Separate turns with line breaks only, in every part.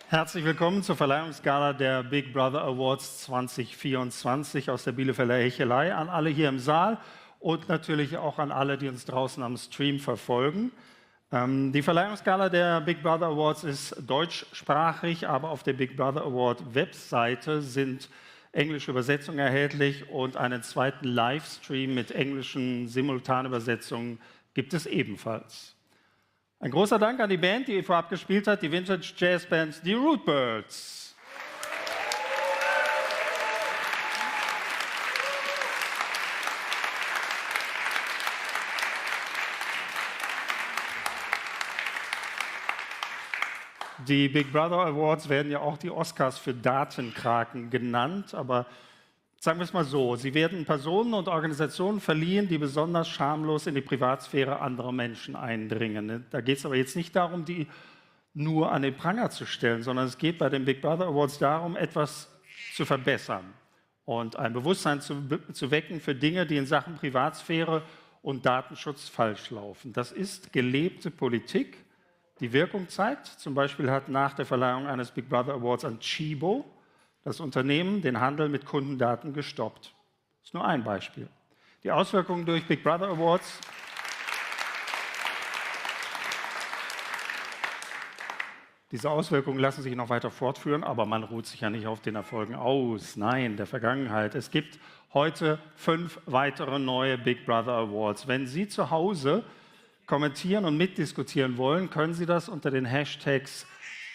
Herzlich willkommen zur Verleihungsgala der Big Brother Awards 2024 aus der Bielefelder Hechelei an alle hier im Saal und natürlich auch an alle, die uns draußen am Stream verfolgen. Die Verleihungsgala der Big Brother Awards ist deutschsprachig, aber auf der Big Brother Award Webseite sind englische Übersetzungen erhältlich und einen zweiten Livestream mit englischen Simultanübersetzungen gibt es ebenfalls. Ein großer Dank an die Band, die vorab gespielt hat, die Vintage Jazz Band, die Rootbirds. Die Big Brother Awards werden ja auch die Oscars für Datenkraken genannt, aber sagen wir es mal so, sie werden Personen und Organisationen verliehen, die besonders schamlos in die Privatsphäre anderer Menschen eindringen. Da geht es aber jetzt nicht darum, die nur an den Pranger zu stellen, sondern es geht bei den Big Brother Awards darum, etwas zu verbessern und ein Bewusstsein zu wecken für Dinge, die in Sachen Privatsphäre und Datenschutz falsch laufen. Das ist gelebte Politik, die Wirkung zeigt. Zum Beispiel hat nach der Verleihung eines Big Brother Awards an Chibo das Unternehmen den Handel mit Kundendaten gestoppt. Das ist nur ein Beispiel. Die Auswirkungen durch Big Brother Awards Diese Auswirkungen lassen sich noch weiter fortführen, aber man ruht sich ja nicht auf den Erfolgen aus. Nein, der Vergangenheit. Es gibt heute 5 weitere neue Big Brother Awards. Wenn Sie zu Hause kommentieren und mitdiskutieren wollen, können Sie das unter den Hashtags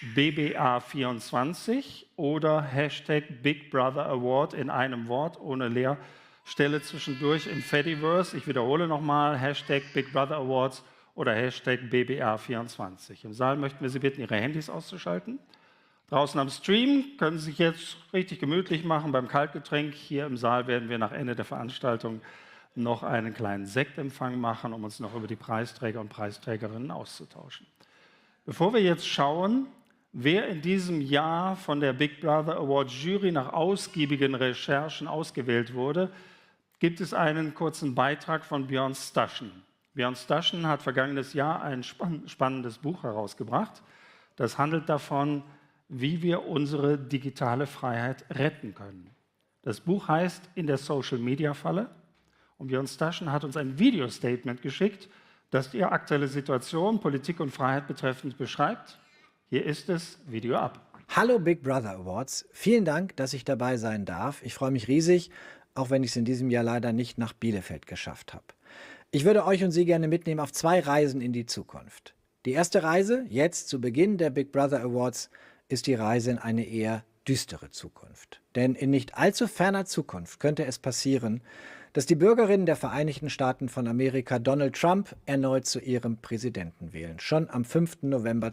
BBA24 oder Hashtag Big Brother Award in einem Wort ohne Leerstelle zwischendurch im Fediverse. Ich wiederhole nochmal, Hashtag Big Brother Awards oder Hashtag BBA24. Im Saal möchten wir Sie bitten, Ihre Handys auszuschalten. Draußen am Stream können Sie sich jetzt richtig gemütlich machen beim Kaltgetränk. Hier im Saal werden wir nach Ende der Veranstaltung noch einen kleinen Sektempfang machen, um uns noch über die Preisträger und Preisträgerinnen auszutauschen. Bevor wir jetzt schauen, wer in diesem Jahr von der Big Brother Award Jury nach ausgiebigen Recherchen ausgewählt wurde, gibt es einen kurzen Beitrag von Björn Staschen. Björn Staschen hat vergangenes Jahr ein spannendes Buch herausgebracht. Das handelt davon, wie wir unsere digitale Freiheit retten können. Das Buch heißt In der Social-Media-Falle und Björn Staschen hat uns ein Video-Statement geschickt, das die aktuelle Situation, Politik und Freiheit betreffend beschreibt. Hier ist es, Video ab.
Hallo Big Brother Awards, vielen Dank, dass ich dabei sein darf. Ich freue mich riesig, auch wenn ich es in diesem Jahr leider nicht nach Bielefeld geschafft habe. Ich würde euch und Sie gerne mitnehmen auf 2 Reisen in die Zukunft. Die erste Reise, jetzt zu Beginn der Big Brother Awards, ist die Reise in eine eher düstere Zukunft. Denn in nicht allzu ferner Zukunft könnte es passieren, dass die Bürgerinnen der Vereinigten Staaten von Amerika Donald Trump erneut zu ihrem Präsidenten wählen, schon am 5. November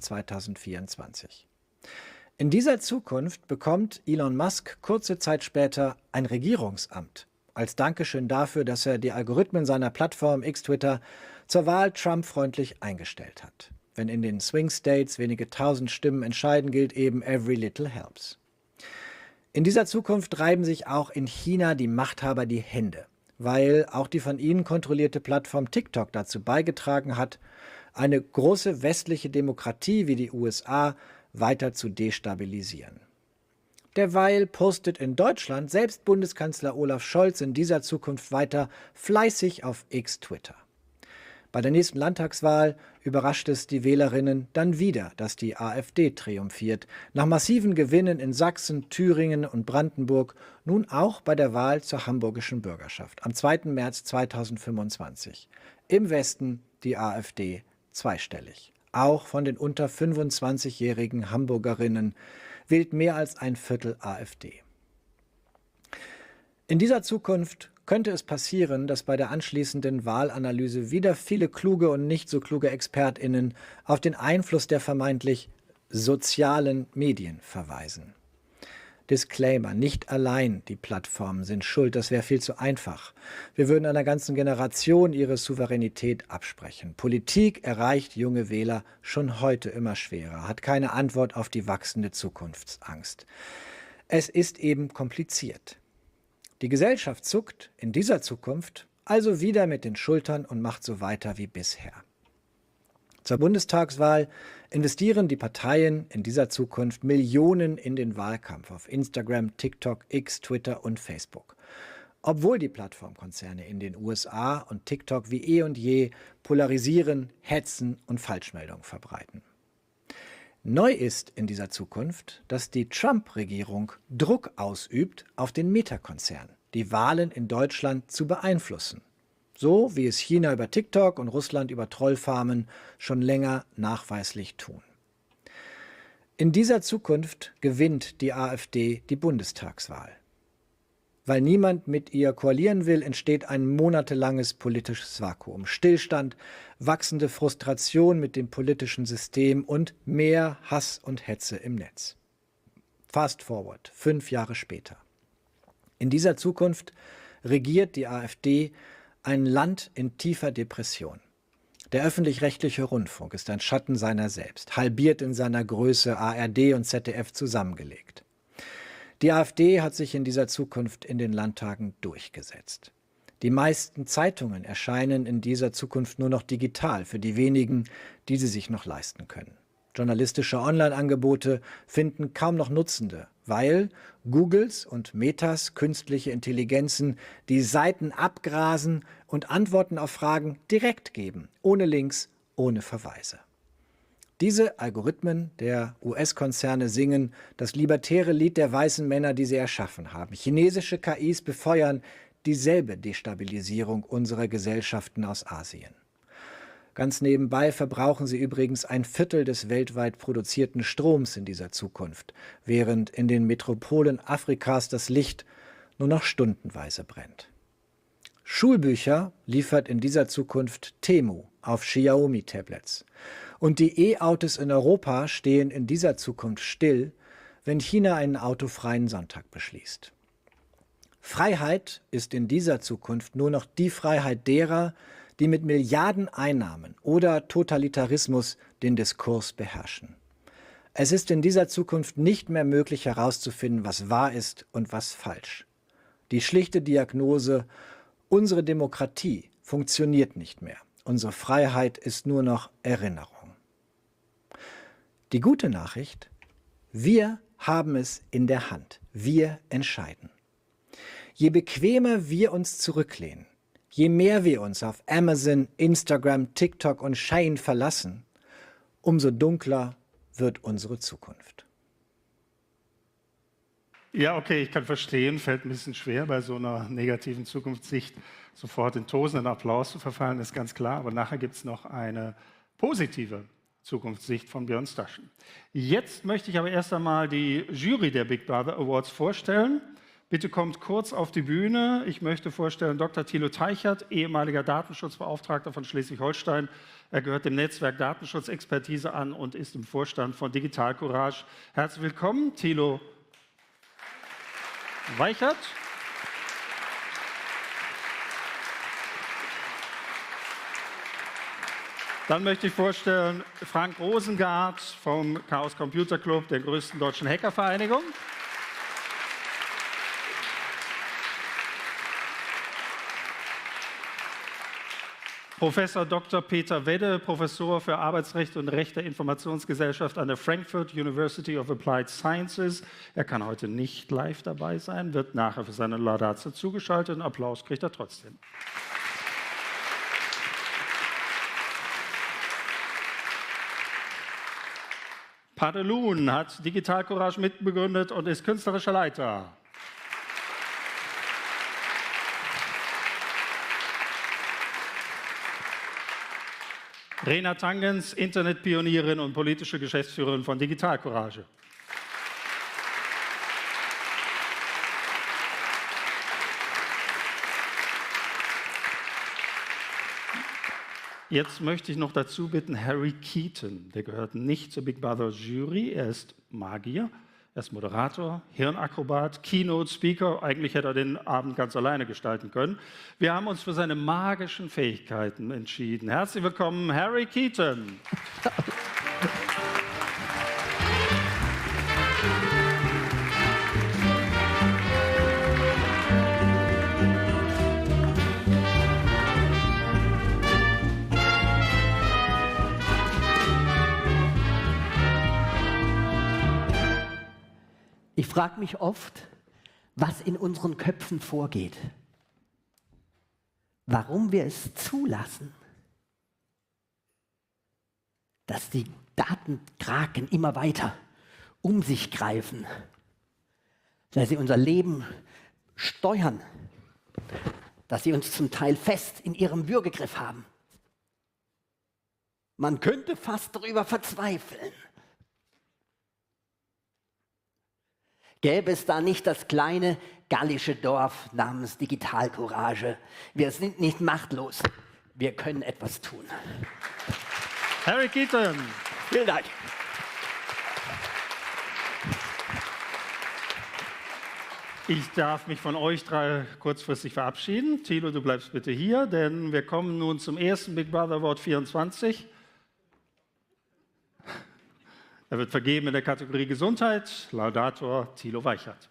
2024. In dieser Zukunft bekommt Elon Musk kurze Zeit später ein Regierungsamt, als Dankeschön dafür, dass er die Algorithmen seiner Plattform X-Twitter zur Wahl Trump-freundlich eingestellt hat. Wenn in den Swing States wenige tausend Stimmen entscheiden, gilt eben every little helps. In dieser Zukunft reiben sich auch in China die Machthaber die Hände, weil auch die von ihnen kontrollierte Plattform TikTok dazu beigetragen hat, eine große westliche Demokratie wie die USA weiter zu destabilisieren. Derweil postet in Deutschland selbst Bundeskanzler Olaf Scholz in dieser Zukunft weiter fleißig auf X-Twitter. Bei der nächsten Landtagswahl überrascht es die Wählerinnen dann wieder, dass die AfD triumphiert. Nach massiven Gewinnen in Sachsen, Thüringen und Brandenburg nun auch bei der Wahl zur hamburgischen Bürgerschaft am 2. März 2025. Im Westen die AfD zweistellig. Auch von den unter 25-jährigen Hamburgerinnen wählt mehr als ein Viertel AfD. In dieser Zukunft könnte es passieren, dass bei der anschließenden Wahlanalyse wieder viele kluge und nicht so kluge ExpertInnen auf den Einfluss der vermeintlich sozialen Medien verweisen. Disclaimer, nicht allein die Plattformen sind schuld, das wäre viel zu einfach. Wir würden einer ganzen Generation ihre Souveränität absprechen. Politik erreicht junge Wähler schon heute immer schwerer, hat keine Antwort auf die wachsende Zukunftsangst. Es ist eben kompliziert. Die Gesellschaft zuckt in dieser Zukunft also wieder mit den Schultern und macht so weiter wie bisher. Zur Bundestagswahl investieren die Parteien in dieser Zukunft Millionen in den Wahlkampf auf Instagram, TikTok, X, Twitter und Facebook. Obwohl die Plattformkonzerne in den USA und TikTok wie eh und je polarisieren, hetzen und Falschmeldungen verbreiten. Neu ist in dieser Zukunft, dass die Trump-Regierung Druck ausübt auf den Meta-Konzern, die Wahlen in Deutschland zu beeinflussen. So wie es China über TikTok und Russland über Trollfarmen schon länger nachweislich tun. In dieser Zukunft gewinnt die AfD die Bundestagswahl. Weil niemand mit ihr koalieren will, entsteht ein monatelanges politisches Vakuum, Stillstand, wachsende Frustration mit dem politischen System und mehr Hass und Hetze im Netz. Fast forward, 5 Jahre später. In dieser Zukunft regiert die AfD ein Land in tiefer Depression. Der öffentlich-rechtliche Rundfunk ist ein Schatten seiner selbst, halbiert in seiner Größe, ARD und ZDF zusammengelegt. Die AfD hat sich in dieser Zukunft in den Landtagen durchgesetzt. Die meisten Zeitungen erscheinen in dieser Zukunft nur noch digital für die wenigen, die sie sich noch leisten können. Journalistische Online-Angebote finden kaum noch Nutzende, weil Googles und Metas künstliche Intelligenzen die Seiten abgrasen und Antworten auf Fragen direkt geben, ohne Links, ohne Verweise. Diese Algorithmen der US-Konzerne singen das libertäre Lied der weißen Männer, die sie erschaffen haben. Chinesische KIs befeuern dieselbe Destabilisierung unserer Gesellschaften aus Asien. Ganz nebenbei verbrauchen sie übrigens 1/4 des weltweit produzierten Stroms in dieser Zukunft, während in den Metropolen Afrikas das Licht nur noch stundenweise brennt. Schulbücher liefert in dieser Zukunft Temu auf Xiaomi-Tablets. Und die E-Autos in Europa stehen in dieser Zukunft still, wenn China einen autofreien Sonntag beschließt. Freiheit ist in dieser Zukunft nur noch die Freiheit derer, die mit Milliarden Einnahmen oder Totalitarismus den Diskurs beherrschen. Es ist in dieser Zukunft nicht mehr möglich herauszufinden, was wahr ist und was falsch. Die schlichte Diagnose: Unsere Demokratie funktioniert nicht mehr. Unsere Freiheit ist nur noch Erinnerung. Die gute Nachricht: Wir haben es in der Hand. Wir entscheiden. Je bequemer wir uns zurücklehnen, je mehr wir uns auf Amazon, Instagram, TikTok und Shein verlassen, umso dunkler wird unsere Zukunft.
Ja, okay, ich kann verstehen, fällt ein bisschen schwer, bei so einer negativen Zukunftssicht sofort in tosenden Applaus zu verfallen, ist ganz klar. Aber nachher gibt es noch eine positive Zukunftssicht von Björn Staschen. Jetzt möchte ich aber erst einmal die Jury der Big Brother Awards vorstellen. Bitte kommt kurz auf die Bühne. Ich möchte vorstellen Dr. Thilo Teichert, ehemaliger Datenschutzbeauftragter von Schleswig-Holstein. Er gehört dem Netzwerk Datenschutzexpertise an und ist im Vorstand von Digital Courage. Herzlich willkommen, Thilo Weichert. Dann möchte ich vorstellen Frank Rosengart vom Chaos Computer Club, der größten deutschen Hackervereinigung. Professor Dr. Peter Wedde, Professor für Arbeitsrecht und Recht der Informationsgesellschaft an der Frankfurt University of Applied Sciences. Er kann heute nicht live dabei sein, wird nachher für seine Laudatio zugeschaltet. Einen Applaus kriegt er trotzdem. Padelun hat Digital Courage mitbegründet und ist künstlerischer Leiter. Rena Tangens, Internetpionierin und politische Geschäftsführerin von Digital Courage. Jetzt möchte ich noch dazu bitten, Harry Keaton, der gehört nicht zur Big Brother Jury, er ist Magier, er ist Moderator, Hirnakrobat, Keynote-Speaker, eigentlich hätte er den Abend ganz alleine gestalten können. Wir haben uns für seine magischen Fähigkeiten entschieden. Herzlich willkommen, Harry Keaton.
Ich frage mich oft, was in unseren Köpfen vorgeht. Warum wir es zulassen, dass die Datenkraken immer weiter um sich greifen, dass sie unser Leben steuern, dass sie uns zum Teil fest in ihrem Würgegriff haben. Man könnte fast darüber verzweifeln. Gäbe es da nicht das kleine gallische Dorf namens Digitalcourage? Wir sind nicht machtlos, wir können etwas tun.
Harry Keaton.
Vielen Dank.
Ich darf mich von euch drei kurzfristig verabschieden. Thilo, du bleibst bitte hier, denn wir kommen nun zum ersten Big Brother Award 24. Er wird vergeben in der Kategorie Gesundheit. Laudator Thilo Weichert.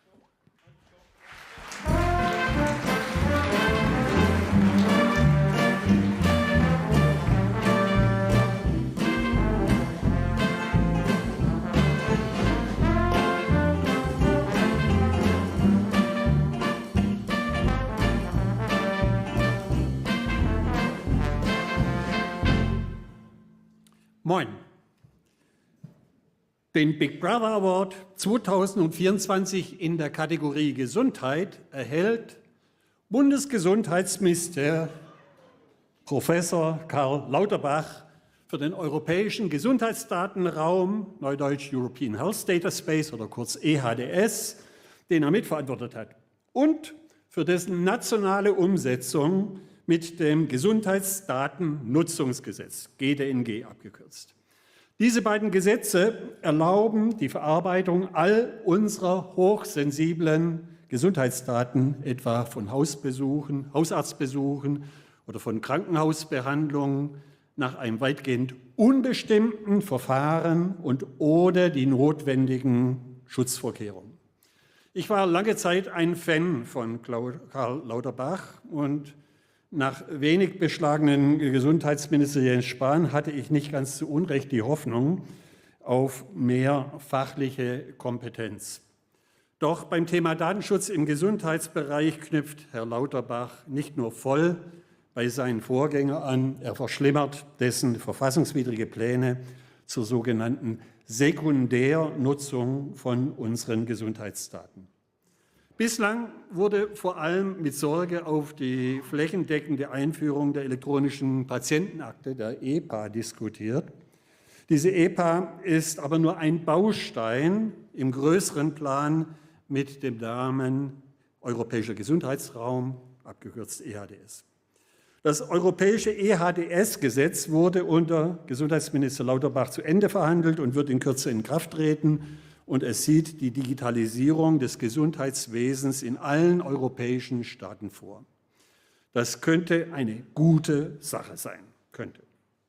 Moin. Den Big Brother Award 2024 in der Kategorie Gesundheit erhält Bundesgesundheitsminister Professor Karl Lauterbach für den europäischen Gesundheitsdatenraum, neudeutsch European Health Data Space oder kurz EHDS, den er mitverantwortet hat, und für dessen nationale Umsetzung mit dem Gesundheitsdatennutzungsgesetz, GDNG abgekürzt. Diese beiden Gesetze erlauben die Verarbeitung all unserer hochsensiblen Gesundheitsdaten, etwa von Hausbesuchen, Hausarztbesuchen oder von Krankenhausbehandlungen, nach einem weitgehend unbestimmten Verfahren und ohne die notwendigen Schutzvorkehrungen. Ich war lange Zeit ein Fan von Karl Lauterbach und nach wenig beschlagenen Gesundheitsminister Jens Spahn hatte ich nicht ganz zu Unrecht die Hoffnung auf mehr fachliche Kompetenz. Doch beim Thema Datenschutz im Gesundheitsbereich knüpft Herr Lauterbach nicht nur voll bei seinen Vorgängern an, er verschlimmert dessen verfassungswidrige Pläne zur sogenannten Sekundärnutzung von unseren Gesundheitsdaten. Bislang wurde vor allem mit Sorge auf die flächendeckende Einführung der elektronischen Patientenakte, der EPA, diskutiert. Diese EPA ist aber nur ein Baustein im größeren Plan mit dem Namen Europäischer Gesundheitsraum, abgekürzt EHDS. Das europäische EHDS-Gesetz wurde unter Gesundheitsminister Lauterbach zu Ende verhandelt und wird in Kürze in Kraft treten. Und es sieht die Digitalisierung des Gesundheitswesens in allen europäischen Staaten vor. Das könnte eine gute Sache sein, könnte.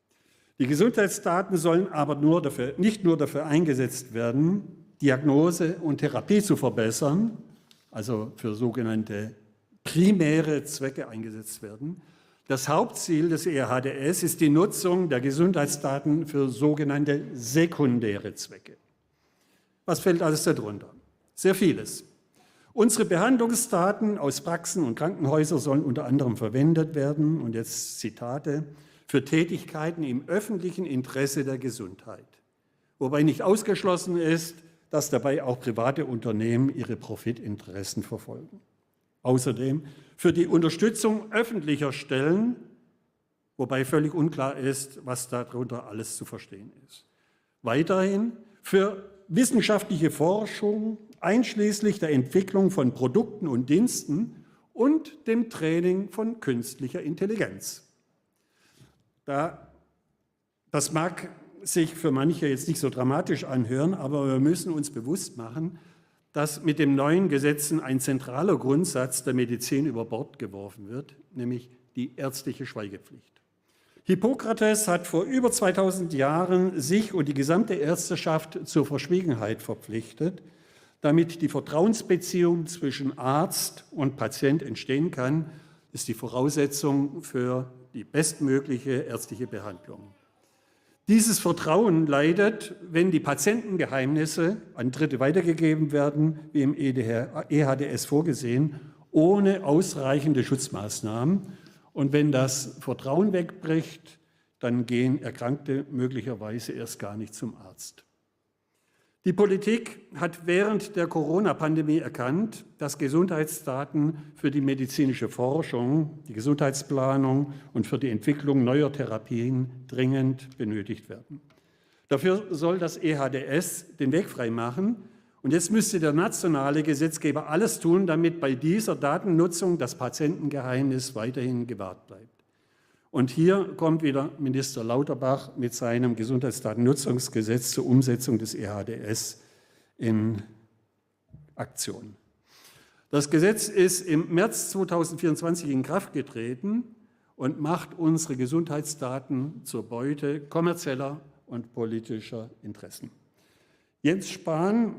Die Gesundheitsdaten sollen aber nicht nur dafür eingesetzt werden, Diagnose und Therapie zu verbessern, also für sogenannte primäre Zwecke eingesetzt werden. Das Hauptziel des EHDS ist die Nutzung der Gesundheitsdaten für sogenannte sekundäre Zwecke. Was fällt alles darunter? Sehr vieles. Unsere Behandlungsdaten aus Praxen und Krankenhäusern sollen unter anderem verwendet werden, und jetzt Zitate, für Tätigkeiten im öffentlichen Interesse der Gesundheit. Wobei nicht ausgeschlossen ist, dass dabei auch private Unternehmen ihre Profitinteressen verfolgen. Außerdem für die Unterstützung öffentlicher Stellen, wobei völlig unklar ist, was darunter alles zu verstehen ist. Weiterhin für wissenschaftliche Forschung, einschließlich der Entwicklung von Produkten und Diensten und dem Training von künstlicher Intelligenz. Das mag sich für manche jetzt nicht so dramatisch anhören, aber wir müssen uns bewusst machen, dass mit den neuen Gesetzen ein zentraler Grundsatz der Medizin über Bord geworfen wird, nämlich die ärztliche Schweigepflicht. Hippokrates hat vor über 2000 Jahren sich und die gesamte Ärzteschaft zur Verschwiegenheit verpflichtet, damit die Vertrauensbeziehung zwischen Arzt und Patient entstehen kann, ist die Voraussetzung für die bestmögliche ärztliche Behandlung. Dieses Vertrauen leidet, wenn die Patientengeheimnisse an Dritte weitergegeben werden, wie im EHDS vorgesehen, ohne ausreichende Schutzmaßnahmen. Und wenn das Vertrauen wegbricht, dann gehen Erkrankte möglicherweise erst gar nicht zum Arzt. Die Politik hat während der Corona-Pandemie erkannt, dass Gesundheitsdaten für die medizinische Forschung, die Gesundheitsplanung und für die Entwicklung neuer Therapien dringend benötigt werden. Dafür soll das EHDS den Weg frei machen. Und jetzt müsste der nationale Gesetzgeber alles tun, damit bei dieser Datennutzung das Patientengeheimnis weiterhin gewahrt bleibt. Und hier kommt wieder Minister Lauterbach mit seinem Gesundheitsdatennutzungsgesetz zur Umsetzung des EHDS in Aktion. Das Gesetz ist im März 2024 in Kraft getreten und macht unsere Gesundheitsdaten zur Beute kommerzieller und politischer Interessen. Jens Spahn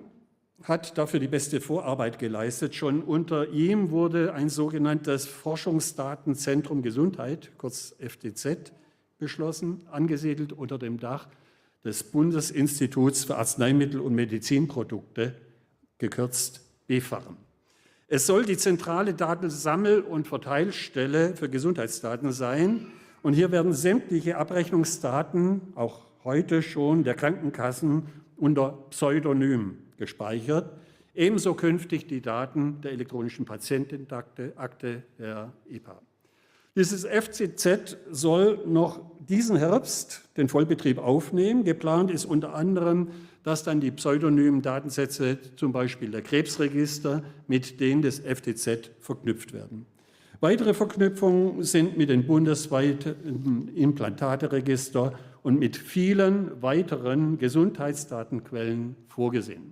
hat dafür die beste Vorarbeit geleistet. Schon unter ihm wurde ein sogenanntes Forschungsdatenzentrum Gesundheit, kurz FDZ, beschlossen, angesiedelt unter dem Dach des Bundesinstituts für Arzneimittel und Medizinprodukte, gekürzt BfArM. Es soll die zentrale Datensammel- und Verteilstelle für Gesundheitsdaten sein. Und hier werden sämtliche Abrechnungsdaten, auch heute schon, der Krankenkassen unter Pseudonym gespeichert, ebenso künftig die Daten der elektronischen Patientenakte der EPA. Dieses FCZ soll noch diesen Herbst den Vollbetrieb aufnehmen. Geplant ist unter anderem, dass dann die pseudonymen Datensätze, zum Beispiel der Krebsregister, mit denen des FCZ verknüpft werden. Weitere Verknüpfungen sind mit den bundesweiten Implantateregister und mit vielen weiteren Gesundheitsdatenquellen vorgesehen.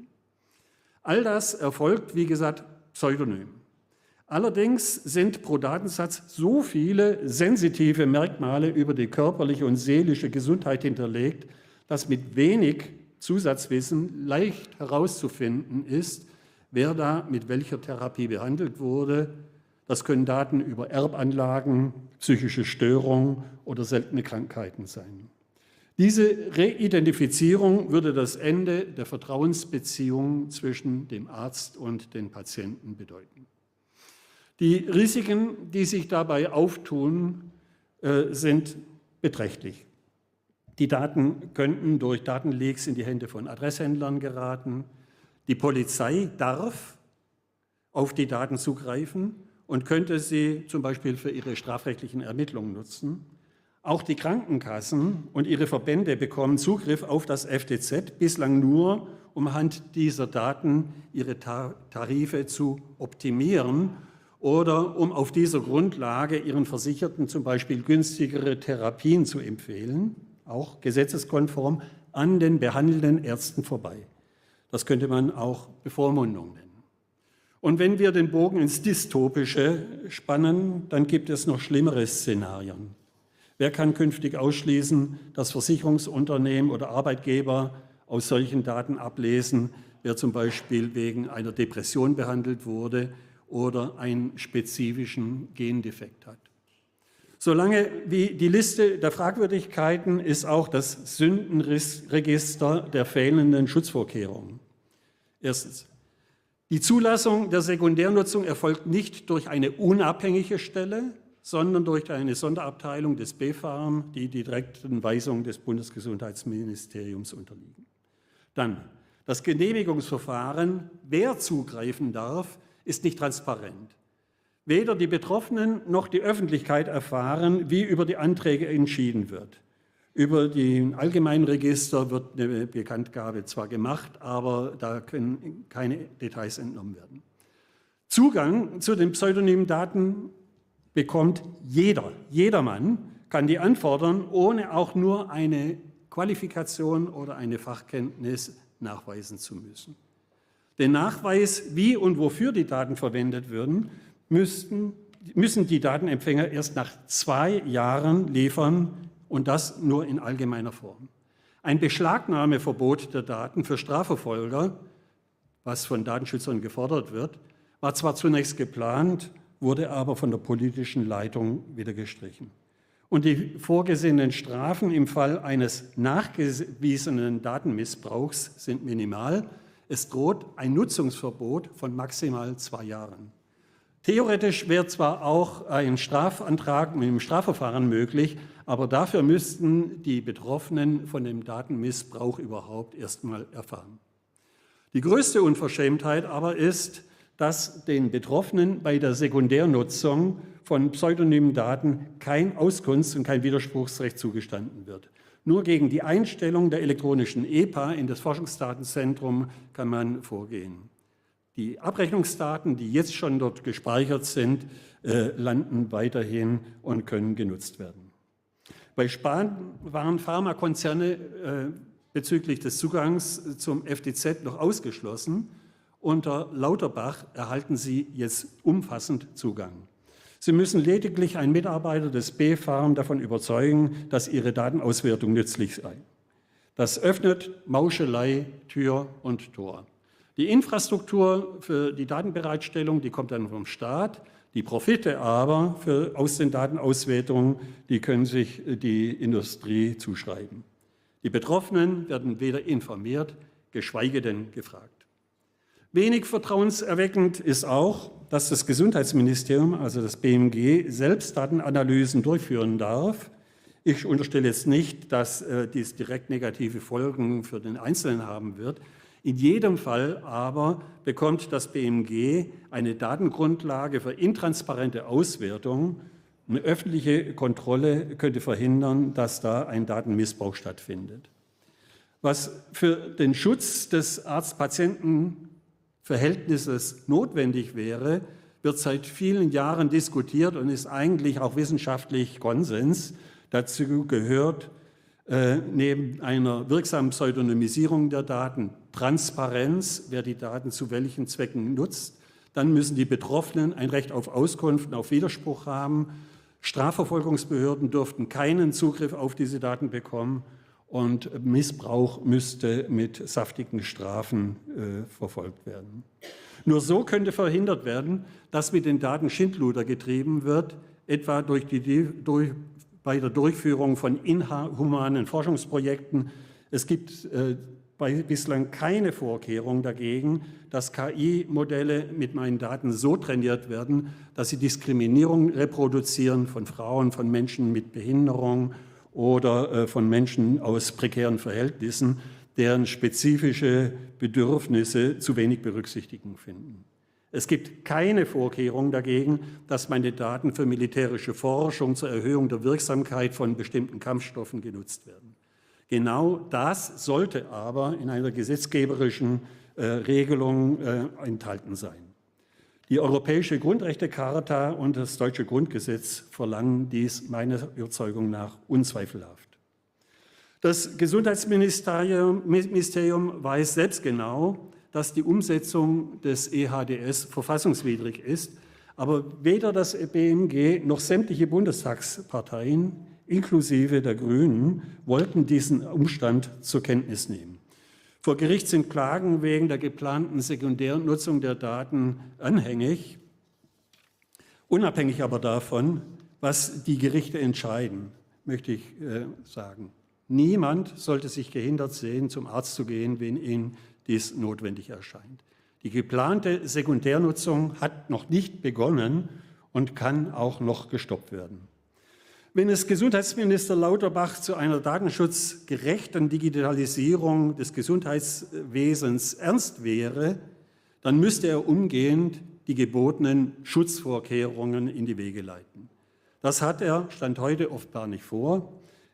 All das erfolgt, wie gesagt, pseudonym. Allerdings sind pro Datensatz so viele sensitive Merkmale über die körperliche und seelische Gesundheit hinterlegt, dass mit wenig Zusatzwissen leicht herauszufinden ist, wer da mit welcher Therapie behandelt wurde. Das können Daten über Erbanlagen, psychische Störungen oder seltene Krankheiten sein. Diese Reidentifizierung würde das Ende der Vertrauensbeziehung zwischen dem Arzt und den Patienten bedeuten. Die Risiken, die sich dabei auftun, sind beträchtlich. Die Daten könnten durch Datenleaks in die Hände von Adresshändlern geraten. Die Polizei darf auf die Daten zugreifen und könnte sie zum Beispiel für ihre strafrechtlichen Ermittlungen nutzen. Auch die Krankenkassen und ihre Verbände bekommen Zugriff auf das FDZ, bislang nur, um anhand dieser Daten ihre Tarife zu optimieren oder um auf dieser Grundlage ihren Versicherten zum Beispiel günstigere Therapien zu empfehlen, auch gesetzeskonform, an den behandelnden Ärzten vorbei. Das könnte man auch Bevormundung nennen. Und wenn wir den Bogen ins Dystopische spannen, dann gibt es noch schlimmere Szenarien. Wer kann künftig ausschließen, dass Versicherungsunternehmen oder Arbeitgeber aus solchen Daten ablesen, wer zum Beispiel wegen einer Depression behandelt wurde oder einen spezifischen Gendefekt hat? Solange wie die Liste der Fragwürdigkeiten ist auch das Sündenregister der fehlenden Schutzvorkehrungen. Erstens. Die Zulassung der Sekundärnutzung erfolgt nicht durch eine unabhängige Stelle, sondern durch eine Sonderabteilung des BfArM, die direkten Weisungen des Bundesgesundheitsministeriums unterliegen. Dann, das Genehmigungsverfahren, wer zugreifen darf, ist nicht transparent. Weder die Betroffenen noch die Öffentlichkeit erfahren, wie über die Anträge entschieden wird. Über die Allgemeinregister wird eine Bekanntgabe zwar gemacht, aber da können keine Details entnommen werden. Zugang zu den pseudonymen Daten bekommt jedermann, kann die anfordern, ohne auch nur eine Qualifikation oder eine Fachkenntnis nachweisen zu müssen. Den Nachweis, wie und wofür die Daten verwendet würden, müssen die Datenempfänger erst nach 2 Jahren liefern und das nur in allgemeiner Form. Ein Beschlagnahmeverbot der Daten für Strafverfolger, was von Datenschützern gefordert wird, war zwar zunächst geplant, wurde aber von der politischen Leitung wieder gestrichen. Und die vorgesehenen Strafen im Fall eines nachgewiesenen Datenmissbrauchs sind minimal. Es droht ein Nutzungsverbot von maximal 2 Jahren. Theoretisch wäre zwar auch ein Strafantrag mit dem Strafverfahren möglich, aber dafür müssten die Betroffenen von dem Datenmissbrauch überhaupt erstmal erfahren. Die größte Unverschämtheit aber ist, dass den Betroffenen bei der Sekundärnutzung von pseudonymen Daten kein Auskunfts- und kein Widerspruchsrecht zugestanden wird. Nur gegen die Einstellung der elektronischen EPA in das Forschungsdatenzentrum kann man vorgehen. Die Abrechnungsdaten, die jetzt schon dort gespeichert sind, landen weiterhin und können genutzt werden. Bei Spahn waren Pharmakonzerne bezüglich des Zugangs zum FDZ noch ausgeschlossen. Unter Lauterbach erhalten sie jetzt umfassend Zugang. Sie müssen lediglich einen Mitarbeiter des BfArM davon überzeugen, dass ihre Datenauswertung nützlich sei. Das öffnet Mauschelei Tür und Tor. Die Infrastruktur für die Datenbereitstellung, die kommt dann vom Staat. Die Profite aber aus den Datenauswertungen, die können sich die Industrie zuschreiben. Die Betroffenen werden weder informiert, geschweige denn gefragt. Wenig vertrauenserweckend ist auch, dass das Gesundheitsministerium, also das BMG, selbst Datenanalysen durchführen darf. Ich unterstelle jetzt nicht, dass dies direkt negative Folgen für den Einzelnen haben wird. In jedem Fall aber bekommt das BMG eine Datengrundlage für intransparente Auswertung. Eine öffentliche Kontrolle könnte verhindern, dass da ein Datenmissbrauch stattfindet. Was für den Schutz des Arzt-Patienten-Verhältnisses notwendig wäre, wird seit vielen Jahren diskutiert und ist eigentlich auch wissenschaftlich Konsens. Dazu gehört neben einer wirksamen Pseudonymisierung der Daten Transparenz, wer die Daten zu welchen Zwecken nutzt. Dann müssen die Betroffenen ein Recht auf Auskunft und auf Widerspruch haben. Strafverfolgungsbehörden dürften keinen Zugriff auf diese Daten bekommen und Missbrauch müsste mit saftigen Strafen verfolgt werden. Nur so könnte verhindert werden, dass mit den Daten Schindluder getrieben wird, etwa bei der Durchführung von inhumanen Forschungsprojekten. Es gibt bislang keine Vorkehrung dagegen, dass KI-Modelle mit meinen Daten so trainiert werden, dass sie Diskriminierung reproduzieren von Frauen, von Menschen mit Behinderung oder von Menschen aus prekären Verhältnissen, deren spezifische Bedürfnisse zu wenig Berücksichtigung finden. Es gibt keine Vorkehrung dagegen, dass meine Daten für militärische Forschung zur Erhöhung der Wirksamkeit von bestimmten Kampfstoffen genutzt werden. Genau das sollte aber in einer gesetzgeberischen Regelung enthalten sein. Die Europäische Grundrechtecharta und das deutsche Grundgesetz verlangen dies meiner Überzeugung nach unzweifelhaft. Das Gesundheitsministerium weiß selbst genau, dass die Umsetzung des EHDS verfassungswidrig ist, aber weder das BMG noch sämtliche Bundestagsparteien, inklusive der Grünen, wollten diesen Umstand zur Kenntnis nehmen. Vor Gericht sind Klagen wegen der geplanten Sekundärnutzung der Daten anhängig. Unabhängig aber davon, was die Gerichte entscheiden, möchte ich sagen, niemand sollte sich gehindert sehen, zum Arzt zu gehen, wenn ihm dies notwendig erscheint. Die geplante Sekundärnutzung hat noch nicht begonnen und kann auch noch gestoppt werden. Wenn es Gesundheitsminister Lauterbach zu einer datenschutzgerechten Digitalisierung des Gesundheitswesens ernst wäre, dann müsste er umgehend die gebotenen Schutzvorkehrungen in die Wege leiten. Das hat er, Stand heute, offenbar nicht vor.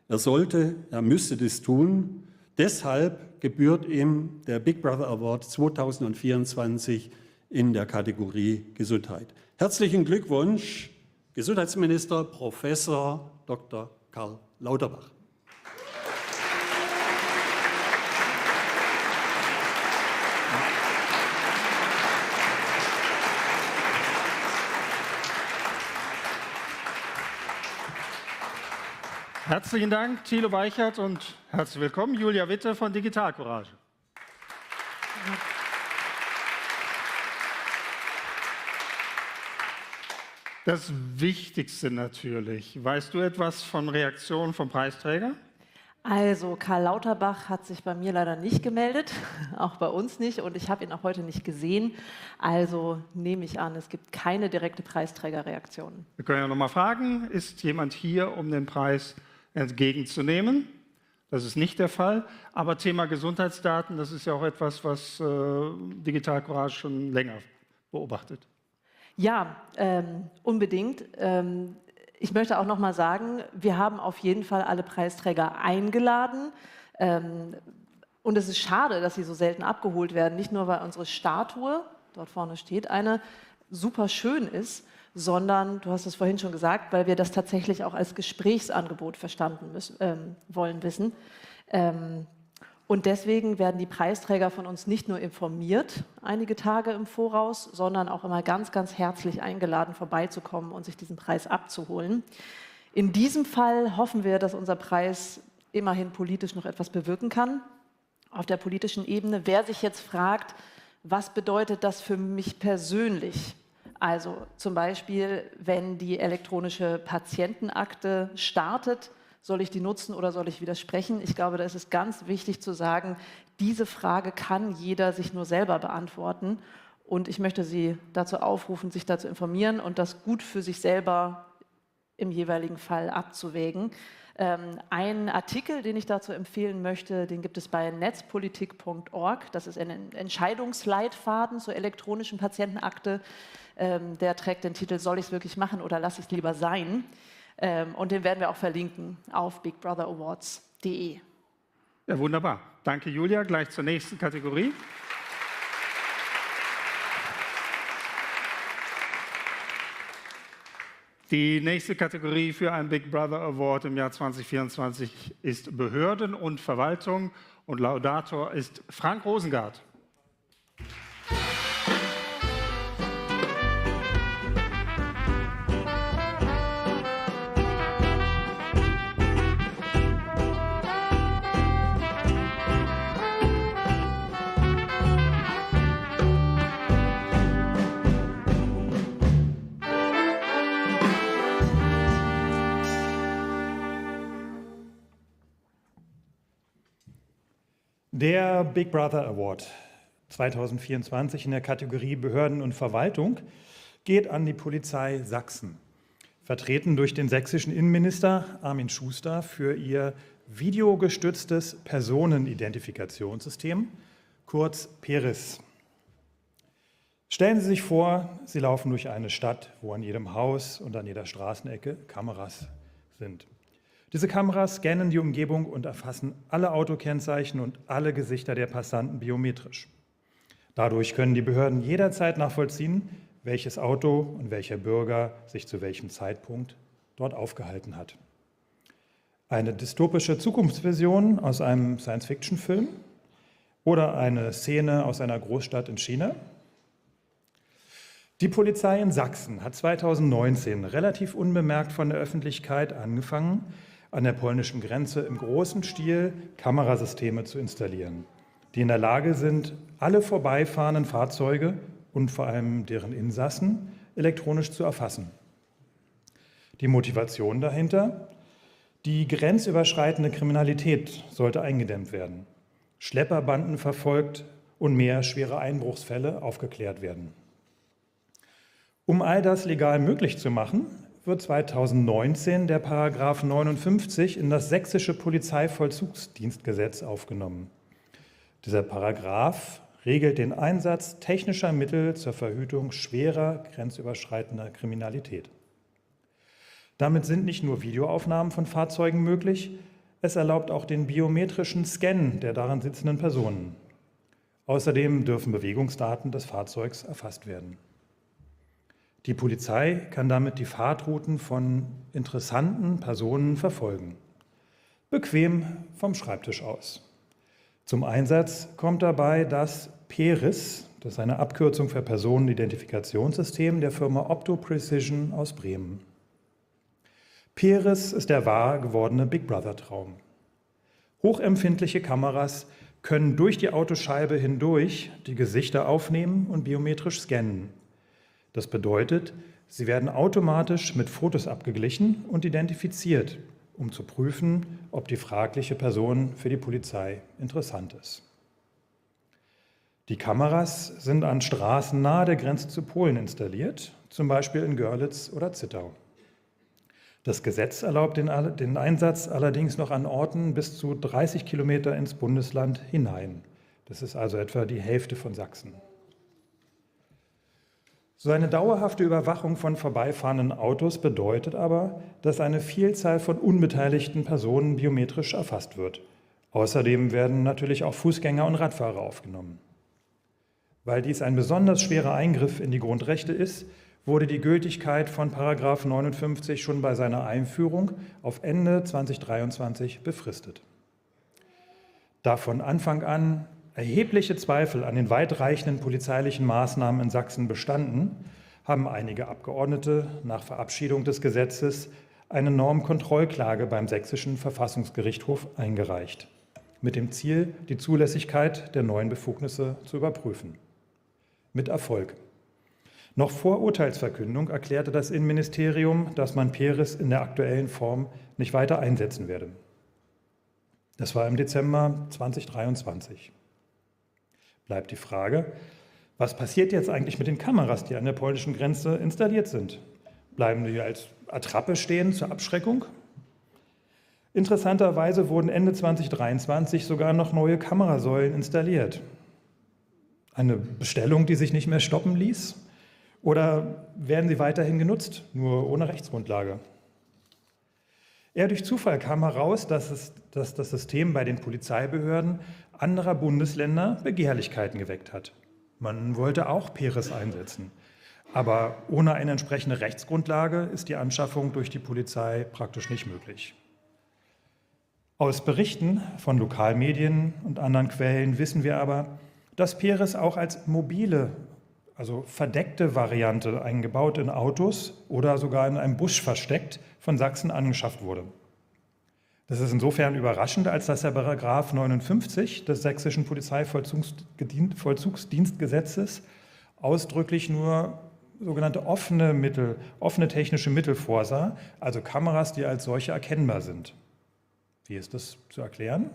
Er müsste das tun. Deshalb gebührt ihm der Big Brother Award 2024 in der Kategorie Gesundheit. Herzlichen Glückwunsch, Gesundheitsminister Professor Dr. Karl Lauterbach.
Herzlichen Dank, Thilo Weichert, und herzlich willkommen, Julia Witte von Digital Courage. Das Wichtigste natürlich. Weißt du etwas von Reaktionen vom Preisträger?
Also Karl Lauterbach hat sich bei mir leider nicht gemeldet, auch bei uns nicht, und ich habe ihn auch heute nicht gesehen. Also nehme ich an, es gibt keine direkte Preisträgerreaktion.
Wir können ja nochmal fragen, ist jemand hier, um den Preis entgegenzunehmen? Das ist nicht der Fall. Aber Thema Gesundheitsdaten, das ist ja auch etwas, was Digital Courage schon länger beobachtet.
Ja, unbedingt. Ich möchte auch noch mal sagen, wir haben auf jeden Fall alle Preisträger eingeladen. Und es ist schade, dass sie so selten abgeholt werden. Nicht nur, weil unsere Statue, dort vorne steht eine, super schön ist, sondern, du hast es vorhin schon gesagt, weil wir das tatsächlich auch als Gesprächsangebot verstanden wollen wissen. Und deswegen werden die Preisträger von uns nicht nur informiert, einige Tage im Voraus, sondern auch immer ganz, ganz herzlich eingeladen, vorbeizukommen und sich diesen Preis abzuholen. In diesem Fall hoffen wir, dass unser Preis immerhin politisch noch etwas bewirken kann, auf der politischen Ebene. Wer sich jetzt fragt, was bedeutet das für mich persönlich? Also zum Beispiel, wenn die elektronische Patientenakte startet, soll ich die nutzen oder soll ich widersprechen? Ich glaube, da ist es ganz wichtig zu sagen, diese Frage kann jeder sich nur selber beantworten. Und ich möchte Sie dazu aufrufen, sich dazu informieren und das gut für sich selber im jeweiligen Fall abzuwägen. Ein Artikel, den ich dazu empfehlen möchte, den gibt es bei netzpolitik.org. Das ist ein Entscheidungsleitfaden zur elektronischen Patientenakte. Der trägt den Titel "Soll ich es wirklich machen oder lasse ich es lieber sein?" Und den werden wir auch verlinken auf bigbrother-awards.de.
Ja, wunderbar. Danke, Julia. Gleich zur nächsten Kategorie. Die nächste Kategorie für einen Big Brother Award im Jahr 2024 ist Behörden und Verwaltung. Und Laudator ist Frank Rosengart.
Der Big Brother Award 2024 in der Kategorie Behörden und Verwaltung geht an die Polizei Sachsen, vertreten durch den sächsischen Innenminister Armin Schuster für ihr videogestütztes Personenidentifikationssystem, kurz PERIS. Stellen Sie sich vor, Sie laufen durch eine Stadt, wo an jedem Haus und an jeder Straßenecke Kameras sind. Diese Kameras scannen die Umgebung und erfassen alle Autokennzeichen und alle Gesichter der Passanten biometrisch. Dadurch können die Behörden jederzeit nachvollziehen, welches Auto und welcher Bürger sich zu welchem Zeitpunkt dort aufgehalten hat. Eine dystopische Zukunftsvision aus einem Science-Fiction-Film oder eine Szene aus einer Großstadt in China? Die Polizei in Sachsen hat 2019 relativ unbemerkt von der Öffentlichkeit angefangen, an der polnischen Grenze im großen Stil Kamerasysteme zu installieren, die in der Lage sind, alle vorbeifahrenden Fahrzeuge und vor allem deren Insassen elektronisch zu erfassen. Die Motivation dahinter? Die grenzüberschreitende Kriminalität sollte eingedämmt werden, Schlepperbanden verfolgt und mehr schwere Einbruchsfälle aufgeklärt werden. Um all das legal möglich zu machen, wird 2019 der Paragraph 59 in das sächsische Polizeivollzugsdienstgesetz aufgenommen. Dieser Paragraph regelt den Einsatz technischer Mittel zur Verhütung schwerer grenzüberschreitender Kriminalität. Damit sind nicht nur Videoaufnahmen von Fahrzeugen möglich, es erlaubt auch den biometrischen Scan der darin sitzenden Personen. Außerdem dürfen Bewegungsdaten des Fahrzeugs erfasst werden. Die Polizei kann damit die Fahrtrouten von interessanten Personen verfolgen. Bequem vom Schreibtisch aus. Zum Einsatz kommt dabei das PERIS, das ist eine Abkürzung für Personenidentifikationssystem der Firma Opto Precision aus Bremen. PERIS ist der wahr gewordene Big Brother-Traum. Hochempfindliche Kameras können durch die Autoscheibe hindurch die Gesichter aufnehmen und biometrisch scannen. Das bedeutet, Sie werden automatisch mit Fotos abgeglichen und identifiziert, um zu prüfen, ob die fragliche Person für die Polizei interessant ist. Die Kameras sind an Straßen nahe der Grenze zu Polen installiert, zum Beispiel in Görlitz oder Zittau. Das Gesetz erlaubt den Einsatz allerdings noch an Orten bis zu 30 Kilometer ins Bundesland hinein. Das ist also etwa die Hälfte von Sachsen. So eine dauerhafte Überwachung von vorbeifahrenden Autos bedeutet aber, dass eine Vielzahl von unbeteiligten Personen biometrisch erfasst wird. Außerdem werden natürlich auch Fußgänger und Radfahrer aufgenommen. Weil dies ein besonders schwerer Eingriff in die Grundrechte ist, wurde die Gültigkeit von § 59 schon bei seiner Einführung auf Ende 2023 befristet. Da von Anfang an erhebliche Zweifel an den weitreichenden polizeilichen Maßnahmen in Sachsen bestanden, haben einige Abgeordnete nach Verabschiedung des Gesetzes eine Normkontrollklage beim Sächsischen Verfassungsgerichtshof eingereicht, mit dem Ziel, die Zulässigkeit der neuen Befugnisse zu überprüfen. Mit Erfolg. Noch vor Urteilsverkündung erklärte das Innenministerium, dass man Peres in der aktuellen Form nicht weiter einsetzen werde. Das war im Dezember 2023. Bleibt die Frage, was passiert jetzt eigentlich mit den Kameras, die an der polnischen Grenze installiert sind? Bleiben die als Attrappe stehen zur Abschreckung? Interessanterweise wurden Ende 2023 sogar noch neue Kamerasäulen installiert. Eine Bestellung, die sich nicht mehr stoppen ließ? Oder werden sie weiterhin genutzt, nur ohne Rechtsgrundlage? Eher durch Zufall kam heraus, dass das System bei den Polizeibehörden anderer Bundesländer Begehrlichkeiten geweckt hat. Man wollte auch Peres einsetzen. Aber ohne eine entsprechende Rechtsgrundlage ist die Anschaffung durch die Polizei praktisch nicht möglich. Aus Berichten von Lokalmedien und anderen Quellen wissen wir aber, dass Peres auch als mobile, also verdeckte Variante eingebaut in Autos oder sogar in einem Busch versteckt von Sachsen angeschafft wurde. Das ist insofern überraschend, als dass der § 59 des Sächsischen Polizeivollzugsdienstgesetzes ausdrücklich nur sogenannte offene technische Mittel vorsah, also Kameras, die als solche erkennbar sind. Wie ist das zu erklären?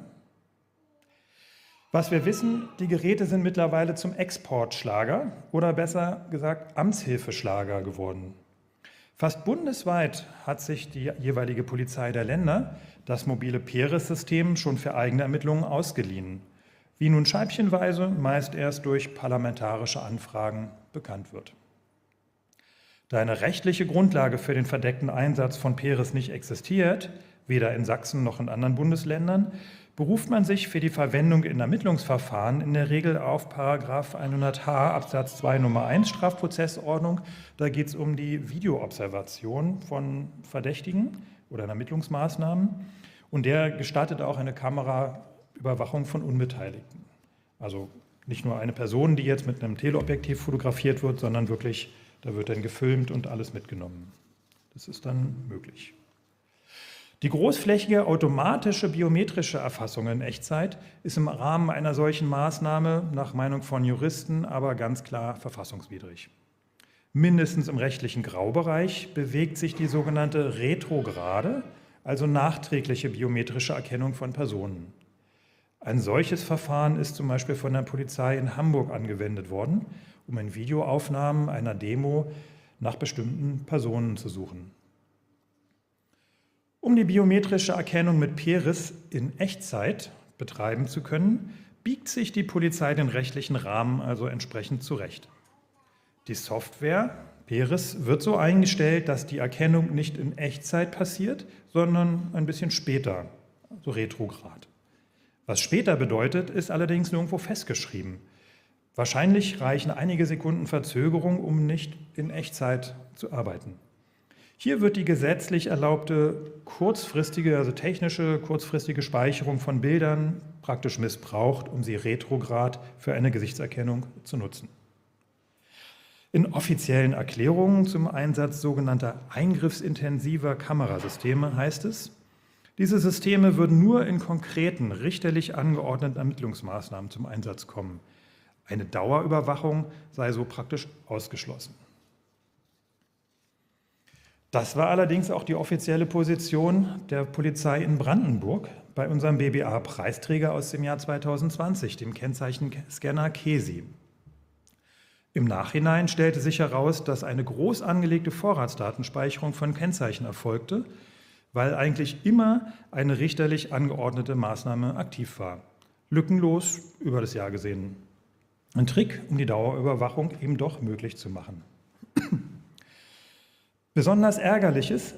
Was wir wissen, die Geräte sind mittlerweile zum Exportschlager oder besser gesagt Amtshilfeschlager geworden. Fast bundesweit hat sich die jeweilige Polizei der Länder das mobile Peres-System schon für eigene Ermittlungen ausgeliehen, wie nun scheibchenweise meist erst durch parlamentarische Anfragen bekannt wird. Da eine rechtliche Grundlage für den verdeckten Einsatz von Peres nicht existiert, weder in Sachsen noch in anderen Bundesländern, beruft man sich für die Verwendung in Ermittlungsverfahren in der Regel auf § 100h Absatz 2 Nummer 1 Strafprozessordnung. Da geht es um die Videoobservation von Verdächtigen oder in Ermittlungsmaßnahmen. Und der gestattet auch eine Kameraüberwachung von Unbeteiligten. Also nicht nur eine Person, die jetzt mit einem Teleobjektiv fotografiert wird, sondern wirklich, da wird dann gefilmt und alles mitgenommen. Das ist dann möglich. Die großflächige automatische biometrische Erfassung in Echtzeit ist im Rahmen einer solchen Maßnahme nach Meinung von Juristen aber ganz klar verfassungswidrig. Mindestens im rechtlichen Graubereich bewegt sich die sogenannte retrograde, also nachträgliche biometrische Erkennung von Personen. Ein solches Verfahren ist zum Beispiel von der Polizei in Hamburg angewendet worden, um in Videoaufnahmen einer Demo nach bestimmten Personen zu suchen. Um die biometrische Erkennung mit Peres in Echtzeit betreiben zu können, biegt sich die Polizei den rechtlichen Rahmen also entsprechend zurecht. Die Software Peres wird so eingestellt, dass die Erkennung nicht in Echtzeit passiert, sondern ein bisschen später, so retrograd. Was später bedeutet, ist allerdings nirgendwo festgeschrieben. Wahrscheinlich reichen einige Sekunden Verzögerung, um nicht in Echtzeit zu arbeiten. Hier wird die gesetzlich erlaubte technische kurzfristige Speicherung von Bildern praktisch missbraucht, um sie retrograd für eine Gesichtserkennung zu nutzen. In offiziellen Erklärungen zum Einsatz sogenannter eingriffsintensiver Kamerasysteme heißt es, diese Systeme würden nur in konkreten, richterlich angeordneten Ermittlungsmaßnahmen zum Einsatz kommen. Eine Dauerüberwachung sei so praktisch ausgeschlossen. Das war allerdings auch die offizielle Position der Polizei in Brandenburg bei unserem BBA-Preisträger aus dem Jahr 2020, dem Kennzeichenscanner KESI. Im Nachhinein stellte sich heraus, dass eine groß angelegte Vorratsdatenspeicherung von Kennzeichen erfolgte, weil eigentlich immer eine richterlich angeordnete Maßnahme aktiv war. Lückenlos über das Jahr gesehen. Ein Trick, um die Dauerüberwachung eben doch möglich zu machen. Besonders ärgerlich ist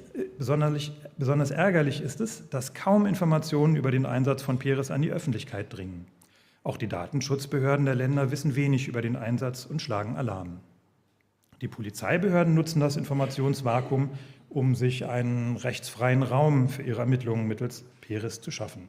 es, dass kaum Informationen über den Einsatz von PERES an die Öffentlichkeit dringen. Auch die Datenschutzbehörden der Länder wissen wenig über den Einsatz und schlagen Alarm. Die Polizeibehörden nutzen das Informationsvakuum, um sich einen rechtsfreien Raum für ihre Ermittlungen mittels PERES zu schaffen.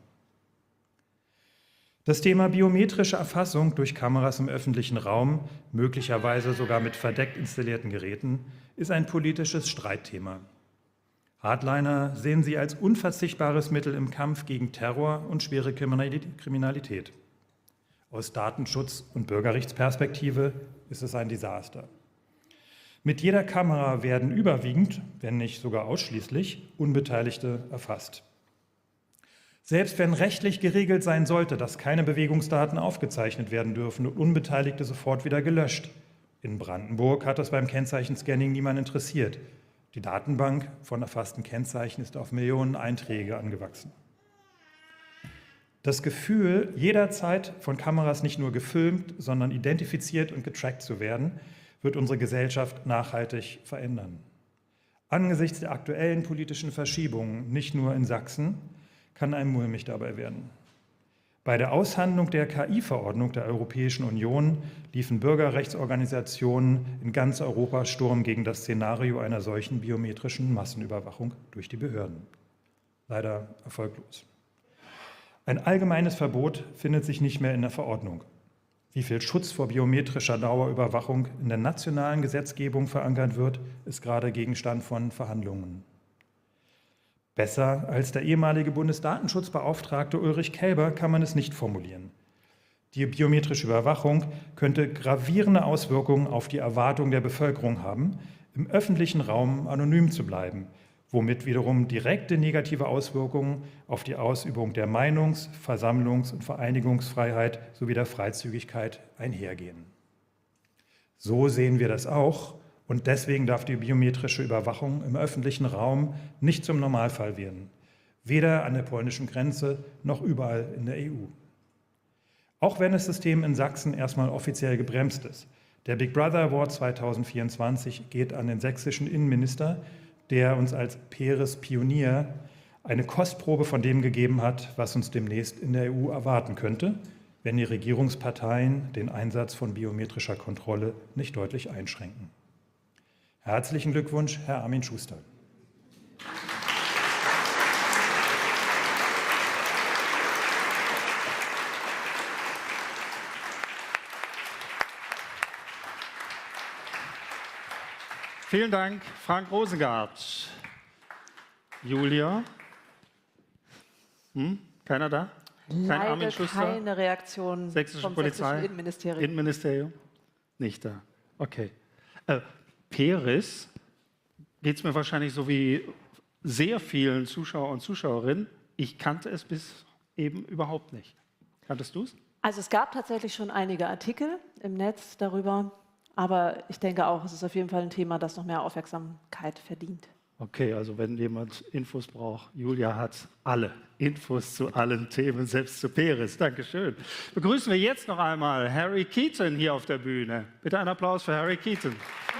Das Thema biometrische Erfassung durch Kameras im öffentlichen Raum, möglicherweise sogar mit verdeckt installierten Geräten, ist ein politisches Streitthema. Hardliner sehen sie als unverzichtbares Mittel im Kampf gegen Terror und schwere Kriminalität. Aus Datenschutz- und Bürgerrechtsperspektive ist es ein Desaster. Mit jeder Kamera werden überwiegend, wenn nicht sogar ausschließlich, Unbeteiligte erfasst. Selbst wenn rechtlich geregelt sein sollte, dass keine Bewegungsdaten aufgezeichnet werden dürfen und Unbeteiligte sofort wieder gelöscht. In Brandenburg hat das beim Kennzeichenscanning niemand interessiert. Die Datenbank von erfassten Kennzeichen ist auf Millionen Einträge angewachsen. Das Gefühl, jederzeit von Kameras nicht nur gefilmt, sondern identifiziert und getrackt zu werden, wird unsere Gesellschaft nachhaltig verändern. Angesichts der aktuellen politischen Verschiebungen, nicht nur in Sachsen, kann einem mulmig dabei werden. Bei der Aushandlung der KI-Verordnung der Europäischen Union liefen Bürgerrechtsorganisationen in ganz Europa Sturm gegen das Szenario einer solchen biometrischen Massenüberwachung durch die Behörden. Leider erfolglos. Ein allgemeines Verbot findet sich nicht mehr in der Verordnung. Wie viel Schutz vor biometrischer Dauerüberwachung in der nationalen Gesetzgebung verankert wird, ist gerade Gegenstand von Verhandlungen. Besser als der ehemalige Bundesdatenschutzbeauftragte Ulrich Kelber kann man es nicht formulieren. Die biometrische Überwachung könnte gravierende Auswirkungen auf die Erwartung der Bevölkerung haben, im öffentlichen Raum anonym zu bleiben, womit wiederum direkte negative Auswirkungen auf die Ausübung der Meinungs-, Versammlungs- und Vereinigungsfreiheit sowie der Freizügigkeit einhergehen. So sehen wir das auch. Und deswegen darf die biometrische Überwachung im öffentlichen Raum nicht zum Normalfall werden, weder an der polnischen Grenze noch überall in der EU. Auch wenn das System in Sachsen erstmal offiziell gebremst ist. Der Big Brother Award 2024 geht an den sächsischen Innenminister, der uns als PERES-Pionier eine Kostprobe von dem gegeben hat, was uns demnächst in der EU erwarten könnte, wenn die Regierungsparteien den Einsatz von biometrischer Kontrolle nicht deutlich einschränken. Herzlichen Glückwunsch, Herr Armin Schuster.
Vielen Dank, Frank Rosengart. Julia? Keiner da? Kein Armin
Leider
Schuster?
keine Reaktion
Sächsische
vom
Polizei?
sächsischen Innenministerium.
Innenministerium? Nicht da. Okay. PERES geht es mir wahrscheinlich so wie sehr vielen Zuschauer und Zuschauerinnen. Ich kannte es bis eben überhaupt nicht. Kanntest du es?
Also es gab tatsächlich schon einige Artikel im Netz darüber, aber ich denke auch, es ist auf jeden Fall ein Thema, das noch mehr Aufmerksamkeit verdient.
Okay, also wenn jemand Infos braucht, Julia hat alle Infos zu allen Themen, selbst zu PERES. Dankeschön. Begrüßen wir jetzt noch einmal Harry Keaton hier auf der Bühne. Bitte einen Applaus für Harry Keaton.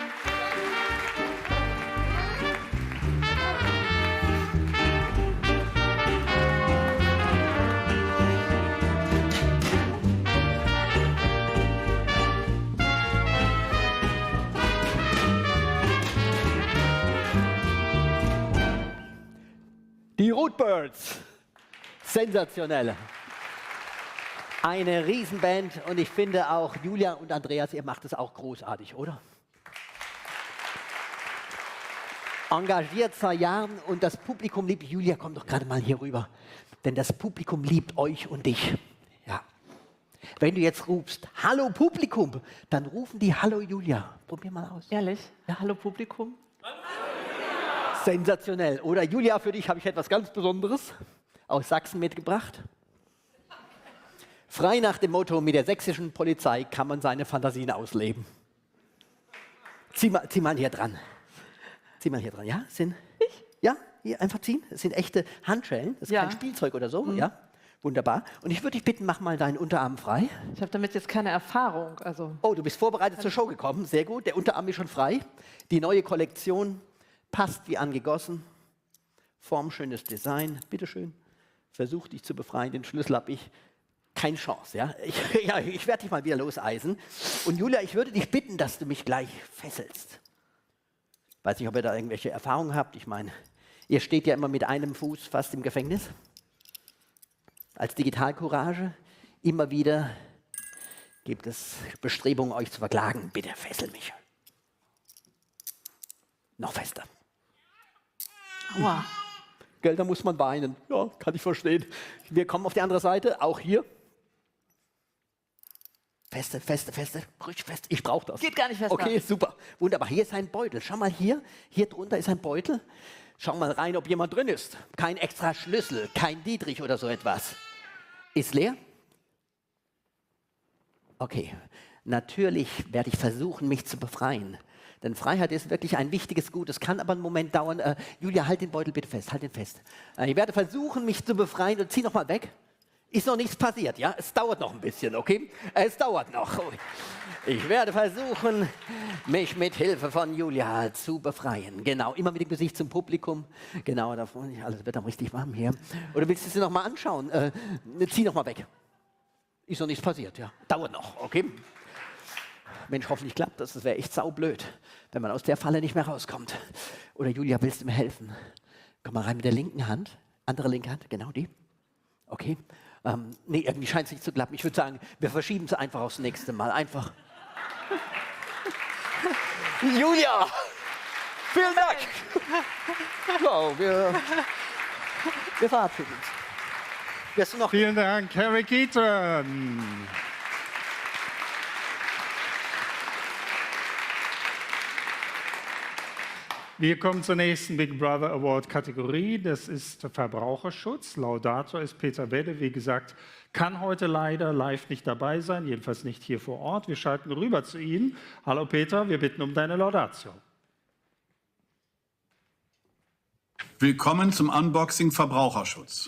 Die Rootbirds, sensationell. Eine Riesenband und ich finde auch Julia und Andreas, ihr macht es auch großartig, oder? Engagiert seit Jahren und das Publikum liebt, Julia, komm doch gerade mal hier rüber, denn das Publikum liebt euch und dich. Ja. Wenn du jetzt rufst, hallo Publikum, dann rufen die hallo Julia. Probier mal aus.
Ehrlich? Ja, hallo Publikum.
Sensationell. Oder Julia, für dich habe ich etwas ganz Besonderes aus Sachsen mitgebracht. Frei nach dem Motto, mit der sächsischen Polizei kann man seine Fantasien ausleben. Zieh mal hier dran. Zieh mal hier dran, ja? Ja, hier einfach ziehen. Das sind echte Handschellen, das ist kein Spielzeug oder so, ja? Wunderbar. Und ich würde dich bitten, mach mal deinen Unterarm frei.
Ich habe damit jetzt keine Erfahrung. Also.
Oh, du bist vorbereitet zur Show gekommen. Sehr gut. Der Unterarm ist schon frei. Die neue Kollektion passt wie angegossen. Formschönes Design. Bitteschön. Versuch dich zu befreien. Den Schlüssel habe ich. Keine Chance, ja? Ich werde dich mal wieder loseisen. Und Julia, ich würde dich bitten, dass du mich gleich fesselst. Weiß nicht, ob ihr da irgendwelche Erfahrungen habt. Ich meine, ihr steht ja immer mit einem Fuß fast im Gefängnis. Als Digitalcourage immer wieder gibt es Bestrebungen, euch zu verklagen. Bitte fessel mich. Noch fester.
Aua.
Gell, da muss man weinen. Ja, kann ich verstehen. Wir kommen auf die andere Seite, auch hier. Feste, ruhig fest. Ich brauche das.
Geht gar nicht fester.
Okay, super. Wunderbar. Hier ist ein Beutel. Schau mal hier. Hier drunter ist ein Beutel. Schau mal rein, ob jemand drin ist. Kein extra Schlüssel, kein Dietrich oder so etwas. Ist leer? Okay. Natürlich werde ich versuchen, mich zu befreien. Denn Freiheit ist wirklich ein wichtiges Gut. Es kann aber einen Moment dauern. Julia, halt den Beutel bitte fest. Halt ihn fest. Ich werde versuchen, mich zu befreien. Und zieh noch mal weg. Ist noch nichts passiert, ja? Es dauert noch ein bisschen, okay? Es dauert noch. Ich werde versuchen, mich mit Hilfe von Julia zu befreien. Genau, immer mit dem Gesicht zum Publikum. Genau, da vorne, alles wird dann richtig warm hier. Oder willst du es dir noch mal anschauen? Zieh noch mal weg. Ist noch nichts passiert, ja? Dauert noch, okay? Mensch, hoffentlich klappt das. Das wäre echt saublöd, wenn man aus der Falle nicht mehr rauskommt. Oder Julia, willst du mir helfen? Komm mal rein mit der linken Hand. Andere linke Hand, genau die. Okay. Nee, irgendwie scheint es nicht zu klappen. Ich würde sagen, wir verschieben es einfach aufs nächste Mal. Einfach. Julia! Vielen Dank! So, wir verabschieden uns. Wirst du noch?
Vielen Dank, Harry Keaton. Wir kommen zur nächsten Big Brother Award Kategorie. Das ist Verbraucherschutz. Laudator ist Peter Wedde. Wie gesagt, kann heute leider live nicht dabei sein, jedenfalls nicht hier vor Ort. Wir schalten rüber zu ihm. Hallo Peter, wir bitten um deine Laudatio.
Willkommen zum Unboxing Verbraucherschutz.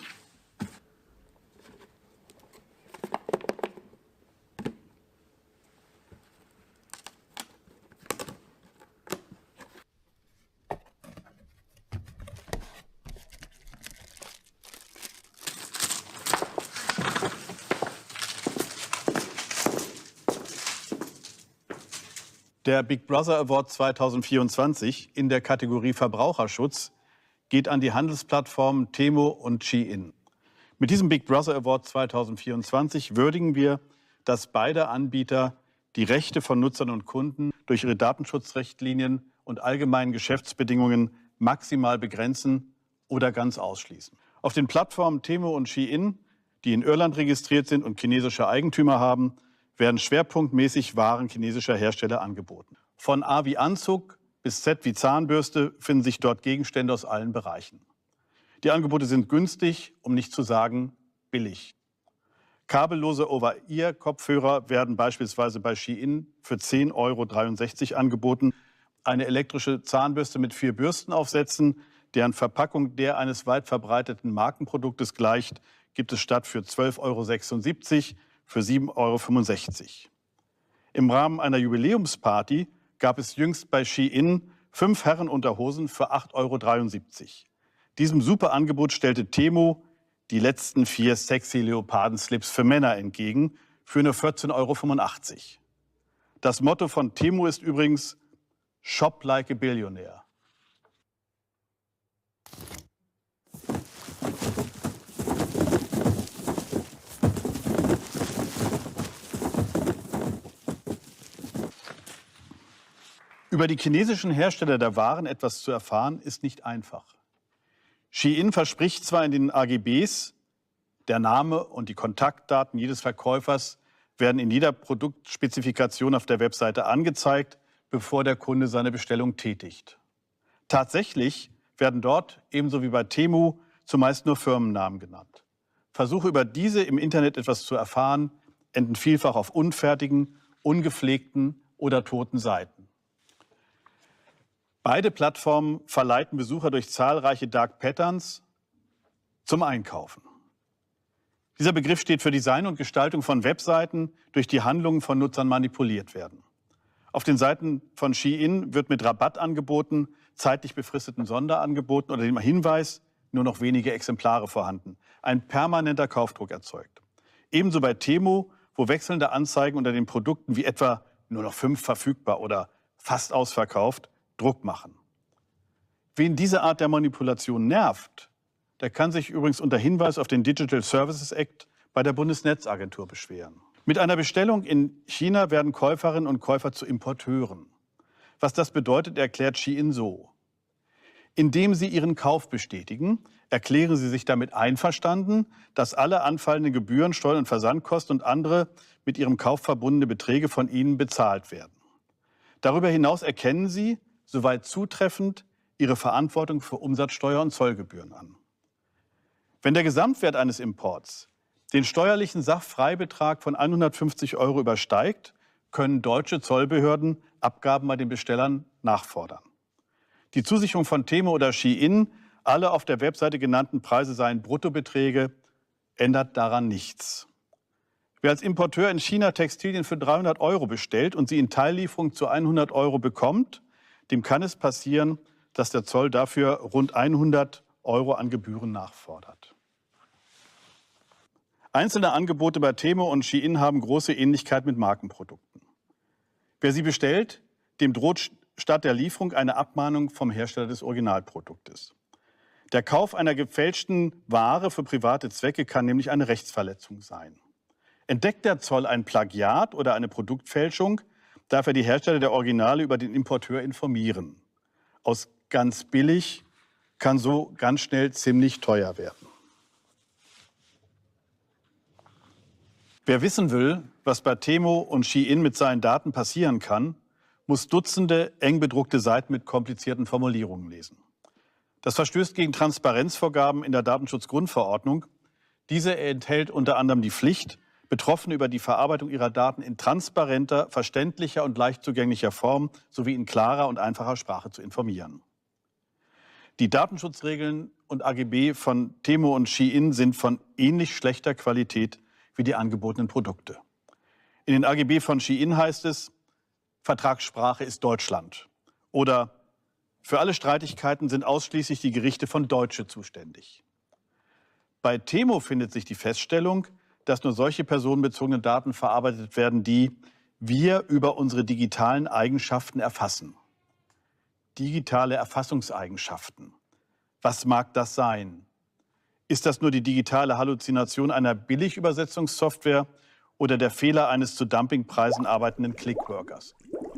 Der Big Brother Award 2024 in der Kategorie Verbraucherschutz geht an die Handelsplattformen Temu und Shein. Mit diesem Big Brother Award 2024 würdigen wir, dass beide Anbieter die Rechte von Nutzern und Kunden durch ihre Datenschutzrichtlinien und allgemeinen Geschäftsbedingungen maximal begrenzen oder ganz ausschließen. Auf den Plattformen Temu und Shein, die in Irland registriert sind und chinesische Eigentümer haben, werden schwerpunktmäßig Waren chinesischer Hersteller angeboten. Von A wie Anzug bis Z wie Zahnbürste finden sich dort Gegenstände aus allen Bereichen. Die Angebote sind günstig, um nicht zu sagen billig. Kabellose Over-Ear-Kopfhörer werden beispielsweise bei Shein für 10,63 € angeboten. Eine elektrische Zahnbürste mit 4 Bürstenaufsätzen, deren Verpackung der eines weit verbreiteten Markenproduktes gleicht, gibt es statt für 12,76 € für 7,65 €. Im Rahmen einer Jubiläumsparty gab es jüngst bei Shein 5 Herrenunterhosen für 8,73 €. Diesem super Angebot stellte Temu die letzten 4 sexy Leopardenslips für Männer entgegen für nur 14,85 €. Das Motto von Temu ist übrigens Shop like a Billionaire. Über die chinesischen Hersteller der Waren etwas zu erfahren, ist nicht einfach. Shein verspricht zwar in den AGBs, der Name und die Kontaktdaten jedes Verkäufers werden in jeder Produktspezifikation auf der Webseite angezeigt, bevor der Kunde seine Bestellung tätigt. Tatsächlich werden dort, ebenso wie bei Temu, zumeist nur Firmennamen genannt. Versuche über diese im Internet etwas zu erfahren, enden vielfach auf unfertigen, ungepflegten oder toten Seiten. Beide Plattformen verleiten Besucher durch zahlreiche Dark Patterns zum Einkaufen. Dieser Begriff steht für Design und Gestaltung von Webseiten, durch die Handlungen von Nutzern manipuliert werden. Auf den Seiten von Shein wird mit Rabatt angeboten, zeitlich befristeten Sonderangeboten oder dem Hinweis, nur noch wenige Exemplare vorhanden, ein permanenter Kaufdruck erzeugt. Ebenso bei Temu, wo wechselnde Anzeigen unter den Produkten wie etwa nur noch 5 verfügbar oder fast ausverkauft, Druck machen. Wen diese Art der Manipulation nervt, der kann sich übrigens unter Hinweis auf den Digital Services Act bei der Bundesnetzagentur beschweren. Mit einer Bestellung in China werden Käuferinnen und Käufer zu Importeuren. Was das bedeutet, erklärt Shein so: Indem Sie Ihren Kauf bestätigen, erklären Sie sich damit einverstanden, dass alle anfallenden Gebühren, Steuern und Versandkosten und andere mit Ihrem Kauf verbundene Beträge von Ihnen bezahlt werden. Darüber hinaus erkennen Sie, soweit zutreffend, Ihre Verantwortung für Umsatzsteuer und Zollgebühren an. Wenn der Gesamtwert eines Imports den steuerlichen Sachfreibetrag von 150 € übersteigt, können deutsche Zollbehörden Abgaben bei den Bestellern nachfordern. Die Zusicherung von Temu oder Shein, alle auf der Webseite genannten Preise seien Bruttobeträge, ändert daran nichts. Wer als Importeur in China Textilien für 300 € bestellt und sie in Teillieferung zu 100 € bekommt, dem kann es passieren, dass der Zoll dafür rund 100 € an Gebühren nachfordert. Einzelne Angebote bei Temu und Shein haben große Ähnlichkeit mit Markenprodukten. Wer sie bestellt, dem droht statt der Lieferung eine Abmahnung vom Hersteller des Originalproduktes. Der Kauf einer gefälschten Ware für private Zwecke kann nämlich eine Rechtsverletzung sein. Entdeckt der Zoll ein Plagiat oder eine Produktfälschung, darf er die Hersteller der Originale über den Importeur informieren. Aus ganz billig kann so ganz schnell ziemlich teuer werden. Wer wissen will, was bei Temu und Shein mit seinen Daten passieren kann, muss Dutzende eng bedruckte Seiten mit komplizierten Formulierungen lesen. Das verstößt gegen Transparenzvorgaben in der Datenschutzgrundverordnung. Diese enthält unter anderem die Pflicht, Betroffene über die Verarbeitung ihrer Daten in transparenter, verständlicher und leicht zugänglicher Form sowie in klarer und einfacher Sprache zu informieren. Die Datenschutzregeln und AGB von Temu und Shein sind von ähnlich schlechter Qualität wie die angebotenen Produkte. In den AGB von Shein heißt es, Vertragssprache ist Deutschland. Oder für alle Streitigkeiten sind ausschließlich die Gerichte von Deutsche zuständig. Bei Temu findet sich die Feststellung, dass nur solche personenbezogene Daten verarbeitet werden, die wir über unsere digitalen Eigenschaften erfassen. Digitale Erfassungseigenschaften. Was mag das sein? Ist das nur die digitale Halluzination einer Billigübersetzungssoftware oder der Fehler eines zu Dumpingpreisen arbeitenden Clickworkers?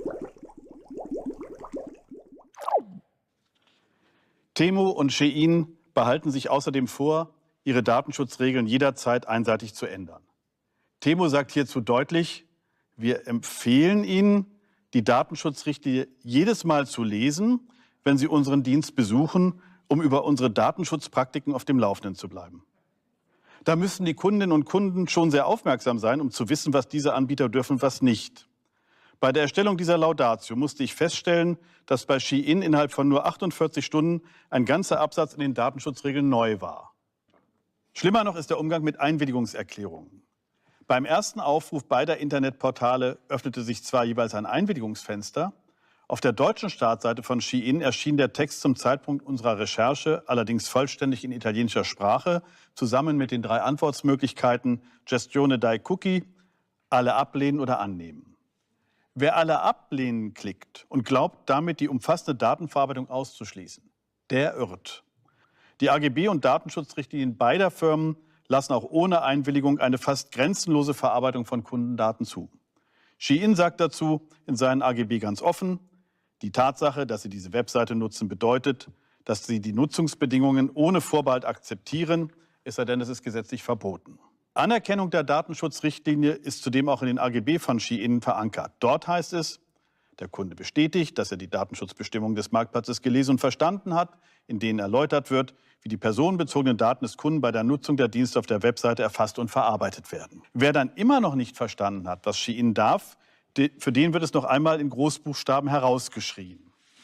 Temu und Shein behalten sich außerdem vor, ihre Datenschutzregeln jederzeit einseitig zu ändern. Temu sagt hierzu deutlich, wir empfehlen Ihnen, die Datenschutzrichtlinie jedes Mal zu lesen, wenn Sie unseren Dienst besuchen, um über unsere Datenschutzpraktiken auf dem Laufenden zu bleiben. Da müssen die Kundinnen und Kunden schon sehr aufmerksam sein, um zu wissen, was diese Anbieter dürfen und was nicht. Bei der Erstellung dieser Laudatio musste ich feststellen, dass bei Shein innerhalb von nur 48 Stunden ein ganzer Absatz in den Datenschutzregeln neu war. Schlimmer noch ist der Umgang mit Einwilligungserklärungen. Beim ersten Aufruf beider Internetportale öffnete sich zwar jeweils ein Einwilligungsfenster, auf der deutschen Startseite von Shein erschien der Text zum Zeitpunkt unserer Recherche allerdings vollständig in italienischer Sprache, zusammen mit den 3 Antwortmöglichkeiten Gestione dei Cookie, alle ablehnen oder annehmen. Wer alle ablehnen klickt und glaubt, damit die umfassende Datenverarbeitung auszuschließen, der irrt. Die AGB und Datenschutzrichtlinien beider Firmen lassen auch ohne Einwilligung eine fast grenzenlose Verarbeitung von Kundendaten zu. Shein sagt dazu in seinen AGB ganz offen, die Tatsache, dass Sie diese Webseite nutzen, bedeutet, dass Sie die Nutzungsbedingungen ohne Vorbehalt akzeptieren, es sei denn, es ist gesetzlich verboten. Anerkennung der Datenschutzrichtlinie ist zudem auch in den AGB von Shein verankert. Dort heißt es, Der Kunde bestätigt, dass er die Datenschutzbestimmungen des Marktplatzes gelesen und verstanden hat, in denen erläutert wird, wie die personenbezogenen Daten des Kunden bei der Nutzung der Dienste auf der Webseite erfasst und verarbeitet werden. Wer dann immer noch nicht verstanden hat, was Shein darf, für den wird es noch einmal in Großbuchstaben herausgeschrien.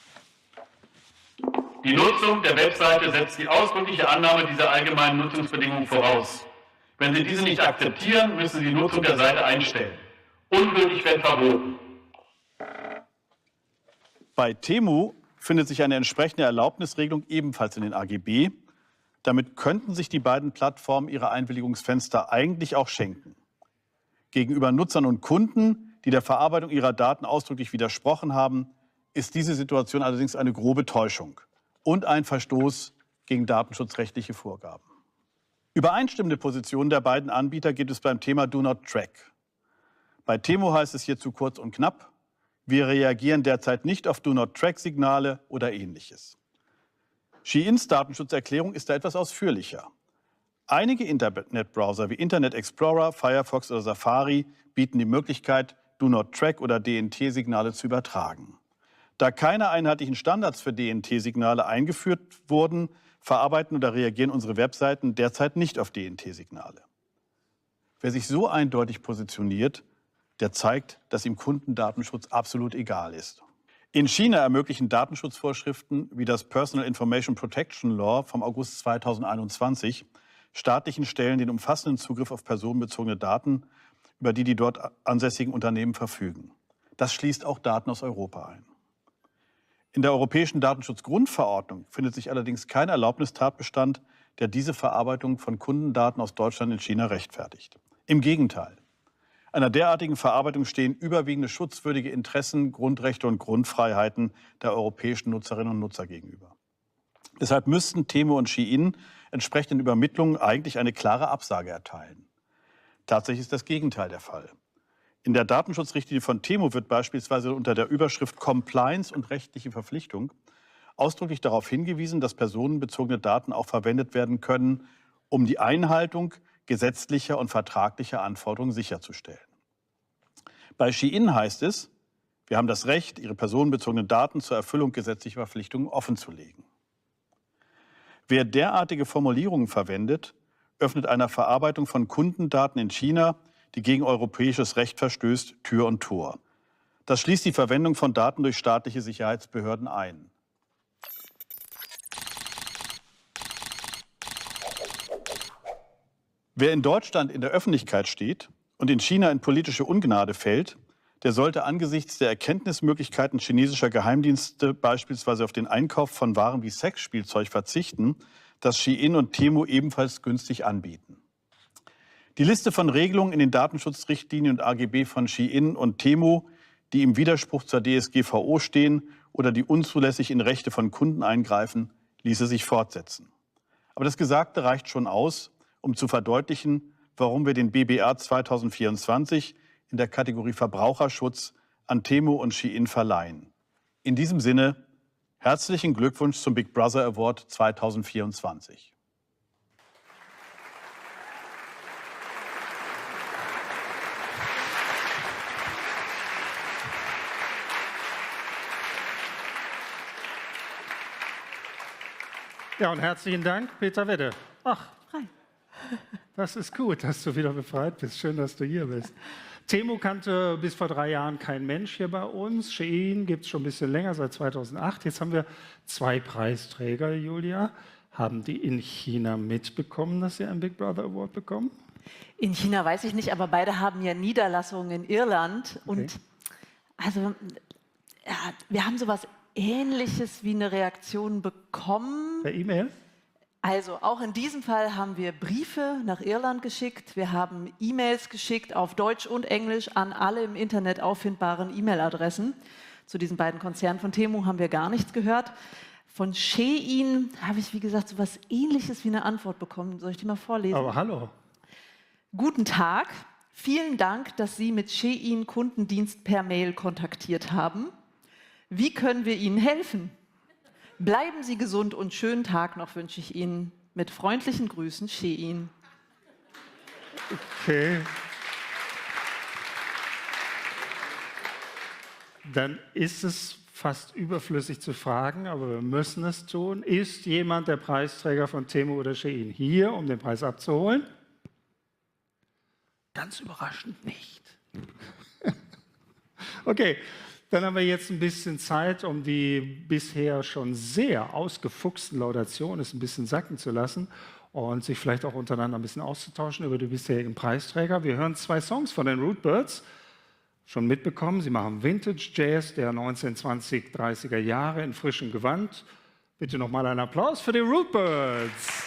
Die Nutzung der Webseite setzt die ausdrückliche Annahme dieser allgemeinen Nutzungsbedingungen voraus. Wenn Sie diese nicht akzeptieren, müssen Sie die Nutzung der Seite einstellen. Ungültig, wenn verboten.
Bei Temu findet sich eine entsprechende Erlaubnisregelung ebenfalls in den AGB. Damit könnten sich die beiden Plattformen ihre Einwilligungsfenster eigentlich auch schenken. Gegenüber Nutzern und Kunden, die der Verarbeitung ihrer Daten ausdrücklich widersprochen haben, ist diese Situation allerdings eine grobe Täuschung und ein Verstoß gegen datenschutzrechtliche Vorgaben. Übereinstimmende Positionen der beiden Anbieter gibt es beim Thema Do Not Track. Bei Temu heißt es hierzu kurz und knapp: Wir reagieren derzeit nicht auf Do-Not-Track-Signale oder Ähnliches. Sheins Datenschutzerklärung ist da etwas ausführlicher. Einige Internetbrowser wie Internet Explorer, Firefox oder Safari bieten die Möglichkeit, Do-Not-Track oder DNT-Signale zu übertragen. Da keine einheitlichen Standards für DNT-Signale eingeführt wurden, verarbeiten oder reagieren unsere Webseiten derzeit nicht auf DNT-Signale. Wer sich so eindeutig positioniert, der zeigt, dass ihm Kundendatenschutz absolut egal ist. In China ermöglichen Datenschutzvorschriften wie das Personal Information Protection Law vom August 2021 staatlichen Stellen den umfassenden Zugriff auf personenbezogene Daten, über die dort ansässigen Unternehmen verfügen. Das schließt auch Daten aus Europa ein. In der Europäischen Datenschutzgrundverordnung findet sich allerdings kein Erlaubnistatbestand, der diese Verarbeitung von Kundendaten aus Deutschland in China rechtfertigt. Im Gegenteil. Einer derartigen Verarbeitung stehen überwiegende schutzwürdige Interessen, Grundrechte und Grundfreiheiten der europäischen Nutzerinnen und Nutzer gegenüber. Deshalb müssten Temu und Shein entsprechenden Übermittlungen eigentlich eine klare Absage erteilen. Tatsächlich ist das Gegenteil der Fall. In der Datenschutzrichtlinie von Temu wird beispielsweise unter der Überschrift Compliance und rechtliche Verpflichtung ausdrücklich darauf hingewiesen, dass personenbezogene Daten auch verwendet werden können, um die Einhaltung gesetzlicher und vertraglicher Anforderungen sicherzustellen. Bei Shein heißt es, wir haben das Recht, Ihre personenbezogenen Daten zur Erfüllung gesetzlicher Verpflichtungen offenzulegen. Wer derartige Formulierungen verwendet, öffnet einer Verarbeitung von Kundendaten in China, die gegen europäisches Recht verstößt, Tür und Tor. Das schließt die Verwendung von Daten durch staatliche Sicherheitsbehörden ein. Wer in Deutschland in der Öffentlichkeit steht und in China in politische Ungnade fällt, der sollte angesichts der Erkenntnismöglichkeiten chinesischer Geheimdienste beispielsweise auf den Einkauf von Waren wie Sexspielzeug verzichten, das Shein und Temu ebenfalls günstig anbieten. Die Liste von Regelungen in den Datenschutzrichtlinien und AGB von Shein und Temu, die im Widerspruch zur DSGVO stehen oder die unzulässig in Rechte von Kunden eingreifen, ließe sich fortsetzen. Aber das Gesagte reicht schon aus, um zu verdeutlichen, warum wir den BBA 2024 in der Kategorie Verbraucherschutz an Temu und Shein verleihen. In diesem Sinne, herzlichen Glückwunsch zum Big Brother Award 2024.
Ja, und herzlichen Dank, Peter Wedde. Ach,
Frei.
das ist gut, dass du wieder befreit bist. Schön, dass du hier bist. Temu kannte bis vor 3 Jahren kein Mensch hier bei uns. Shein gibt es schon ein bisschen länger, seit 2008. Jetzt haben wir 2 Preisträger, Julia. Haben die in China mitbekommen, dass sie einen Big Brother Award bekommen?
In China weiß ich nicht, aber beide haben ja Niederlassungen in Irland. Und also, ja, wir haben sowas Ähnliches wie eine Reaktion bekommen.
Per E-Mail?
Also auch in diesem Fall haben wir Briefe nach Irland geschickt. Wir haben E-Mails geschickt auf Deutsch und Englisch an alle im Internet auffindbaren E-Mail-Adressen. Zu diesen beiden Konzernen von Temu haben wir gar nichts gehört. Von Shein habe ich, wie gesagt, so etwas Ähnliches wie eine Antwort bekommen. Soll ich die mal vorlesen?
Aber hallo.
Guten Tag. Vielen Dank, dass Sie mit Shein Kundendienst per Mail kontaktiert haben. Wie können wir Ihnen helfen? Bleiben Sie gesund und schönen Tag noch wünsche ich Ihnen. Mit freundlichen Grüßen, Shein.
Okay. dann ist es fast überflüssig zu fragen, aber wir müssen es tun. Ist jemand der Preisträger von Temu oder Shein hier, um den Preis abzuholen? Ganz überraschend nicht. Okay, dann haben wir jetzt ein bisschen Zeit, um die bisher schon sehr ausgefuchsten Laudationen ein bisschen sacken zu lassen und sich vielleicht auch untereinander ein bisschen auszutauschen über die bisherigen Preisträger. Wir hören 2 Songs von den Rootbirds. Schon mitbekommen, sie machen Vintage Jazz der 1920, 30er Jahre in frischem Gewand. Bitte nochmal einen Applaus für die Rootbirds.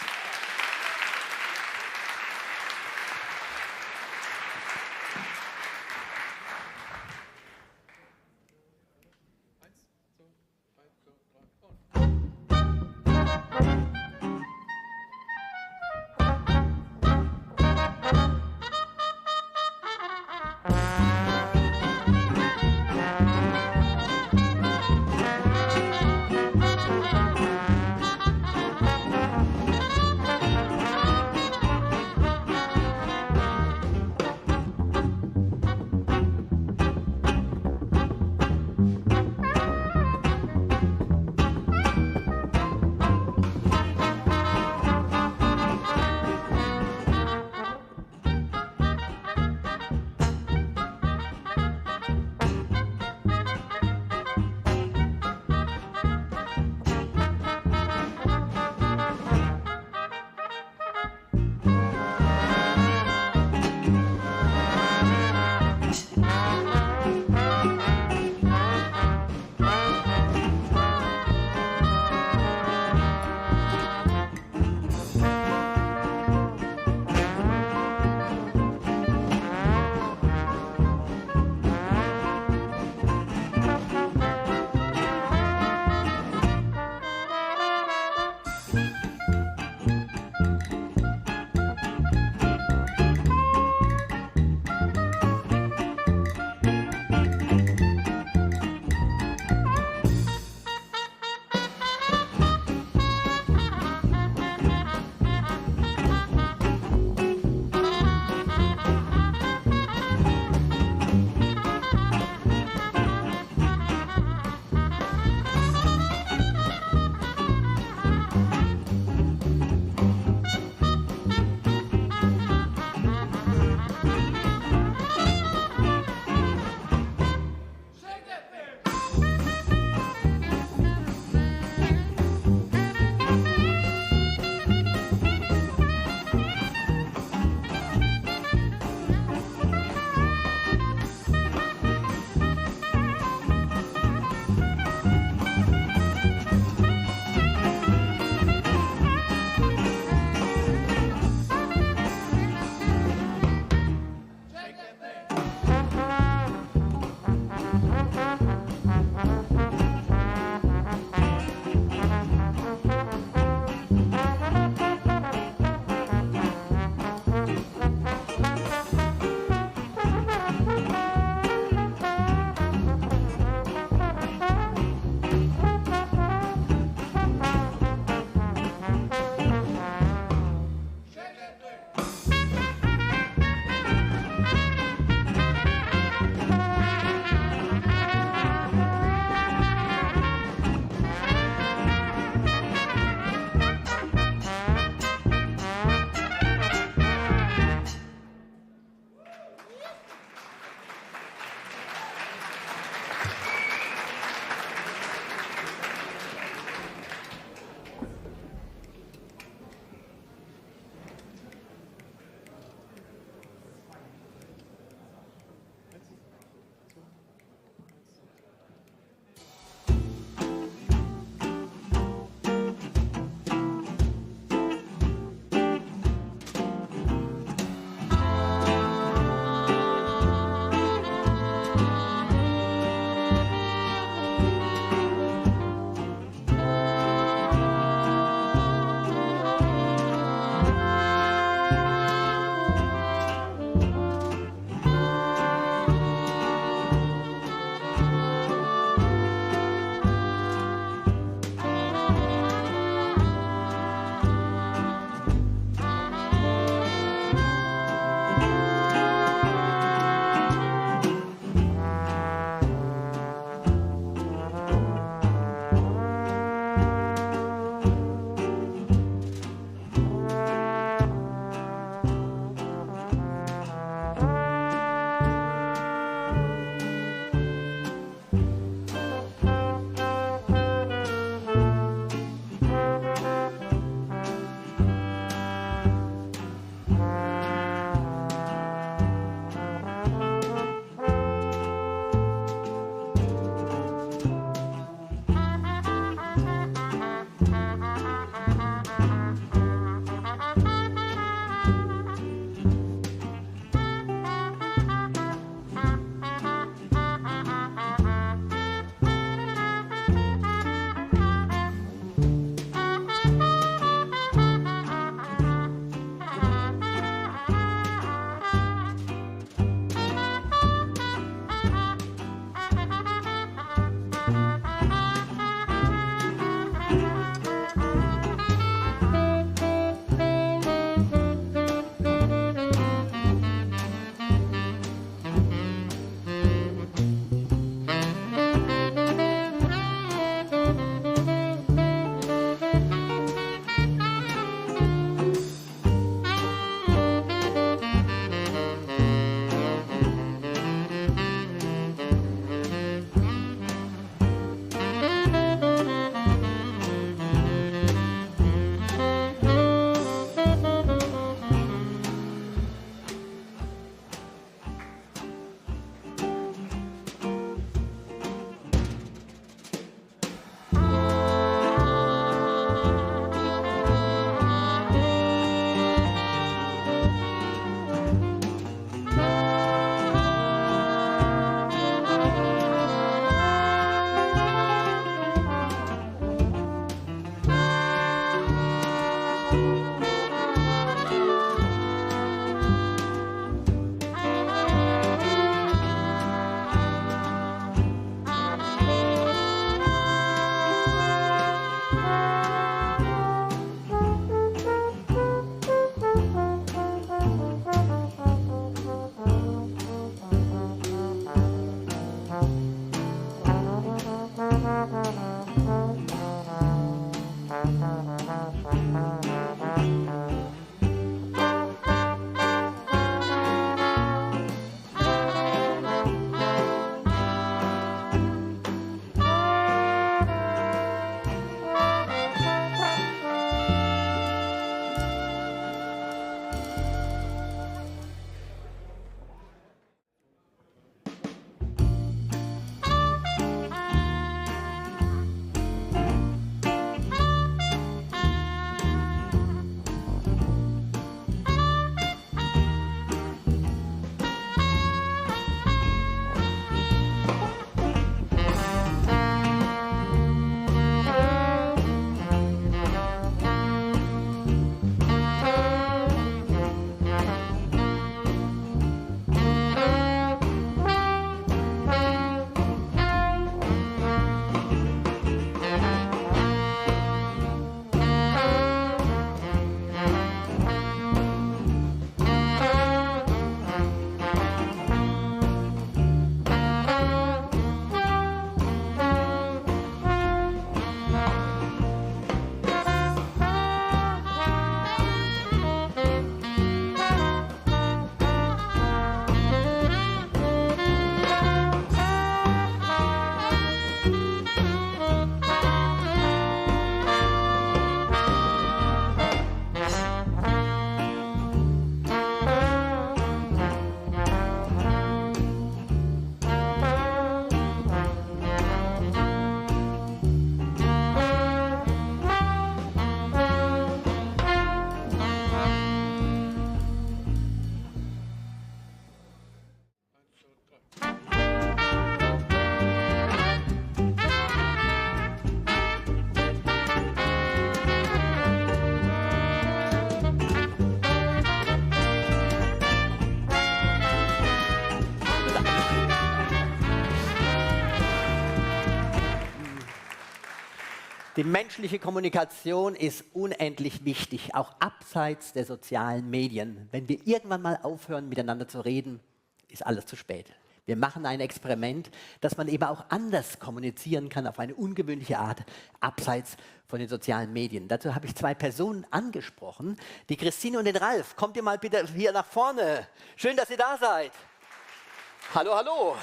Die menschliche Kommunikation ist unendlich wichtig, auch abseits der sozialen Medien. Wenn wir irgendwann mal aufhören, miteinander zu reden, ist alles zu spät. Wir machen ein Experiment, dass man eben auch anders kommunizieren kann, auf eine ungewöhnliche Art, abseits von den sozialen Medien. Dazu habe ich zwei Personen angesprochen, die Christine und den Ralf. Kommt ihr mal bitte hier nach vorne. Schön, dass ihr da seid. Hallo, hallo.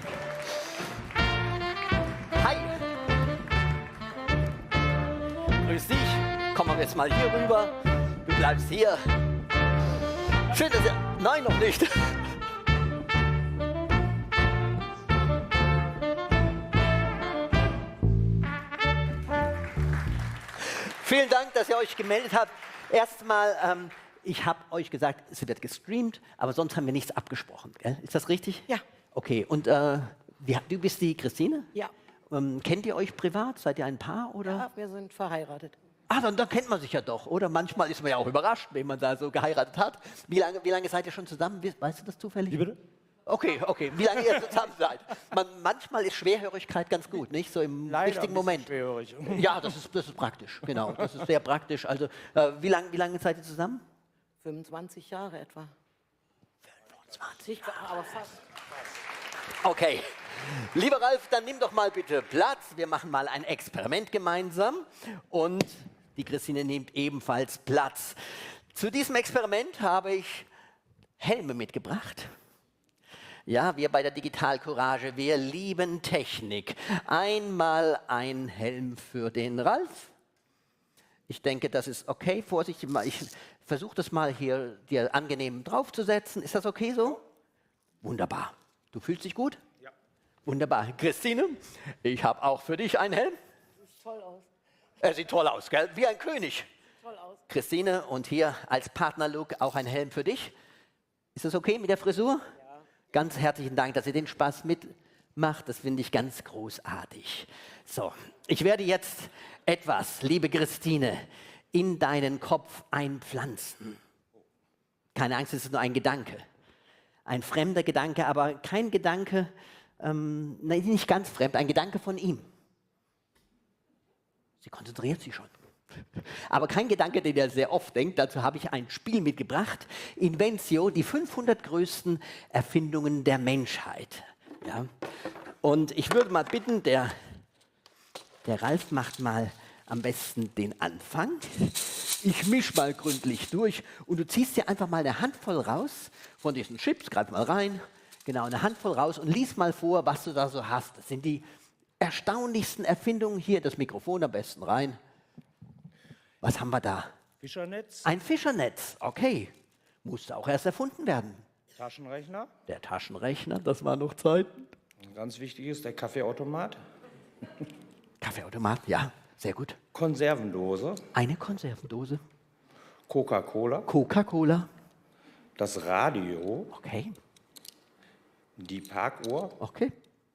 Hi. Grüß dich. Kommen wir jetzt mal hier rüber. Du bleibst hier. Schön, dass ihr... Nein, noch nicht. Vielen Dank, dass ihr euch gemeldet habt. Erstmal, ich habe euch gesagt, es wird gestreamt, aber sonst haben wir nichts abgesprochen. Gell? Ist das richtig?
Ja.
Okay, und du bist die Christine?
Ja.
Kennt ihr euch privat? Seid ihr ein Paar? Oder?
Ja, wir sind verheiratet.
Ah, dann kennt man sich ja doch, oder? Manchmal ist man ja auch überrascht, wenn man da so geheiratet hat. Wie lange seid ihr schon zusammen? Weißt du das zufällig? Wie bitte? Okay. Wie lange ihr zusammen seid? Manchmal ist Schwerhörigkeit ganz gut, nicht? So im richtigen Moment. Schwerhörig. Ja, das ist praktisch, genau. Das ist sehr praktisch. Also, wie lange seid ihr zusammen?
25 Jahre etwa.
25
Jahre. Aber fast.
Okay. Lieber Ralf, dann nimm doch mal bitte Platz. Wir machen mal ein Experiment gemeinsam. Und die Christine nimmt ebenfalls Platz. Zu diesem Experiment habe ich Helme mitgebracht. Ja, wir bei der Digital Courage, wir lieben Technik. Einmal ein Helm für den Ralf. Ich denke, das ist okay. Vorsichtig mal, ich versuche das mal hier dir angenehm draufzusetzen. Ist das okay so? Wunderbar. Du fühlst dich gut? Ja. Wunderbar. Christine, ich habe auch für dich einen Helm.
Sieht toll aus.
Er sieht toll aus, gell? Wie ein König.
Toll aus.
Christine, und hier als Partnerlook auch ein Helm für dich. Ist das okay mit der Frisur? Ja. Ganz herzlichen Dank, dass ihr den Spaß mitmacht. Das finde ich ganz großartig. So, ich werde jetzt etwas, liebe Christine, in deinen Kopf einpflanzen. Keine Angst, es ist nur ein Gedanke. Ein fremder Gedanke, aber kein Gedanke, nein, nicht ganz fremd, ein Gedanke von ihm. Sie konzentriert sich schon. Aber kein Gedanke, den er sehr oft denkt. Dazu habe ich ein Spiel mitgebracht. Inventio, die 500 größten Erfindungen der Menschheit. Ja. Und ich würde mal bitten, der Ralf macht mal am besten den Anfang. Ich mische mal gründlich durch und du ziehst dir einfach mal eine Handvoll raus von diesen Chips. Greif mal rein. Genau, eine Handvoll raus und lies mal vor, was du da so hast. Das sind die erstaunlichsten Erfindungen. Hier, das Mikrofon am besten rein. Was haben wir da?
Fischernetz.
Ein Fischernetz, okay. Musste auch erst erfunden werden.
Taschenrechner.
Der Taschenrechner, das war noch Zeiten.
Ganz wichtig ist der Kaffeeautomat.
Kaffeeautomat, ja, sehr gut.
Konservendose.
Eine Konservendose.
Coca-Cola.
Coca-Cola.
Das Radio.
Okay.
Die Parkuhr.
Okay.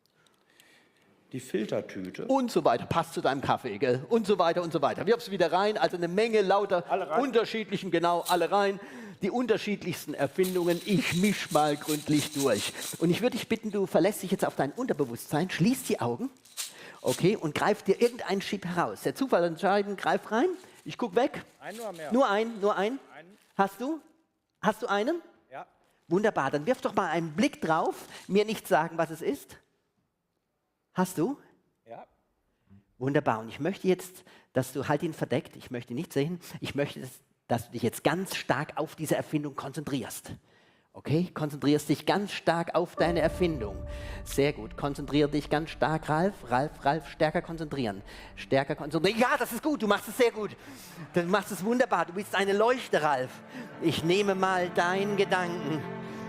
Die Filtertüte.
Und so weiter. Passt zu deinem Kaffee, gell? Und so weiter und so weiter. Wirf's wieder rein. Also eine Menge lauter unterschiedlichen, genau, alle rein. Die unterschiedlichsten Erfindungen. Ich misch mal gründlich durch. Und ich würde dich bitten, du verlässt dich jetzt auf dein Unterbewusstsein, schließ die Augen, okay, und greif dir irgendeinen Chip heraus. Der Zufall entscheiden, greif rein. Ich guck weg.
Ein oder mehr?
Nur einen. Hast du? Hast du einen?
Ja.
Wunderbar. Dann wirf doch mal einen Blick drauf. Mir nicht sagen, was es ist. Hast du?
Ja.
Wunderbar. Und ich möchte jetzt, dass du, halt ihn verdeckt, ich möchte ihn nicht sehen, ich möchte, dass du dich jetzt ganz stark auf diese Erfindung konzentrierst. Okay? Konzentrierst dich ganz stark auf deine Erfindung. Sehr gut. Konzentriere dich ganz stark, Ralf. Ralf, stärker konzentrieren. Stärker konzentrieren. Ja, das ist gut. Du machst es sehr gut. Du machst es wunderbar. Du bist eine Leuchte, Ralf. Ich nehme mal deinen Gedanken,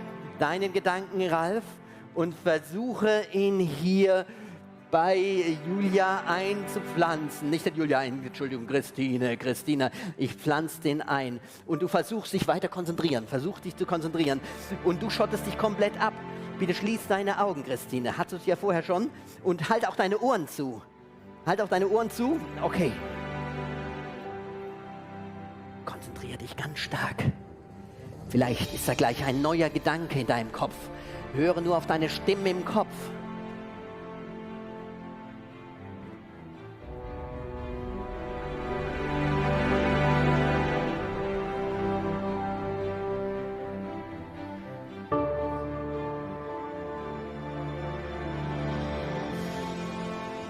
Ralf, und versuche ihn hier bei Julia einzupflanzen. Nicht der Julia Entschuldigung, Christina, ich pflanze den ein. Und du versuchst dich weiter konzentrieren, zu konzentrieren. Und du schottest dich komplett ab. Bitte schließ deine Augen, Christine. Hattest du es ja vorher schon. Und halt auch deine Ohren zu. Okay. Konzentriere dich ganz stark. Vielleicht ist da gleich ein neuer Gedanke in deinem Kopf. Höre nur auf deine Stimme im Kopf.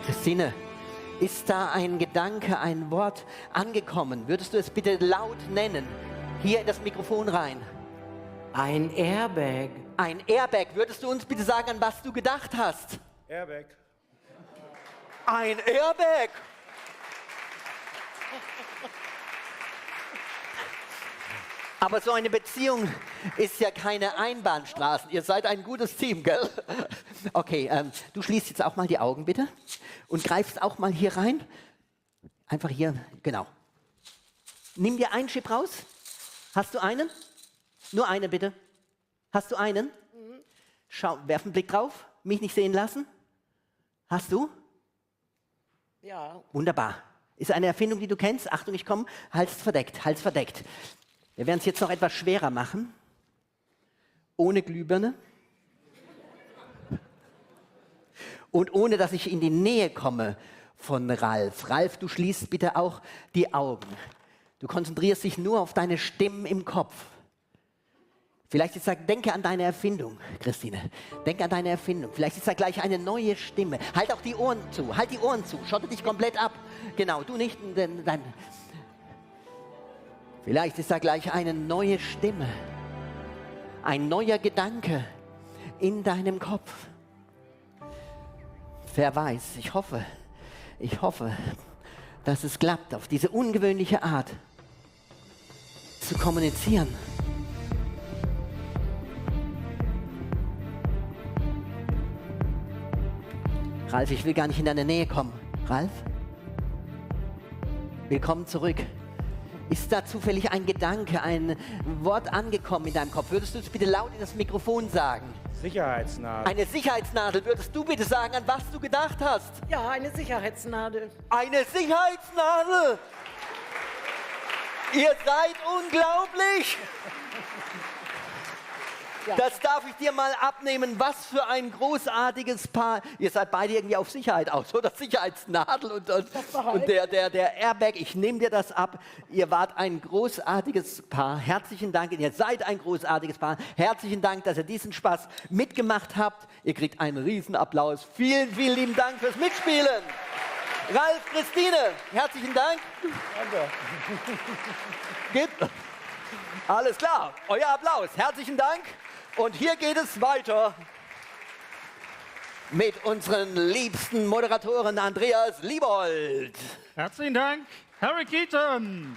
Christine, ist da ein Gedanke, ein Wort angekommen? Würdest du es bitte laut nennen? Hier in das Mikrofon rein.
Ein Airbag.
Ein Airbag. Würdest du uns bitte sagen, an was du gedacht hast?
Airbag.
Ein Airbag. Aber so eine Beziehung ist ja keine Einbahnstraße. Ihr seid ein gutes Team, gell? Okay, du schließt jetzt auch mal die Augen, bitte. Und greifst auch mal hier rein. Einfach hier, genau. Nimm dir einen Chip raus. Hast du einen? Nur eine, bitte. Hast du einen? Schau, werf einen Blick drauf. Mich nicht sehen lassen. Hast du?
Ja.
Wunderbar. Ist eine Erfindung, die du kennst? Achtung, ich komme. Hals verdeckt, Hals verdeckt. Wir werden es jetzt noch etwas schwerer machen. Ohne Glühbirne. Und ohne, dass ich in die Nähe komme von Ralf. Ralf, du schließt bitte auch die Augen. Du konzentrierst dich nur auf deine Stimmen im Kopf. Vielleicht ist da, denke an deine Erfindung, Christine. Denke an deine Erfindung. Vielleicht ist da gleich eine neue Stimme. Halt auch die Ohren zu. Halt die Ohren zu. Schotte dich komplett ab. Genau, du nicht. Vielleicht ist da gleich eine neue Stimme. Ein neuer Gedanke in deinem Kopf. Wer weiß, ich hoffe, dass es klappt, auf diese ungewöhnliche Art zu kommunizieren. Ralf, ich will gar nicht in deine Nähe kommen. Ralf? Willkommen zurück. Ist da zufällig ein Gedanke, ein Wort angekommen in deinem Kopf? Würdest du es bitte laut in das Mikrofon sagen?
Sicherheitsnadel.
Eine Sicherheitsnadel. Würdest du bitte sagen, an was du gedacht hast?
Ja, eine Sicherheitsnadel.
Eine Sicherheitsnadel! Ihr seid unglaublich!
Ja.
Das darf ich dir mal abnehmen. Was für ein großartiges Paar. Ihr seid beide irgendwie auf Sicherheit aus, oder? Sicherheitsnadel und der Airbag. Ich nehme dir das ab. Ihr wart ein großartiges Paar. Herzlichen Dank. Ihr seid ein großartiges Paar. Herzlichen Dank, dass ihr diesen Spaß mitgemacht habt. Ihr kriegt einen Riesenapplaus. Vielen, vielen lieben Dank fürs Mitspielen. Ralf, Christine, herzlichen Dank. Danke. Alles klar. Euer Applaus. Herzlichen Dank. Und hier geht es weiter mit unseren liebsten Moderatoren Andreas Liebold.
Herzlichen Dank, Harry Keaton.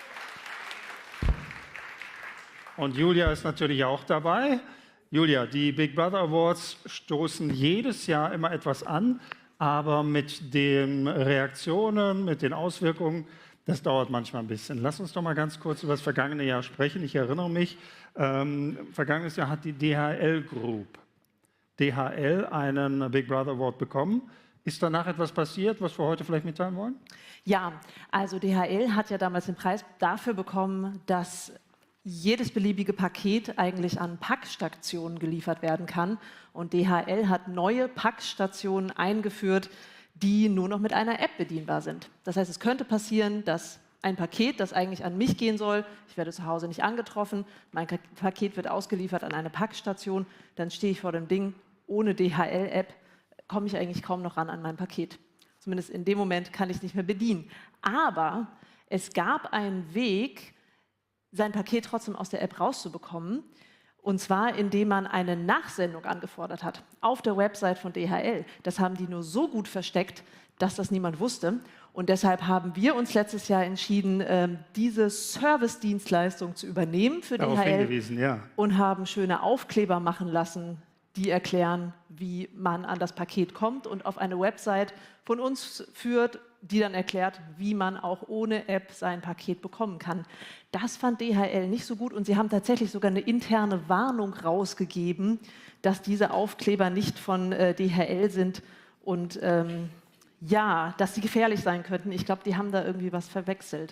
Und Julia ist natürlich auch dabei. Julia, die Big Brother Awards stoßen jedes Jahr immer etwas an, aber mit den Reaktionen, mit den Auswirkungen, das dauert manchmal ein bisschen. Lass uns doch mal ganz kurz über das vergangene Jahr sprechen. Ich erinnere mich, vergangenes Jahr hat die DHL Group, DHL, einen Big Brother Award bekommen. Ist danach etwas passiert, was wir heute vielleicht mitteilen wollen?
Ja, also DHL hat ja damals den Preis dafür bekommen, dass jedes beliebige Paket eigentlich an Packstationen geliefert werden kann. Und DHL hat neue Packstationen eingeführt, die nur noch mit einer App bedienbar sind. Das heißt, es könnte passieren, dass ein Paket, das eigentlich an mich gehen soll, ich werde zu Hause nicht angetroffen, mein Paket wird ausgeliefert an eine Packstation, dann stehe ich vor dem Ding, ohne DHL-App komme ich eigentlich kaum noch ran an mein Paket. Zumindest in dem Moment kann ich es nicht mehr bedienen. Aber es gab einen Weg, sein Paket trotzdem aus der App rauszubekommen, und zwar indem man eine Nachsendung angefordert hat auf der Website von DHL. Das haben die nur so gut versteckt, dass das niemand wusste. Und deshalb haben wir uns letztes Jahr entschieden, diese Service-Dienstleistung zu übernehmen für
Darauf
DHL
hingewiesen, ja.
und haben schöne Aufkleber machen lassen, die erklären, wie man an das Paket kommt und auf eine Website von uns führt, die dann erklärt, wie man auch ohne App sein Paket bekommen kann. Das fand DHL nicht so gut und sie haben tatsächlich sogar eine interne Warnung rausgegeben, dass diese Aufkleber nicht von DHL sind und ja, dass sie gefährlich sein könnten. Ich glaube, die haben da irgendwie was verwechselt.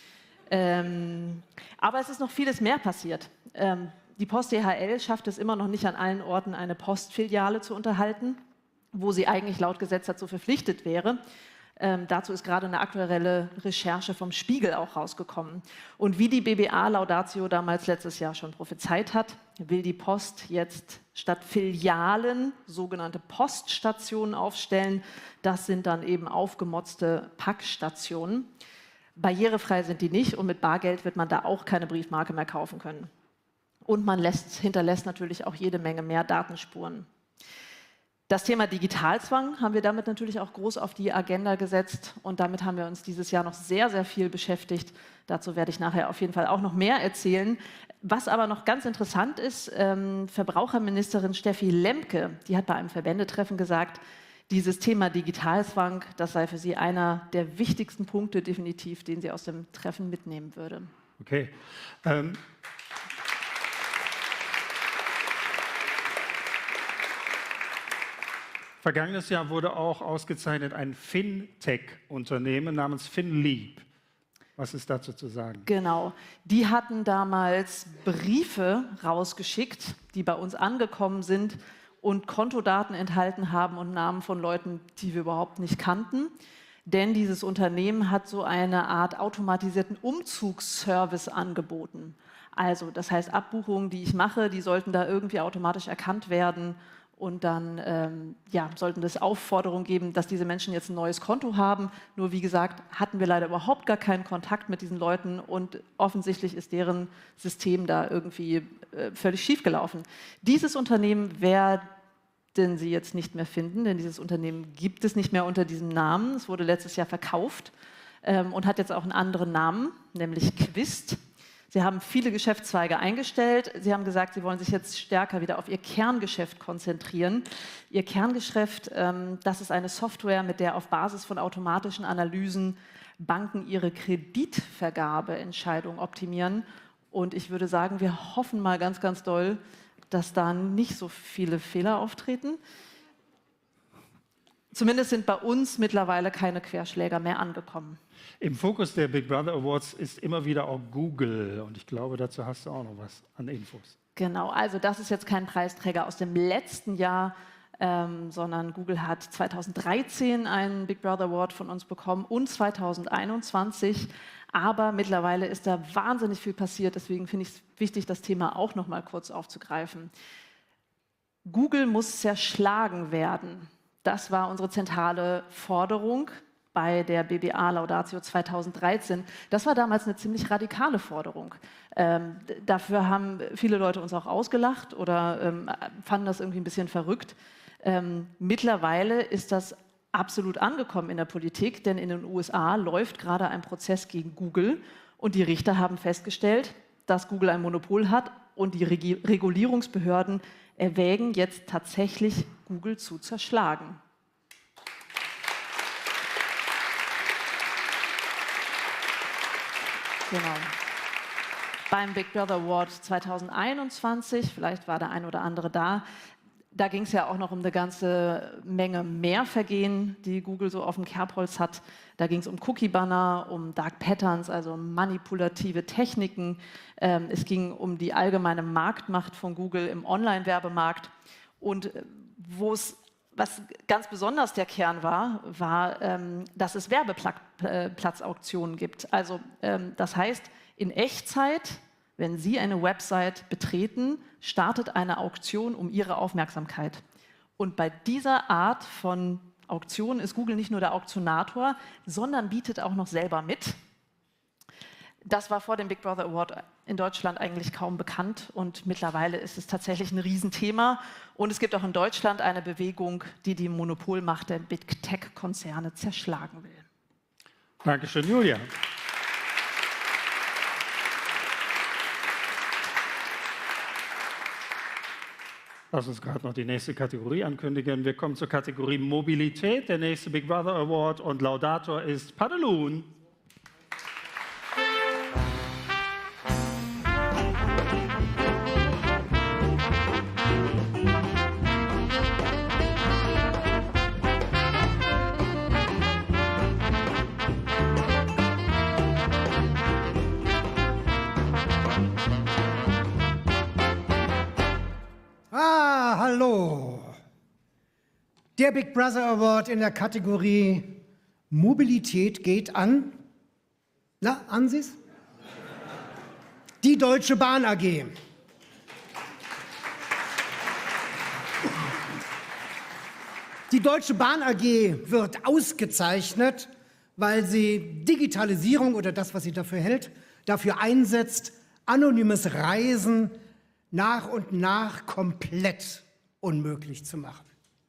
Aber es ist noch vieles mehr passiert. Die Post DHL schafft es immer noch nicht an allen Orten, eine Postfiliale zu unterhalten, wo sie eigentlich laut Gesetz dazu verpflichtet wäre. Dazu ist gerade eine aktuelle Recherche vom Spiegel auch rausgekommen. Und wie die BBA Laudatio damals letztes Jahr schon prophezeit hat, will die Post jetzt statt Filialen sogenannte Poststationen aufstellen. Das sind dann eben aufgemotzte Packstationen. Barrierefrei sind die nicht und mit Bargeld wird man da auch keine Briefmarke mehr kaufen können. Und man hinterlässt natürlich auch jede Menge mehr Datenspuren. Das Thema Digitalzwang haben wir damit natürlich auch groß auf die Agenda gesetzt und damit haben wir uns dieses Jahr noch sehr, sehr viel beschäftigt. Dazu werde ich nachher auf jeden Fall auch noch mehr erzählen. Was aber noch ganz interessant ist, Verbraucherministerin Steffi Lemke, die hat bei einem Verbändetreffen gesagt, dieses Thema Digitalzwang, das sei für sie einer der wichtigsten Punkte definitiv, den sie aus dem Treffen mitnehmen würde.
Okay. Vergangenes Jahr wurde auch ausgezeichnet ein Fintech-Unternehmen namens FinLeap. Was ist dazu zu sagen?
Genau. Die hatten damals Briefe rausgeschickt, die bei uns angekommen sind und Kontodaten enthalten haben und Namen von Leuten, die wir überhaupt nicht kannten. Denn dieses Unternehmen hat so eine Art automatisierten Umzugsservice angeboten. Also das heißt, Abbuchungen, die ich mache, die sollten da irgendwie automatisch erkannt werden. Und dann sollten es Aufforderungen geben, dass diese Menschen jetzt ein neues Konto haben. Nur wie gesagt, hatten wir leider überhaupt gar keinen Kontakt mit diesen Leuten und offensichtlich ist deren System da irgendwie völlig schief gelaufen. Dieses Unternehmen werden Sie jetzt nicht mehr finden, denn dieses Unternehmen gibt es nicht mehr unter diesem Namen. Es wurde letztes Jahr verkauft und hat jetzt auch einen anderen Namen, nämlich Quist. Sie haben viele Geschäftszweige eingestellt. Sie haben gesagt, Sie wollen sich jetzt stärker wieder auf Ihr Kerngeschäft konzentrieren. Ihr Kerngeschäft, das ist eine Software, mit der auf Basis von automatischen Analysen Banken ihre Kreditvergabeentscheidung optimieren. Und ich würde sagen, wir hoffen mal ganz, ganz doll, dass da nicht so viele Fehler auftreten. Zumindest sind bei uns mittlerweile keine Querschläger mehr angekommen.
Im Fokus der Big Brother Awards ist immer wieder auch Google. Und ich glaube, dazu hast du auch noch was an Infos.
Genau, also das ist jetzt kein Preisträger aus dem letzten Jahr, sondern Google hat 2013 einen Big Brother Award von uns bekommen und 2021. Aber mittlerweile ist da wahnsinnig viel passiert. Deswegen finde ich es wichtig, das Thema auch noch mal kurz aufzugreifen. Google muss zerschlagen werden. Das war unsere zentrale Forderung bei der BBA Laudatio 2013. Das war damals eine ziemlich radikale Forderung. Dafür haben viele Leute uns auch ausgelacht oder fanden das irgendwie ein bisschen verrückt. Mittlerweile ist das absolut angekommen in der Politik, denn in den USA läuft gerade ein Prozess gegen Google und die Richter haben festgestellt, dass Google ein Monopol hat und die Regulierungsbehörden erwägen jetzt tatsächlich, Google zu zerschlagen. Genau. Beim Big Brother Award 2021, vielleicht war der ein oder andere da ging es ja auch noch um eine ganze Menge mehr Vergehen, die Google so auf dem Kerbholz hat. Da ging es um Cookie-Banner, um Dark Patterns, also manipulative Techniken. Es ging um die allgemeine Marktmacht von Google im Online-Werbemarkt. Und was ganz besonders der Kern war, dass es Werbeplatzauktionen gibt. Also das heißt, in Echtzeit, wenn Sie eine Website betreten, startet eine Auktion um Ihre Aufmerksamkeit. Und bei dieser Art von Auktion ist Google nicht nur der Auktionator, sondern bietet auch noch selber mit. Das war vor dem Big Brother Award in Deutschland eigentlich kaum bekannt und mittlerweile ist es tatsächlich ein Riesenthema. Und es gibt auch in Deutschland eine Bewegung, die die Monopolmacht der Big Tech-Konzerne zerschlagen will.
Dankeschön, Julia. Lass uns gerade noch die nächste Kategorie ankündigen. Wir kommen zur Kategorie Mobilität, der nächste Big Brother Award und Laudator ist Padelun.
Hallo. Der Big Brother Award in der Kategorie Mobilität geht an, na, ahnen Sie es? Die Deutsche Bahn AG. Die Deutsche Bahn AG wird ausgezeichnet, weil sie Digitalisierung oder das, was sie dafür hält, dafür einsetzt, anonymes Reisen nach und nach komplett unmöglich zu machen.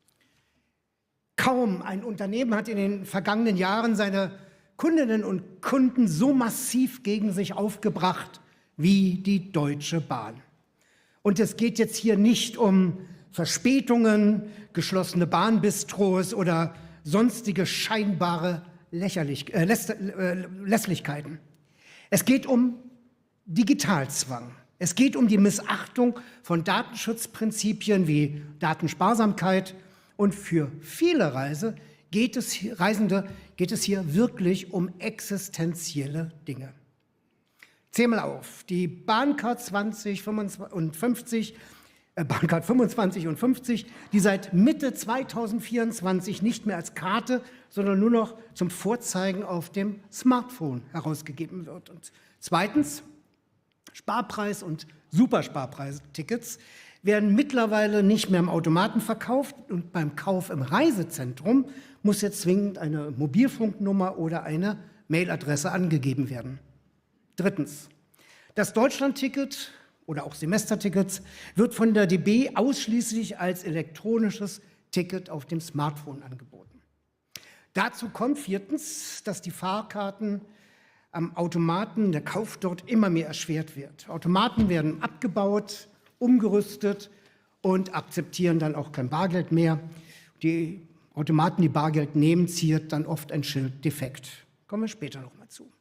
Kaum ein Unternehmen hat in den vergangenen Jahren seine Kundinnen und Kunden so massiv gegen sich aufgebracht wie die Deutsche Bahn. Und es geht jetzt hier nicht um Verspätungen, geschlossene Bahnbistros oder sonstige scheinbare Lässlichkeiten. Es geht um Digitalzwang. Es geht um die Missachtung von Datenschutzprinzipien wie Datensparsamkeit. Und für viele Reisende geht es hier wirklich um existenzielle Dinge. Zähl mal auf, die Bahncard 20, 25 und 50, Bahncard 25 und 50, die seit Mitte 2024 nicht mehr als Karte, sondern nur noch zum Vorzeigen auf dem Smartphone herausgegeben wird. Und zweitens, Sparpreis- und Supersparpreistickets werden mittlerweile nicht mehr im Automaten verkauft und beim Kauf im Reisezentrum muss jetzt zwingend eine Mobilfunknummer oder eine Mailadresse angegeben werden. Drittens, das Deutschlandticket oder auch Semestertickets wird von der DB ausschließlich als elektronisches Ticket auf dem Smartphone angeboten. Dazu kommt viertens, dass die Fahrkarten am Automaten, der Kauf dort immer mehr erschwert wird. Automaten werden abgebaut, umgerüstet und akzeptieren dann auch kein Bargeld mehr. Die Automaten, die Bargeld nehmen, ziert dann oft ein Schild defekt. Kommen wir später noch mal zu.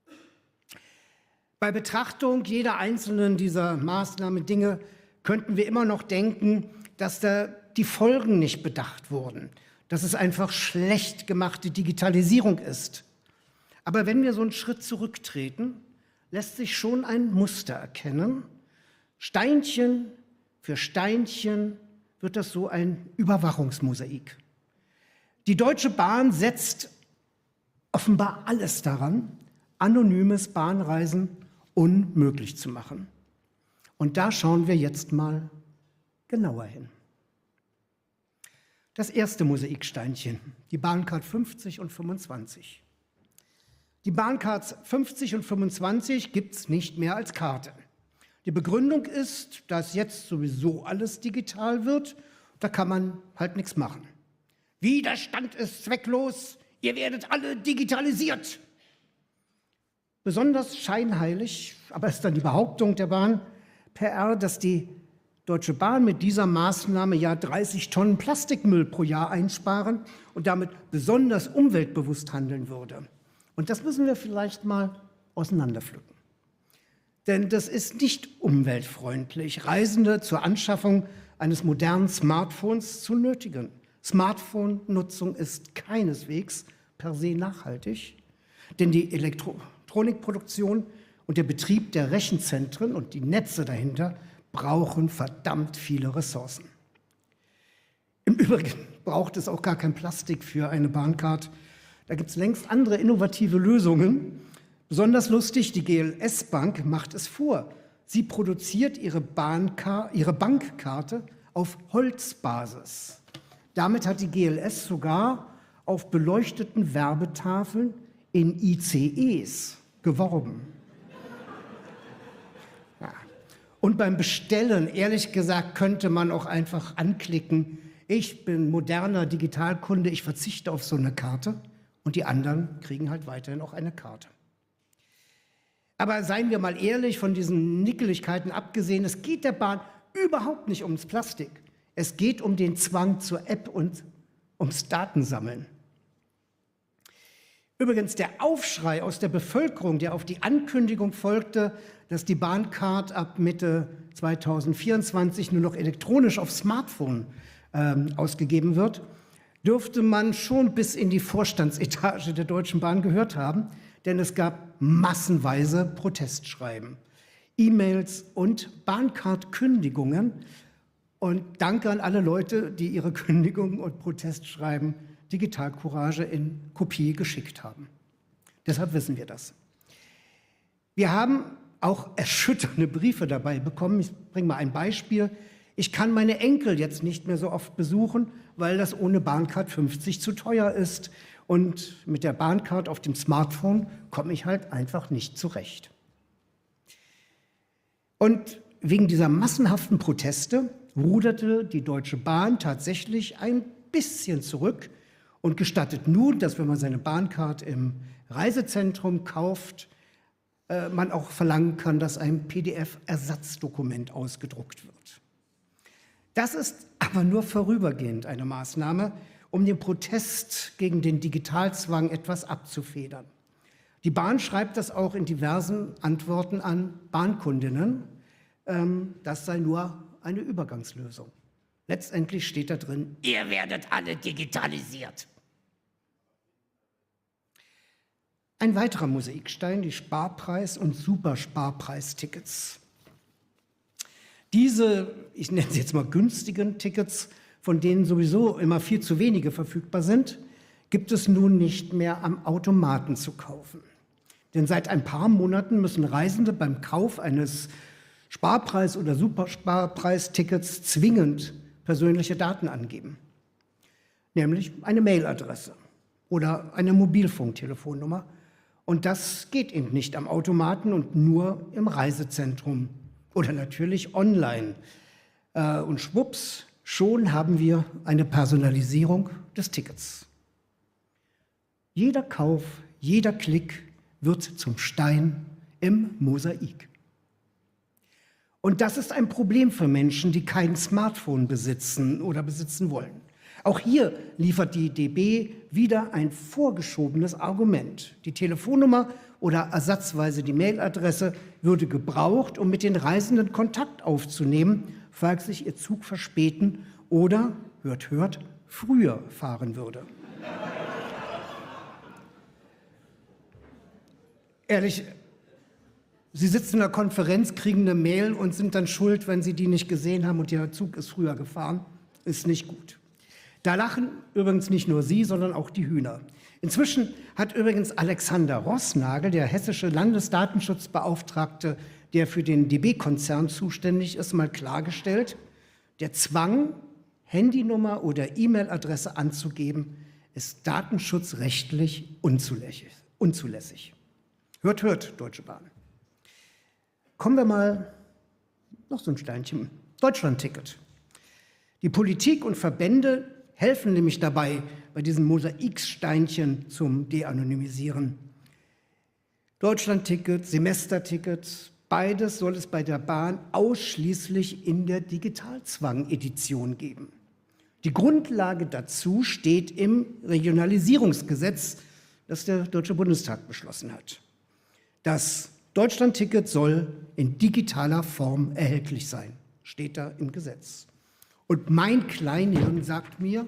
Bei Betrachtung jeder einzelnen dieser Maßnahmen, Dinge, könnten wir immer noch denken, dass da die Folgen nicht bedacht wurden, dass es einfach schlecht gemachte Digitalisierung ist. Aber wenn wir so einen Schritt zurücktreten, lässt sich schon ein Muster erkennen. Steinchen für Steinchen wird das so ein Überwachungsmosaik. Die Deutsche Bahn setzt offenbar alles daran, anonymes Bahnreisen unmöglich zu machen. Und da schauen wir jetzt mal genauer hin. Das erste Mosaiksteinchen, die Bahncard 50 und 25. Die Bahncards 50 und 25 gibt es nicht mehr als Karte. Die Begründung ist, dass jetzt sowieso alles digital wird, da kann man halt nichts machen. Widerstand ist zwecklos, ihr werdet alle digitalisiert. Besonders scheinheilig, aber ist dann die Behauptung der Bahn PR, dass die Deutsche Bahn mit dieser Maßnahme ja 30 Tonnen Plastikmüll pro Jahr einsparen und damit besonders umweltbewusst handeln würde. Und das müssen wir vielleicht mal auseinanderpflücken. Denn das ist nicht umweltfreundlich, Reisende zur Anschaffung eines modernen Smartphones zu nötigen. Smartphone-Nutzung ist keineswegs per se nachhaltig, denn die Elektronikproduktion und der Betrieb der Rechenzentren und die Netze dahinter brauchen verdammt viele Ressourcen. Im Übrigen braucht es auch gar kein Plastik für eine Bahncard. Da gibt es längst andere innovative Lösungen. Besonders lustig, die GLS Bank macht es vor. Sie produziert ihre Bankkarte auf Holzbasis. Damit hat die GLS sogar auf beleuchteten Werbetafeln in ICEs geworben. Ja. Und beim Bestellen, ehrlich gesagt, könnte man auch einfach anklicken, ich bin moderner Digitalkunde, ich verzichte auf so eine Karte und die anderen kriegen halt weiterhin auch eine Karte. Aber seien wir mal ehrlich, von diesen Nickeligkeiten abgesehen, es geht der Bahn überhaupt nicht ums Plastik. Es geht um den Zwang zur App und ums Datensammeln. Übrigens, der Aufschrei aus der Bevölkerung, der auf die Ankündigung folgte, dass die Bahncard ab Mitte 2024 nur noch elektronisch auf Smartphone ausgegeben wird, dürfte man schon bis in die Vorstandsetage der Deutschen Bahn gehört haben, denn es gab massenweise Protestschreiben, E-Mails und Bahncard-Kündigungen. Und danke an alle Leute, die ihre Kündigungen und Protestschreiben Digitalcourage in Kopie geschickt haben. Deshalb wissen wir das. Wir haben auch erschütternde Briefe dabei bekommen. Ich bringe mal ein Beispiel. Ich kann meine Enkel jetzt nicht mehr so oft besuchen, weil das ohne Bahncard 50 zu teuer ist. Und mit der Bahncard auf dem Smartphone komme ich halt einfach nicht zurecht. Und wegen dieser massenhaften Proteste ruderte die Deutsche Bahn tatsächlich ein bisschen zurück und gestattet nun, dass, wenn man seine Bahncard im Reisezentrum kauft, man auch verlangen kann, dass ein PDF-Ersatzdokument ausgedruckt wird. Das ist aber nur vorübergehend eine Maßnahme, um den Protest gegen den Digitalzwang etwas abzufedern. Die Bahn schreibt das auch in diversen Antworten an Bahnkundinnen. Das sei nur eine Übergangslösung. Letztendlich steht da drin, ihr werdet alle digitalisiert. Ein weiterer Mosaikstein, die Sparpreis- und Supersparpreistickets. Diese, ich nenne sie jetzt mal günstigen Tickets, von denen sowieso immer viel zu wenige verfügbar sind, gibt es nun nicht mehr am Automaten zu kaufen. Denn seit ein paar Monaten müssen Reisende beim Kauf eines Sparpreis- oder Supersparpreistickets zwingend persönliche Daten angeben, nämlich eine Mailadresse oder eine Mobilfunktelefonnummer. Und das geht eben nicht am Automaten und nur im Reisezentrum oder natürlich online. Und schwupps, schon haben wir eine Personalisierung des Tickets. Jeder Kauf, jeder Klick wird zum Stein im Mosaik. Und das ist ein Problem für Menschen, die kein Smartphone besitzen oder besitzen wollen. Auch hier liefert die DB wieder ein vorgeschobenes Argument. Die Telefonnummer oder ersatzweise die Mailadresse würde gebraucht, um mit den Reisenden Kontakt aufzunehmen, falls sich ihr Zug verspäten oder, hört, früher fahren würde. Ehrlich, Sie sitzen in einer Konferenz, kriegen eine Mail und sind dann schuld, wenn Sie die nicht gesehen haben und Ihr Zug ist früher gefahren. Ist nicht gut. Da lachen übrigens nicht nur Sie, sondern auch die Hühner. Inzwischen hat übrigens Alexander Roßnagel, der hessische Landesdatenschutzbeauftragte, der für den DB-Konzern zuständig ist, mal klargestellt, der Zwang, Handynummer oder E-Mail-Adresse anzugeben, ist datenschutzrechtlich unzulässig. Hört, Deutsche Bahn. Kommen wir mal, noch so ein Steinchen, Deutschlandticket. Die Politik und Verbände helfen nämlich dabei, bei diesen Mosaiksteinchen zum De-Anonymisieren. Deutschlandticket, Semesterticket, beides soll es bei der Bahn ausschließlich in der Digitalzwang-Edition geben. Die Grundlage dazu steht im Regionalisierungsgesetz, das der Deutsche Bundestag beschlossen hat. Das Deutschlandticket soll in digitaler Form erhältlich sein, steht da im Gesetz. Und mein Kleinhirn sagt mir,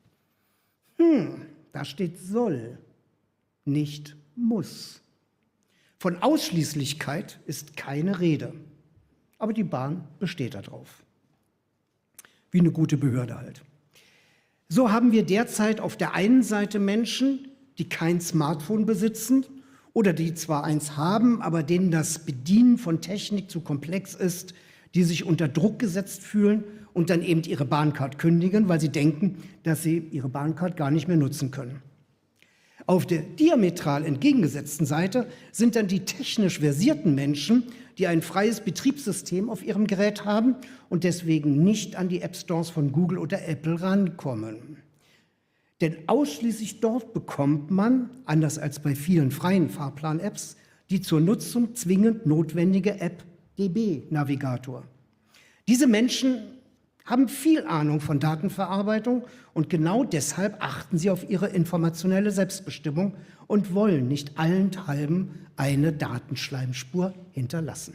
da steht soll, nicht muss. Von Ausschließlichkeit ist keine Rede, aber die Bahn besteht darauf. Wie eine gute Behörde halt. So haben wir derzeit auf der einen Seite Menschen, die kein Smartphone besitzen oder die zwar eins haben, aber denen das Bedienen von Technik zu komplex ist, die sich unter Druck gesetzt fühlen und dann eben ihre Bahncard kündigen, weil sie denken, dass sie ihre Bahncard gar nicht mehr nutzen können. Auf der diametral entgegengesetzten Seite sind dann die technisch versierten Menschen, die ein freies Betriebssystem auf ihrem Gerät haben und deswegen nicht an die App-Stores von Google oder Apple rankommen. Denn ausschließlich dort bekommt man, anders als bei vielen freien Fahrplan-Apps, die zur Nutzung zwingend notwendige App DB-Navigator. Diese Menschen haben viel Ahnung von Datenverarbeitung und genau deshalb achten sie auf ihre informationelle Selbstbestimmung und wollen nicht allenthalben eine Datenschleimspur hinterlassen.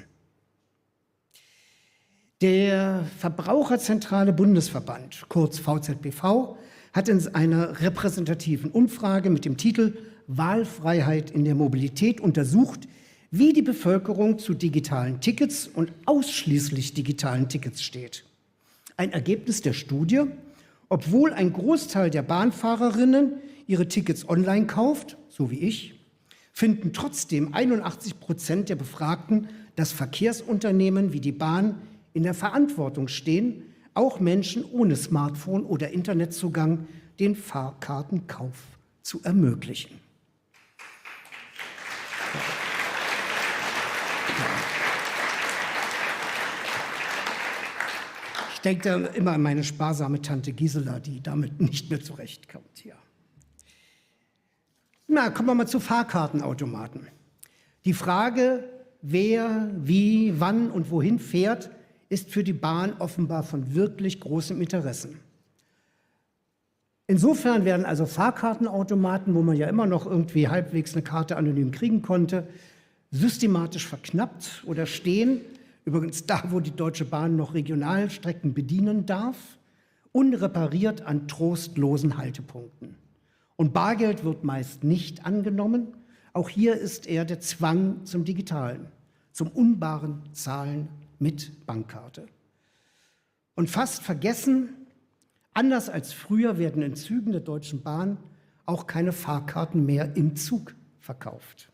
Der Verbraucherzentrale Bundesverband, kurz VZBV, hat in einer repräsentativen Umfrage mit dem Titel Wahlfreiheit in der Mobilität untersucht, wie die Bevölkerung zu digitalen Tickets und ausschließlich digitalen Tickets steht. Ein Ergebnis der Studie: Obwohl ein Großteil der Bahnfahrerinnen ihre Tickets online kauft, so wie ich, finden trotzdem 81% der Befragten, dass Verkehrsunternehmen wie die Bahn in der Verantwortung stehen, auch Menschen ohne Smartphone oder Internetzugang den Fahrkartenkauf zu ermöglichen. Ich denke da immer an meine sparsame Tante Gisela, die damit nicht mehr zurechtkommt hier. Na, kommen wir mal zu Fahrkartenautomaten. Die Frage, wer, wie, wann und wohin fährt, ist für die Bahn offenbar von wirklich großem Interesse. Insofern werden also Fahrkartenautomaten, wo man ja immer noch irgendwie halbwegs eine Karte anonym kriegen konnte, systematisch verknappt oder stehen, übrigens da, wo die Deutsche Bahn noch Regionalstrecken bedienen darf, unrepariert an trostlosen Haltepunkten. Und Bargeld wird meist nicht angenommen. Auch hier ist eher der Zwang zum Digitalen, zum unbaren Zahlen mit Bankkarte. Und fast vergessen, anders als früher werden in Zügen der Deutschen Bahn auch keine Fahrkarten mehr im Zug verkauft.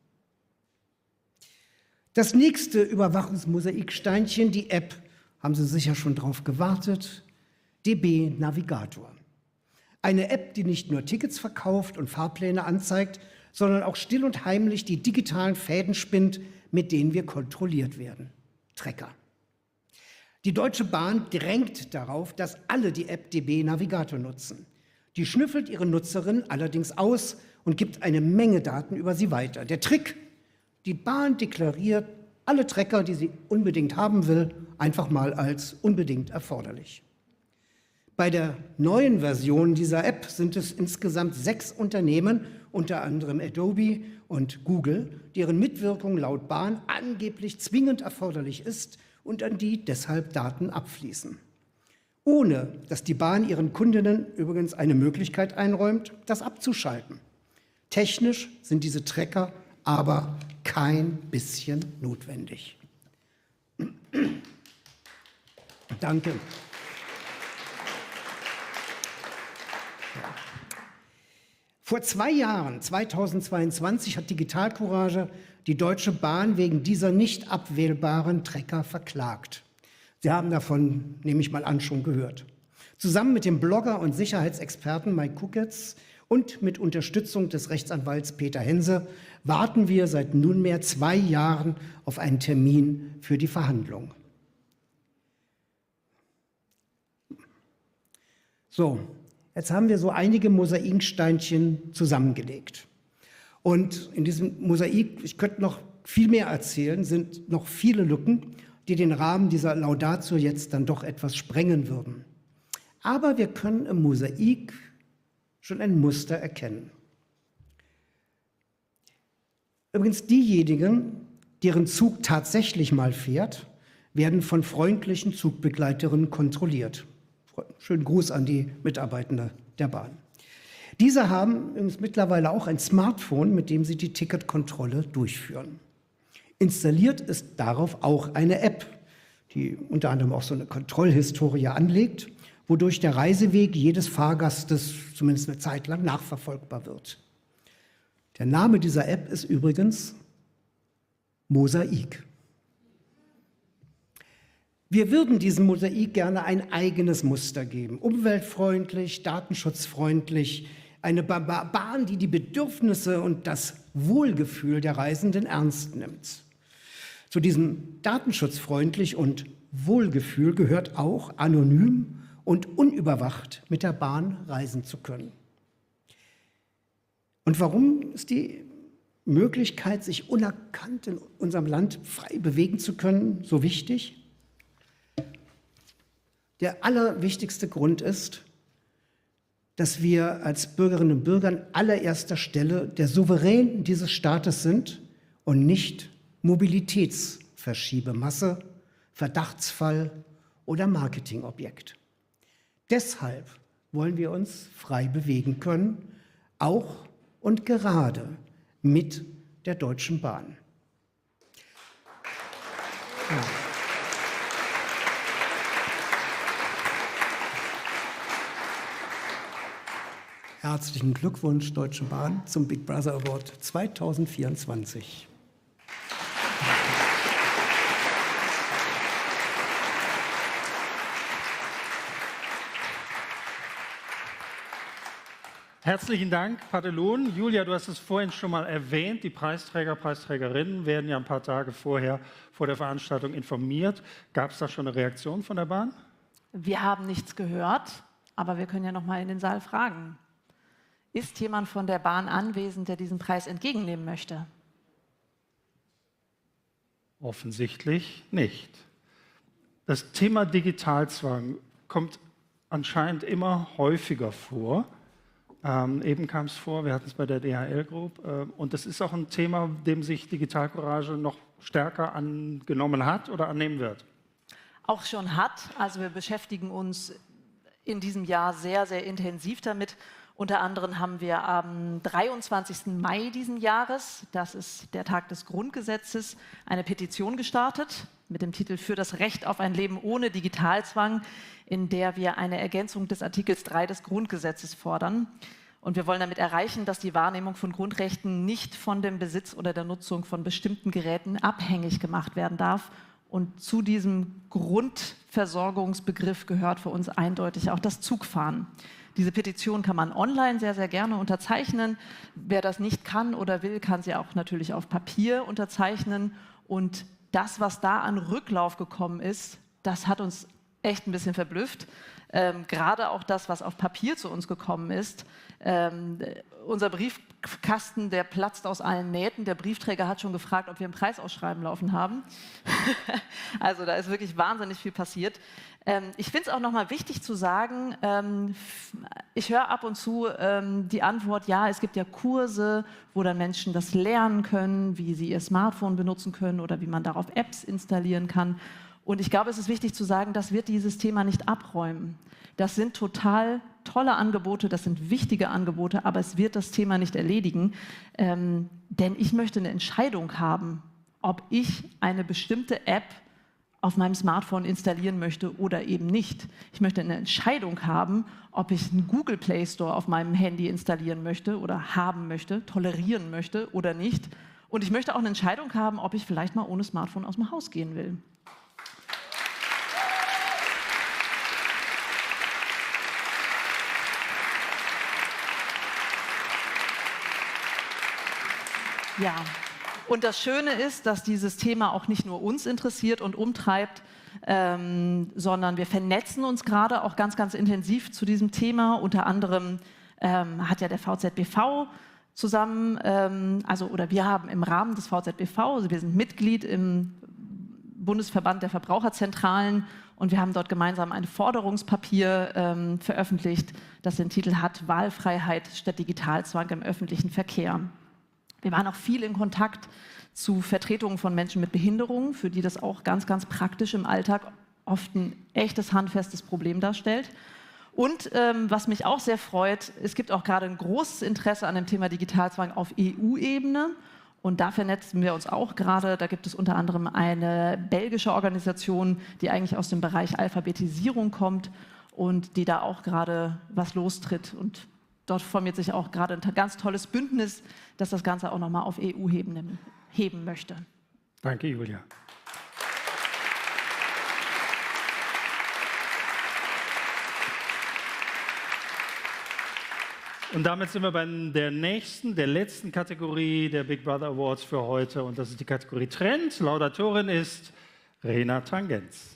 Das nächste Überwachungsmosaiksteinchen, die App, haben Sie sicher schon drauf gewartet, DB Navigator. Eine App, die nicht nur Tickets verkauft und Fahrpläne anzeigt, sondern auch still und heimlich die digitalen Fäden spinnt, mit denen wir kontrolliert werden. Trecker. Die Deutsche Bahn drängt darauf, dass alle die App DB Navigator nutzen. Die schnüffelt ihre Nutzerin allerdings aus und gibt eine Menge Daten über sie weiter. Der Trick: Die Bahn deklariert alle Trecker, die sie unbedingt haben will, einfach mal als unbedingt erforderlich. Bei der neuen Version dieser App sind es insgesamt 6 Unternehmen, unter anderem Adobe und Google, deren Mitwirkung laut Bahn angeblich zwingend erforderlich ist und an die deshalb Daten abfließen. Ohne dass die Bahn ihren Kundinnen übrigens eine Möglichkeit einräumt, das abzuschalten. Technisch sind diese Tracker aber kein bisschen notwendig. Danke. Vor 2 Jahren, 2022, hat Digital Courage die Deutsche Bahn wegen dieser nicht abwählbaren Tracker verklagt. Sie haben davon, nehme ich mal an, schon gehört. Zusammen mit dem Blogger und Sicherheitsexperten Mike Kuketz und mit Unterstützung des Rechtsanwalts Peter Hense warten wir seit nunmehr 2 Jahren auf einen Termin für die Verhandlung. So, jetzt haben wir so einige Mosaiksteinchen zusammengelegt. Und in diesem Mosaik, ich könnte noch viel mehr erzählen, sind noch viele Lücken, die den Rahmen dieser Laudatio jetzt dann doch etwas sprengen würden. Aber wir können im Mosaik schon ein Muster erkennen. Übrigens, diejenigen, deren Zug tatsächlich mal fährt, werden von freundlichen Zugbegleiterinnen kontrolliert. Schönen Gruß an die Mitarbeitenden der Bahn. Diese haben übrigens mittlerweile auch ein Smartphone, mit dem sie die Ticketkontrolle durchführen. Installiert ist darauf auch eine App, die unter anderem auch so eine Kontrollhistorie anlegt, wodurch der Reiseweg jedes Fahrgastes zumindest eine Zeit lang nachverfolgbar wird. Der Name dieser App ist übrigens Mosaik. Wir würden diesem Mosaik gerne ein eigenes Muster geben, umweltfreundlich, datenschutzfreundlich, eine Bahn, die die Bedürfnisse und das Wohlgefühl der Reisenden ernst nimmt. Zu diesem datenschutzfreundlich und Wohlgefühl gehört auch, anonym und unüberwacht mit der Bahn reisen zu können. Und warum ist die Möglichkeit, sich unerkannt in unserem Land frei bewegen zu können, so wichtig? Der allerwichtigste Grund ist, dass wir als Bürgerinnen und Bürger an allererster Stelle der Souverän dieses Staates sind und nicht Mobilitätsverschiebemasse, Verdachtsfall oder Marketingobjekt. Deshalb wollen wir uns frei bewegen können, auch und gerade mit der Deutschen Bahn. Ja. Herzlichen Glückwunsch, Deutsche Bahn, zum Big Brother Award 2024.
Herzlichen Dank, Padelun. Julia, du hast es vorhin schon mal erwähnt, die Preisträger, Preisträgerinnen werden ja ein paar Tage vorher vor der Veranstaltung informiert. Gab es da schon eine Reaktion von der Bahn?
Wir haben nichts gehört, aber wir können ja noch mal in den Saal fragen. Ist jemand von der Bahn anwesend, der diesen Preis entgegennehmen möchte?
Offensichtlich nicht. Das Thema Digitalzwang kommt anscheinend immer häufiger vor. Eben kam es vor, wir hatten es bei der DHL Group. Und das ist auch ein Thema, dem sich Digitalcourage noch stärker angenommen hat oder annehmen wird.
Auch schon hat. Also wir beschäftigen uns in diesem Jahr sehr, sehr intensiv damit. Unter anderem haben wir am 23. Mai diesen Jahres, das ist der Tag des Grundgesetzes, eine Petition gestartet mit dem Titel Für das Recht auf ein Leben ohne Digitalzwang, in der wir eine Ergänzung des Artikels 3 des Grundgesetzes fordern. Und wir wollen damit erreichen, dass die Wahrnehmung von Grundrechten nicht von dem Besitz oder der Nutzung von bestimmten Geräten abhängig gemacht werden darf. Und zu diesem Grundversorgungsbegriff gehört für uns eindeutig auch das Zugfahren. Diese Petition kann man online sehr, sehr gerne unterzeichnen. Wer das nicht kann oder will, kann sie auch natürlich auf Papier unterzeichnen. Und das, was da an Rücklauf gekommen ist, das hat uns echt ein bisschen verblüfft. Gerade auch das, was auf Papier zu uns gekommen ist. Unser Briefkasten, der platzt aus allen Nähten. Der Briefträger hat schon gefragt, ob wir ein Preisausschreiben laufen haben. Also da ist wirklich wahnsinnig viel passiert. Ich finde es auch nochmal wichtig zu sagen, ich höre ab und zu die Antwort, ja, es gibt ja Kurse, wo dann Menschen das lernen können, wie sie ihr Smartphone benutzen können oder wie man darauf Apps installieren kann. Und ich glaube, es ist wichtig zu sagen, das wird dieses Thema nicht abräumen. Das sind total tolle Angebote, das sind wichtige Angebote, aber es wird das Thema nicht erledigen, denn ich möchte eine Entscheidung haben, ob ich eine bestimmte App auf meinem Smartphone installieren möchte oder eben nicht. Ich möchte eine Entscheidung haben, ob ich einen Google Play Store auf meinem Handy installieren möchte oder haben möchte, tolerieren möchte oder nicht. Und ich möchte auch eine Entscheidung haben, ob ich vielleicht mal ohne Smartphone aus dem Haus gehen will. Ja, und das Schöne ist, dass dieses Thema auch nicht nur uns interessiert und umtreibt, sondern wir vernetzen uns gerade auch ganz, ganz intensiv zu diesem Thema. Unter anderem hat ja der VZBV zusammen, oder wir haben im Rahmen des VZBV, also wir sind Mitglied im Bundesverband der Verbraucherzentralen und wir haben dort gemeinsam ein Forderungspapier veröffentlicht, das den Titel hat Wahlfreiheit statt Digitalzwang im öffentlichen Verkehr. Wir waren auch viel in Kontakt zu Vertretungen von Menschen mit Behinderungen, für die das auch ganz, ganz praktisch im Alltag oft ein echtes, handfestes Problem darstellt. Und was mich auch sehr freut, es gibt auch gerade ein großes Interesse an dem Thema Digitalzwang auf EU-Ebene. Und da vernetzen wir uns auch gerade. Da gibt es unter anderem eine belgische Organisation, die eigentlich aus dem Bereich Alphabetisierung kommt und die da auch gerade was lostritt. Und dort formiert sich auch gerade ein ganz tolles Bündnis, das das Ganze auch nochmal auf EU-Ebene heben möchte.
Danke, Julia. Und damit sind wir bei der letzten Kategorie der Big Brother Awards für heute. Und das ist die Kategorie Trend. Laudatorin ist Rena Tangenz.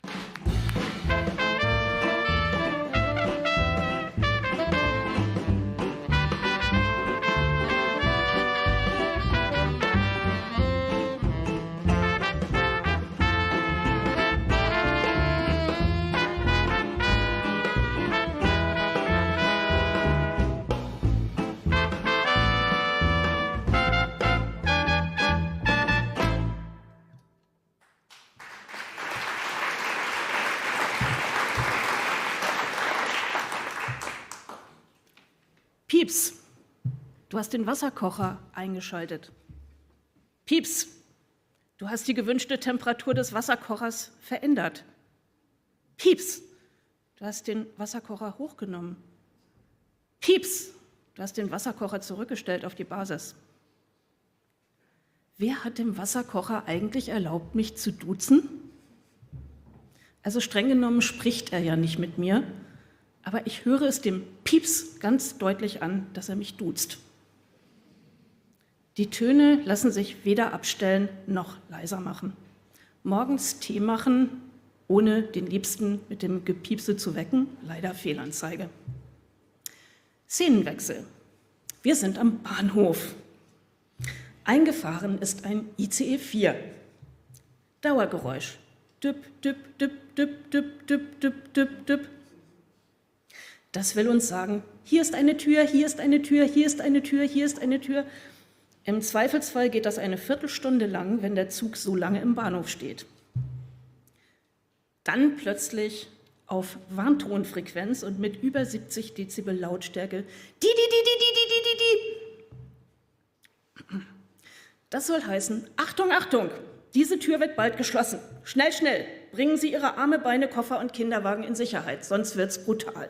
Pieps, du hast den Wasserkocher eingeschaltet. Pieps, du hast die gewünschte Temperatur des Wasserkochers verändert. Pieps, du hast den Wasserkocher hochgenommen. Pieps, Du hast den Wasserkocher zurückgestellt auf die Basis. Wer hat dem Wasserkocher eigentlich erlaubt, mich zu duzen? Also streng genommen spricht er ja nicht mit mir, aber ich höre es dem Pieps ganz deutlich an, dass er mich duzt. Die Töne lassen sich weder abstellen noch leiser machen. Morgens Tee machen, ohne den Liebsten mit dem Gepiepse zu wecken, leider Fehlanzeige. Szenenwechsel. Wir sind am Bahnhof. Eingefahren ist ein ICE 4. Dauergeräusch. Düpp, düpp, düpp, düpp, düpp, düpp, düpp, düpp, düpp. Das will uns sagen, hier ist eine Tür, hier ist eine Tür, hier ist eine Tür, hier ist eine Tür. Im Zweifelsfall geht das eine Viertelstunde lang, wenn der Zug so lange im Bahnhof steht. Dann plötzlich auf Warntonfrequenz und mit über 70 Dezibel Lautstärke. Die. Das soll heißen, Achtung, Achtung, diese Tür wird bald geschlossen. Schnell, schnell, bringen Sie Ihre Arme, Beine, Koffer und Kinderwagen in Sicherheit, sonst wird's brutal.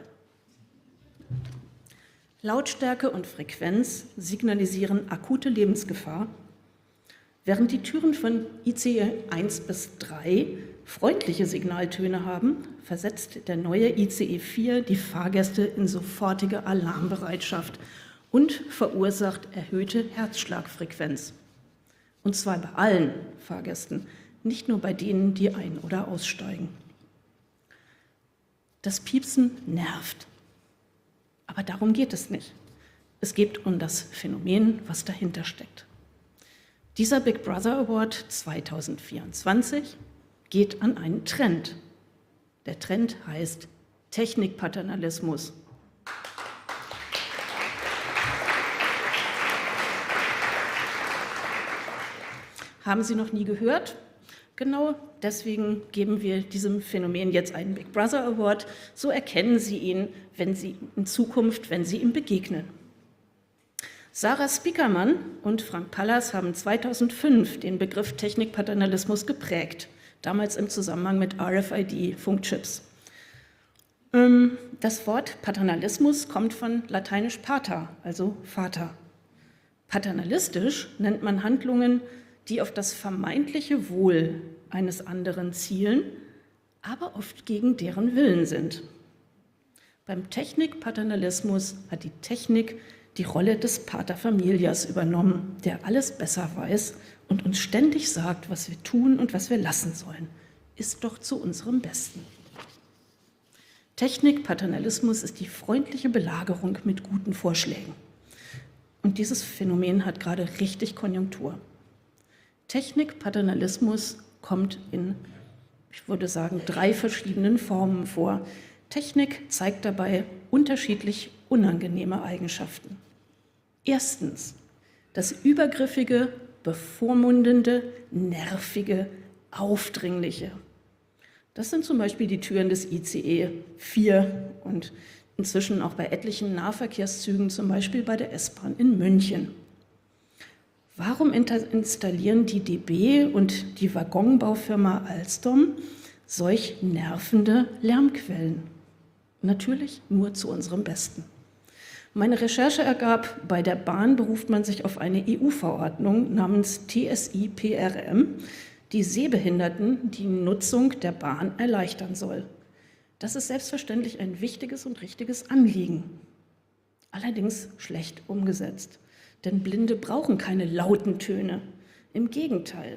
Lautstärke und Frequenz signalisieren akute Lebensgefahr, während die Türen von ICE 1 bis 3 freundliche Signaltöne haben, versetzt der neue ICE 4 die Fahrgäste in sofortige Alarmbereitschaft und verursacht erhöhte Herzschlagfrequenz. Und zwar bei allen Fahrgästen, nicht nur bei denen, die ein- oder aussteigen. Das Piepsen nervt. Aber darum geht es nicht. Es geht um das Phänomen, was dahinter steckt. Dieser Big Brother Award 2024 geht an einen Trend. Der Trend heißt Technikpaternalismus. Haben Sie noch nie gehört? Genau deswegen geben wir diesem Phänomen jetzt einen Big Brother Award. So erkennen Sie ihn, wenn Sie ihm begegnen. Sarah Spiekermann und Frank Pallas haben 2005 den Begriff Technikpaternalismus geprägt, damals im Zusammenhang mit RFID-Funkchips. Das Wort Paternalismus kommt von lateinisch pater, also Vater. Paternalistisch nennt man Handlungen, die auf das vermeintliche Wohl eines anderen zielen, aber oft gegen deren Willen sind. Beim Technikpaternalismus hat die Technik die Rolle des Pater Familias übernommen, der alles besser weiß und uns ständig sagt, was wir tun und was wir lassen sollen. Ist doch zu unserem Besten. Technikpaternalismus ist die freundliche Belagerung mit guten Vorschlägen. Und dieses Phänomen hat gerade richtig Konjunktur. Technikpaternalismus kommt in, ich würde sagen, 3 verschiedenen Formen vor. Technik zeigt dabei unterschiedlich unangenehme Eigenschaften. Erstens, das übergriffige, bevormundende, nervige, aufdringliche. Das sind zum Beispiel die Türen des ICE 4 und inzwischen auch bei etlichen Nahverkehrszügen, zum Beispiel bei der S-Bahn in München. Warum installieren die DB und die Waggonbaufirma Alstom solch nervende Lärmquellen? Natürlich nur zu unserem Besten. Meine Recherche ergab, bei der Bahn beruft man sich auf eine EU-Verordnung namens TSI-PRM, die Sehbehinderten die Nutzung der Bahn erleichtern soll. Das ist selbstverständlich ein wichtiges und richtiges Anliegen, allerdings schlecht umgesetzt. Denn Blinde brauchen keine lauten Töne. Im Gegenteil.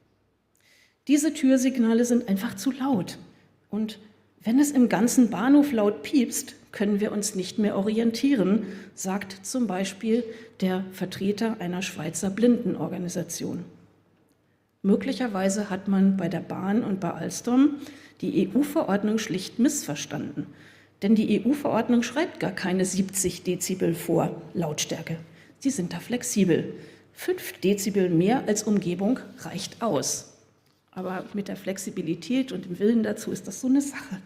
Diese Türsignale sind einfach zu laut. Und wenn es im ganzen Bahnhof laut piepst, können wir uns nicht mehr orientieren, sagt zum Beispiel der Vertreter einer Schweizer Blindenorganisation. Möglicherweise hat man bei der Bahn und bei Alstom die EU-Verordnung schlicht missverstanden. Denn die EU-Verordnung schreibt gar keine 70 Dezibel vor, Lautstärke. Sie sind da flexibel. 5 Dezibel mehr als Umgebung reicht aus. Aber mit der Flexibilität und dem Willen dazu ist das so eine Sache.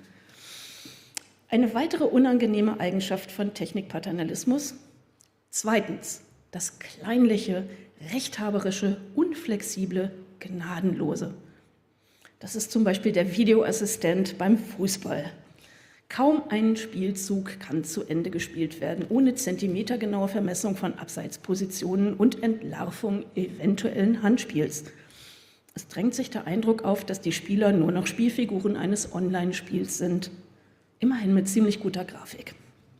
Eine weitere unangenehme Eigenschaft von Technikpaternalismus. Zweitens, das kleinliche, rechthaberische, unflexible, gnadenlose. Das ist zum Beispiel der Videoassistent beim Fußball. Kaum ein Spielzug kann zu Ende gespielt werden, ohne zentimetergenaue Vermessung von Abseitspositionen und Entlarvung eventuellen Handspiels. Es drängt sich der Eindruck auf, dass die Spieler nur noch Spielfiguren eines Online-Spiels sind. Immerhin mit ziemlich guter Grafik.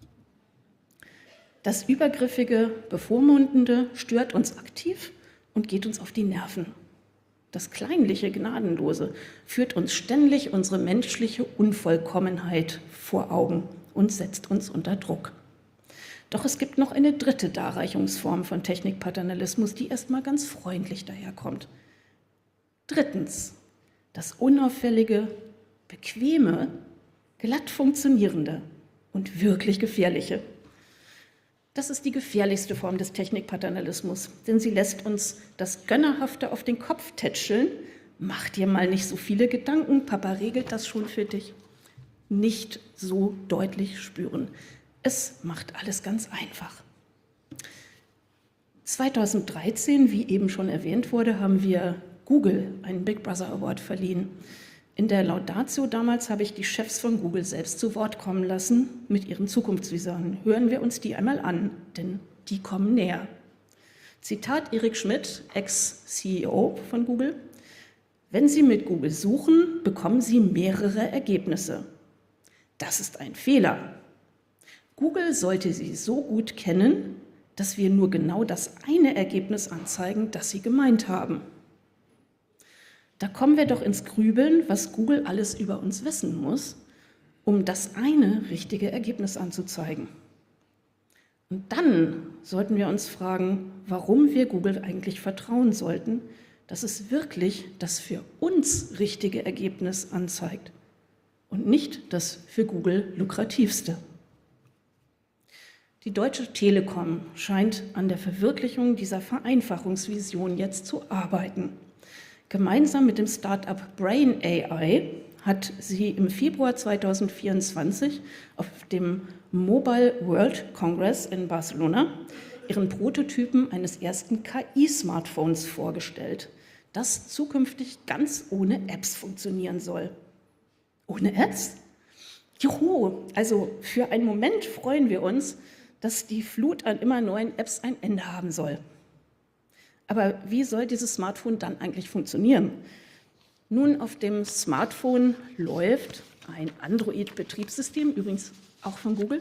Das übergriffige, bevormundende stört uns aktiv und geht uns auf die Nerven. Das kleinliche, Gnadenlose führt uns ständig unsere menschliche Unvollkommenheit vor Augen und setzt uns unter Druck. Doch es gibt noch eine dritte Darreichungsform von Technikpaternalismus, die erstmal ganz freundlich daherkommt. Drittens, das unauffällige, bequeme, glatt funktionierende und wirklich gefährliche. Das ist die gefährlichste Form des Technikpaternalismus, denn sie lässt uns das Gönnerhafte auf den Kopf tätscheln. Mach dir mal nicht so viele Gedanken, Papa regelt das schon für dich. Nicht so deutlich spüren. Es macht alles ganz einfach. 2013, wie eben schon erwähnt wurde, haben wir Google einen Big Brother Award verliehen. In der Laudatio damals habe ich die Chefs von Google selbst zu Wort kommen lassen mit ihren Zukunftsvisionen. Hören wir uns die einmal an, denn die kommen näher. Zitat Eric Schmidt, Ex-CEO von Google: Wenn Sie mit Google suchen, bekommen Sie mehrere Ergebnisse. Das ist ein Fehler. Google sollte Sie so gut kennen, dass wir nur genau das eine Ergebnis anzeigen, das Sie gemeint haben. Da kommen wir doch ins Grübeln, was Google alles über uns wissen muss, um das eine richtige Ergebnis anzuzeigen. Und dann sollten wir uns fragen, warum wir Google eigentlich vertrauen sollten, dass es wirklich das für uns richtige Ergebnis anzeigt und nicht das für Google lukrativste. Die Deutsche Telekom scheint an der Verwirklichung dieser Vereinfachungsvision jetzt zu arbeiten. Gemeinsam mit dem Start-up Brain AI hat sie im Februar 2024 auf dem Mobile World Congress in Barcelona ihren Prototypen eines ersten KI-Smartphones vorgestellt, das zukünftig ganz ohne Apps funktionieren soll. Ohne Apps? Juhu! Also für einen Moment freuen wir uns, dass die Flut an immer neuen Apps ein Ende haben soll. Aber wie soll dieses Smartphone dann eigentlich funktionieren? Nun, auf dem Smartphone läuft ein Android-Betriebssystem, übrigens auch von Google,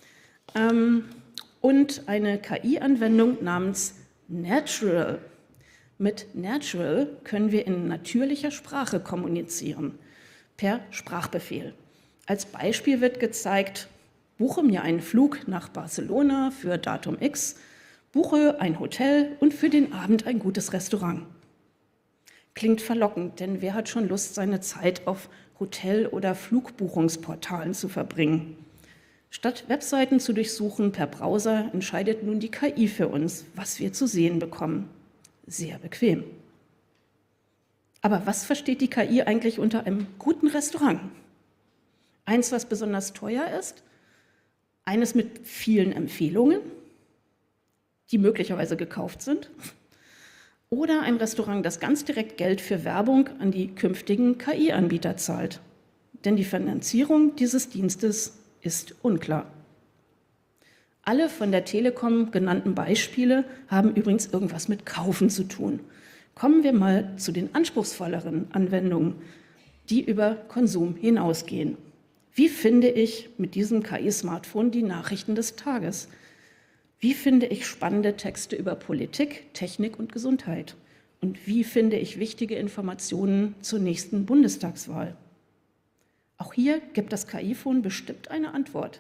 und eine KI-Anwendung namens Natural. Mit Natural können wir in natürlicher Sprache kommunizieren, per Sprachbefehl. Als Beispiel wird gezeigt: Buche mir einen Flug nach Barcelona für Datum X, buche ein Hotel und für den Abend ein gutes Restaurant. Klingt verlockend, denn wer hat schon Lust, seine Zeit auf Hotel- oder Flugbuchungsportalen zu verbringen? Statt Webseiten zu durchsuchen per Browser, entscheidet nun die KI für uns, was wir zu sehen bekommen. Sehr bequem. Aber was versteht die KI eigentlich unter einem guten Restaurant? Eins, was besonders teuer ist? Eines mit vielen Empfehlungen, die möglicherweise gekauft sind? Oder ein Restaurant, das ganz direkt Geld für Werbung an die künftigen KI-Anbieter zahlt? Denn die Finanzierung dieses Dienstes ist unklar. Alle von der Telekom genannten Beispiele haben übrigens irgendwas mit Kaufen zu tun. Kommen wir mal zu den anspruchsvolleren Anwendungen, die über Konsum hinausgehen. Wie finde ich mit diesem KI-Smartphone die Nachrichten des Tages? Wie finde ich spannende Texte über Politik, Technik und Gesundheit? Und wie finde ich wichtige Informationen zur nächsten Bundestagswahl? Auch hier gibt das KI-Phone bestimmt eine Antwort.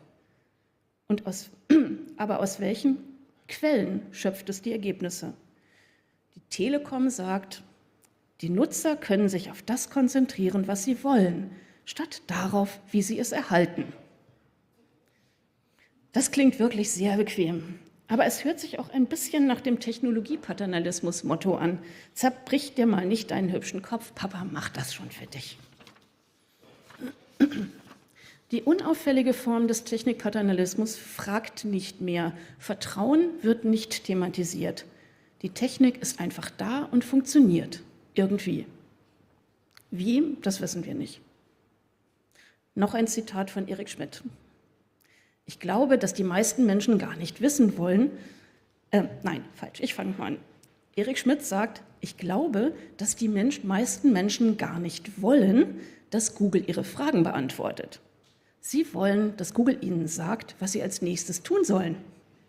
Aber aus welchen Quellen schöpft es die Ergebnisse? Die Telekom sagt, die Nutzer können sich auf das konzentrieren, was sie wollen, statt darauf, wie sie es erhalten. Das klingt wirklich sehr bequem, aber es hört sich auch ein bisschen nach dem Technologie-Paternalismus-Motto an. Zerbrich dir mal nicht deinen hübschen Kopf, Papa macht das schon für dich. Die unauffällige Form des Technikpaternalismus fragt nicht mehr. Vertrauen wird nicht thematisiert. Die Technik ist einfach da und funktioniert. Irgendwie. Wie? Das wissen wir nicht. Noch ein Zitat von Erich Schmidt. Ich glaube, dass die meisten Menschen gar nicht wissen wollen, ich fange mal an. Erich Schmidt sagt, ich glaube, dass die meisten Menschen gar nicht wollen, dass Google ihre Fragen beantwortet. Sie wollen, dass Google ihnen sagt, was sie als nächstes tun sollen.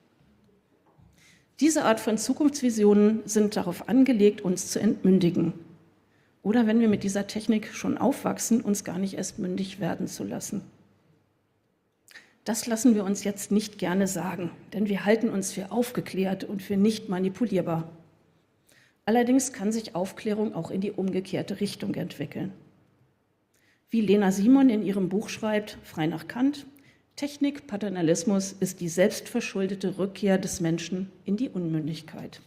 Diese Art von Zukunftsvisionen sind darauf angelegt, uns zu entmündigen. Oder wenn wir mit dieser Technik schon aufwachsen, uns gar nicht erst mündig werden zu lassen. Das lassen wir uns jetzt nicht gerne sagen, denn wir halten uns für aufgeklärt und für nicht manipulierbar. Allerdings kann sich Aufklärung auch in die umgekehrte Richtung entwickeln. Wie Lena Simon in ihrem Buch schreibt, frei nach Kant, Technik-Paternalismus ist die selbstverschuldete Rückkehr des Menschen in die Unmündigkeit.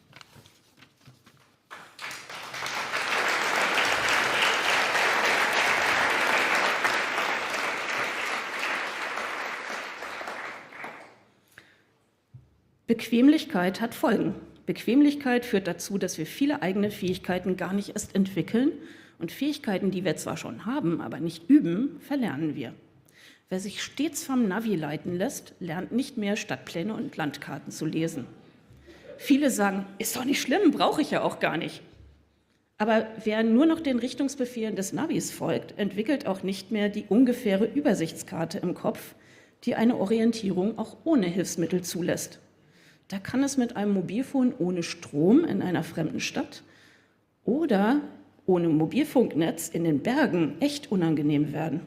Bequemlichkeit hat Folgen. Bequemlichkeit führt dazu, dass wir viele eigene Fähigkeiten gar nicht erst entwickeln und Fähigkeiten, die wir zwar schon haben, aber nicht üben, verlernen wir. Wer sich stets vom Navi leiten lässt, lernt nicht mehr Stadtpläne und Landkarten zu lesen. Viele sagen, ist doch nicht schlimm, brauche ich ja auch gar nicht. Aber wer nur noch den Richtungsbefehlen des Navis folgt, entwickelt auch nicht mehr die ungefähre Übersichtskarte im Kopf, die eine Orientierung auch ohne Hilfsmittel zulässt. Da kann es mit einem Mobilfon ohne Strom in einer fremden Stadt oder ohne Mobilfunknetz in den Bergen echt unangenehm werden.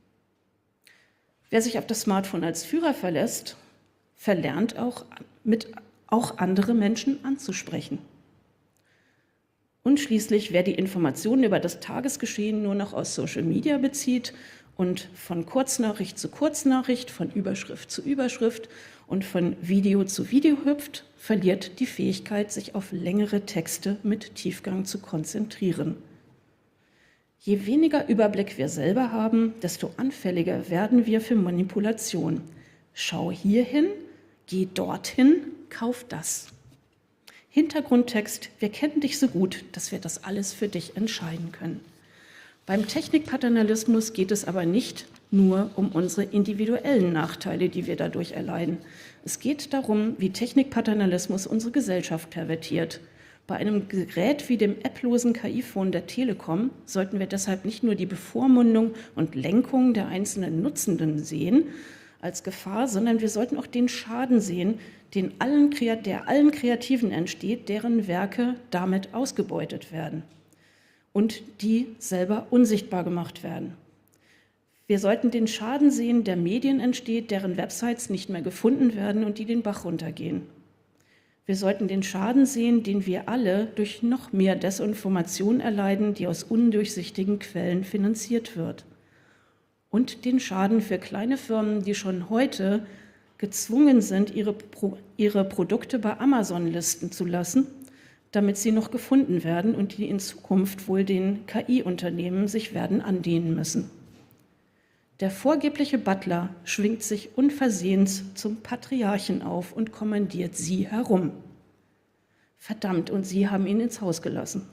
Wer sich auf das Smartphone als Führer verlässt, verlernt auch andere Menschen anzusprechen. Und schließlich, wer die Informationen über das Tagesgeschehen nur noch aus Social Media bezieht und von Kurznachricht zu Kurznachricht, von Überschrift zu Überschrift und von Video zu Video hüpft, verliert die Fähigkeit, sich auf längere Texte mit Tiefgang zu konzentrieren. Je weniger Überblick wir selber haben, desto anfälliger werden wir für Manipulation. Schau hierhin, geh dorthin, kauf das. Hintergrundtext, wir kennen dich so gut, dass wir das alles für dich entscheiden können. Beim Technikpaternalismus geht es aber nicht nur um unsere individuellen Nachteile, die wir dadurch erleiden. Es geht darum, wie Technikpaternalismus unsere Gesellschaft pervertiert. Bei einem Gerät wie dem applosen KI-Phone der Telekom sollten wir deshalb nicht nur die Bevormundung und Lenkung der einzelnen Nutzenden sehen als Gefahr, sondern wir sollten auch den Schaden sehen, der allen Kreativen entsteht, deren Werke damit ausgebeutet werden und die selber unsichtbar gemacht werden. Wir sollten den Schaden sehen, der Medien entsteht, deren Websites nicht mehr gefunden werden und die den Bach runtergehen. Wir sollten den Schaden sehen, den wir alle durch noch mehr Desinformation erleiden, die aus undurchsichtigen Quellen finanziert wird. Und den Schaden für kleine Firmen, die schon heute gezwungen sind, ihre Produkte bei Amazon listen zu lassen, damit sie noch gefunden werden und die in Zukunft wohl den KI-Unternehmen sich werden andienen müssen. Der vorgebliche Butler schwingt sich unversehens zum Patriarchen auf und kommandiert sie herum. Verdammt, und sie haben ihn ins Haus gelassen.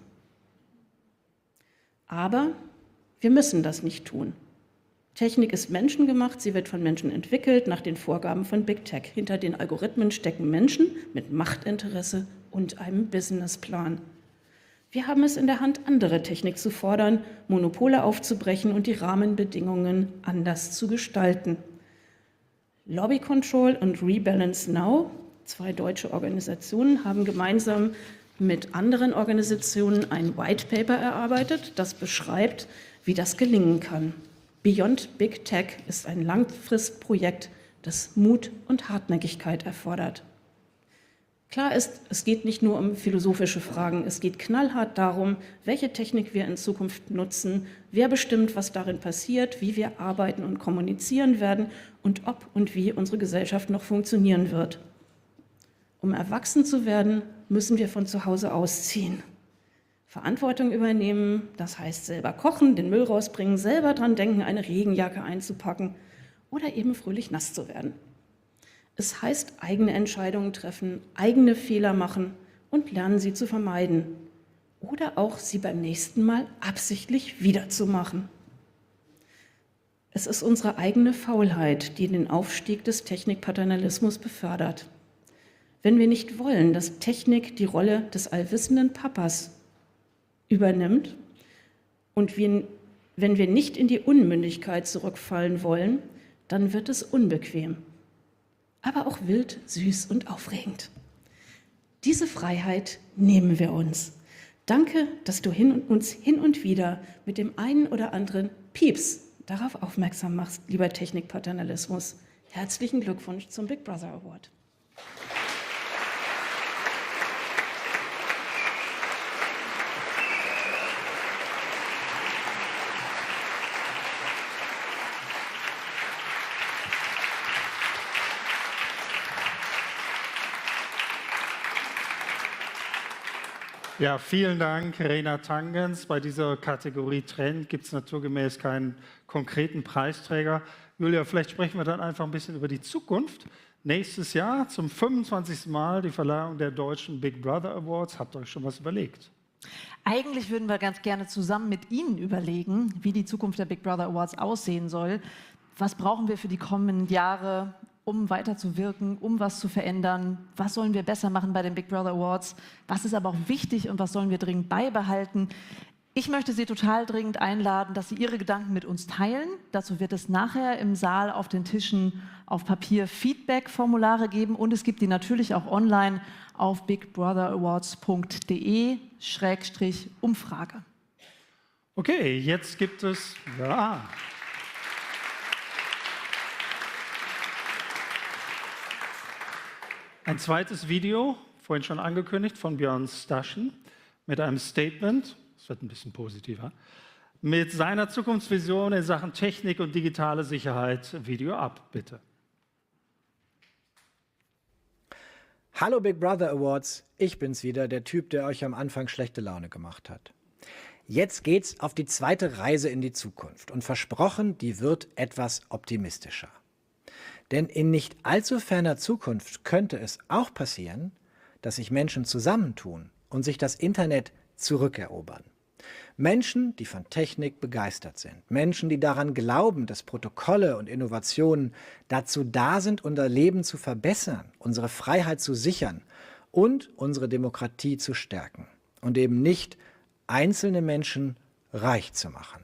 Aber wir müssen das nicht tun. Technik ist menschengemacht, sie wird von Menschen entwickelt, nach den Vorgaben von Big Tech. Hinter den Algorithmen stecken Menschen mit Machtinteresse und einem Businessplan. Wir haben es in der Hand, andere Technik zu fordern, Monopole aufzubrechen und die Rahmenbedingungen anders zu gestalten. Lobby Control und Rebalance Now, 2 deutsche Organisationen, haben gemeinsam mit anderen Organisationen ein White Paper erarbeitet, das beschreibt, wie das gelingen kann. Beyond Big Tech ist ein Langfristprojekt, das Mut und Hartnäckigkeit erfordert. Klar ist, es geht nicht nur um philosophische Fragen, es geht knallhart darum, welche Technik wir in Zukunft nutzen, wer bestimmt, was darin passiert, wie wir arbeiten und kommunizieren werden und ob und wie unsere Gesellschaft noch funktionieren wird. Um erwachsen zu werden, müssen wir von zu Hause ausziehen. Verantwortung übernehmen, das heißt selber kochen, den Müll rausbringen, selber dran denken, eine Regenjacke einzupacken oder eben fröhlich nass zu werden. Es heißt, eigene Entscheidungen treffen, eigene Fehler machen und lernen, sie zu vermeiden. Oder auch, sie beim nächsten Mal absichtlich wiederzumachen. Es ist unsere eigene Faulheit, die den Aufstieg des Technikpaternalismus befördert. Wenn wir nicht wollen, dass Technik die Rolle des allwissenden Papas übernimmt und wenn wir nicht in die Unmündigkeit zurückfallen wollen, dann wird es unbequem, aber auch wild, süß und aufregend. Diese Freiheit nehmen wir uns. Danke, dass du uns hin und wieder mit dem einen oder anderen Pieps darauf aufmerksam machst, lieber Technikpaternalismus. Herzlichen Glückwunsch zum Big Brother Award.
Ja, vielen Dank, Rena Tangens. Bei dieser Kategorie Trend gibt es naturgemäß keinen konkreten Preisträger. Julia, vielleicht sprechen wir dann einfach ein bisschen über die Zukunft. Nächstes Jahr zum 25. Mal die Verleihung der deutschen Big Brother Awards. Habt ihr euch schon was überlegt?
Eigentlich würden wir ganz gerne zusammen mit Ihnen überlegen, wie die Zukunft der Big Brother Awards aussehen soll. Was brauchen wir für die kommenden Jahre, um weiterzuwirken, um was zu verändern? Was sollen wir besser machen bei den Big Brother Awards? Was ist aber auch wichtig und was sollen wir dringend beibehalten? Ich möchte Sie total dringend einladen, dass Sie Ihre Gedanken mit uns teilen. Dazu wird es nachher im Saal auf den Tischen auf Papier Feedback-Formulare geben und es gibt die natürlich auch online auf bigbrother.awards.de/Umfrage.
Okay, jetzt gibt es... Ja. Ein zweites Video, vorhin schon angekündigt, von Björn Staschen mit einem Statement, es wird ein bisschen positiver, mit seiner Zukunftsvision in Sachen Technik und digitale Sicherheit. Video ab, bitte.
Hallo Big Brother Awards, ich bin's wieder, der Typ, der euch am Anfang schlechte Laune gemacht hat. Jetzt geht's auf die zweite Reise in die Zukunft und versprochen, die wird etwas optimistischer. Denn in nicht allzu ferner Zukunft könnte es auch passieren, dass sich Menschen zusammentun und sich das Internet zurückerobern. Menschen, die von Technik begeistert sind. Menschen, die daran glauben, dass Protokolle und Innovationen dazu da sind, unser Leben zu verbessern, unsere Freiheit zu sichern und unsere Demokratie zu stärken. Und eben nicht einzelne Menschen reich zu machen.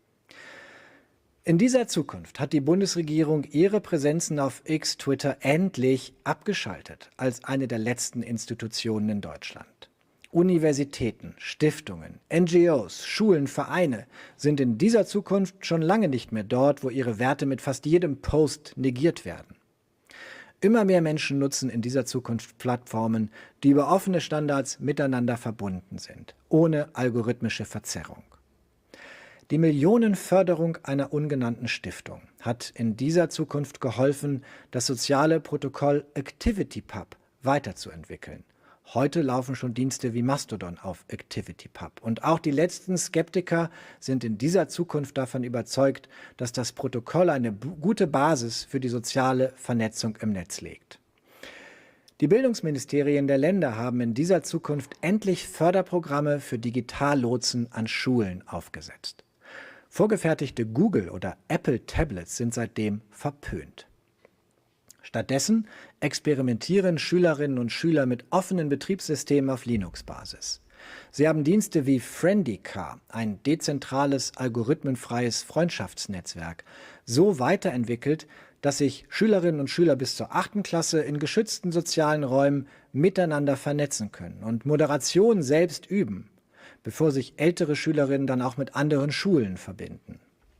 In dieser Zukunft hat die Bundesregierung ihre Präsenzen auf X, Twitter endlich abgeschaltet als eine der letzten Institutionen in Deutschland. Universitäten, Stiftungen, NGOs, Schulen, Vereine sind in dieser Zukunft schon lange nicht mehr dort, wo ihre Werte mit fast jedem Post negiert werden. Immer mehr Menschen nutzen in dieser Zukunft Plattformen, die über offene Standards miteinander verbunden sind, ohne algorithmische Verzerrung. Die Millionenförderung einer ungenannten Stiftung hat in dieser Zukunft geholfen, das soziale Protokoll ActivityPub weiterzuentwickeln. Heute laufen schon Dienste wie Mastodon auf ActivityPub. Und auch die letzten Skeptiker sind in dieser Zukunft davon überzeugt, dass das Protokoll eine gute Basis für die soziale Vernetzung im Netz legt. Die Bildungsministerien der Länder haben in dieser Zukunft endlich Förderprogramme für Digitallotsen an Schulen aufgesetzt. Vorgefertigte Google- oder Apple-Tablets sind seitdem verpönt. Stattdessen experimentieren Schülerinnen und Schüler mit offenen Betriebssystemen auf Linux-Basis. Sie haben Dienste wie Friendica, ein dezentrales, algorithmenfreies Freundschaftsnetzwerk, so weiterentwickelt, dass sich Schülerinnen und Schüler bis zur 8. Klasse in geschützten sozialen Räumen miteinander vernetzen können und Moderation selbst üben, bevor sich ältere Schülerinnen dann auch mit anderen Schulen verbinden.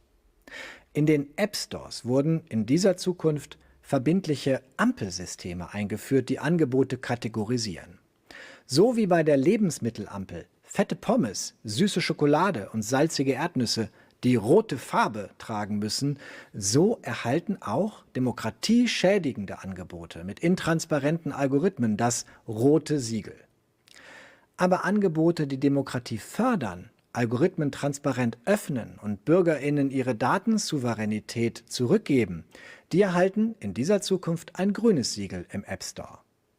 In den App-Stores wurden in dieser Zukunft verbindliche Ampelsysteme eingeführt, die Angebote kategorisieren. So wie bei der Lebensmittelampel fette Pommes, süße Schokolade und salzige Erdnüsse die rote Farbe tragen müssen, so erhalten auch demokratieschädigende Angebote mit intransparenten Algorithmen das rote Siegel. Aber Angebote, die Demokratie fördern, Algorithmen transparent öffnen und BürgerInnen ihre Datensouveränität zurückgeben, die erhalten in dieser Zukunft ein grünes Siegel im App Store.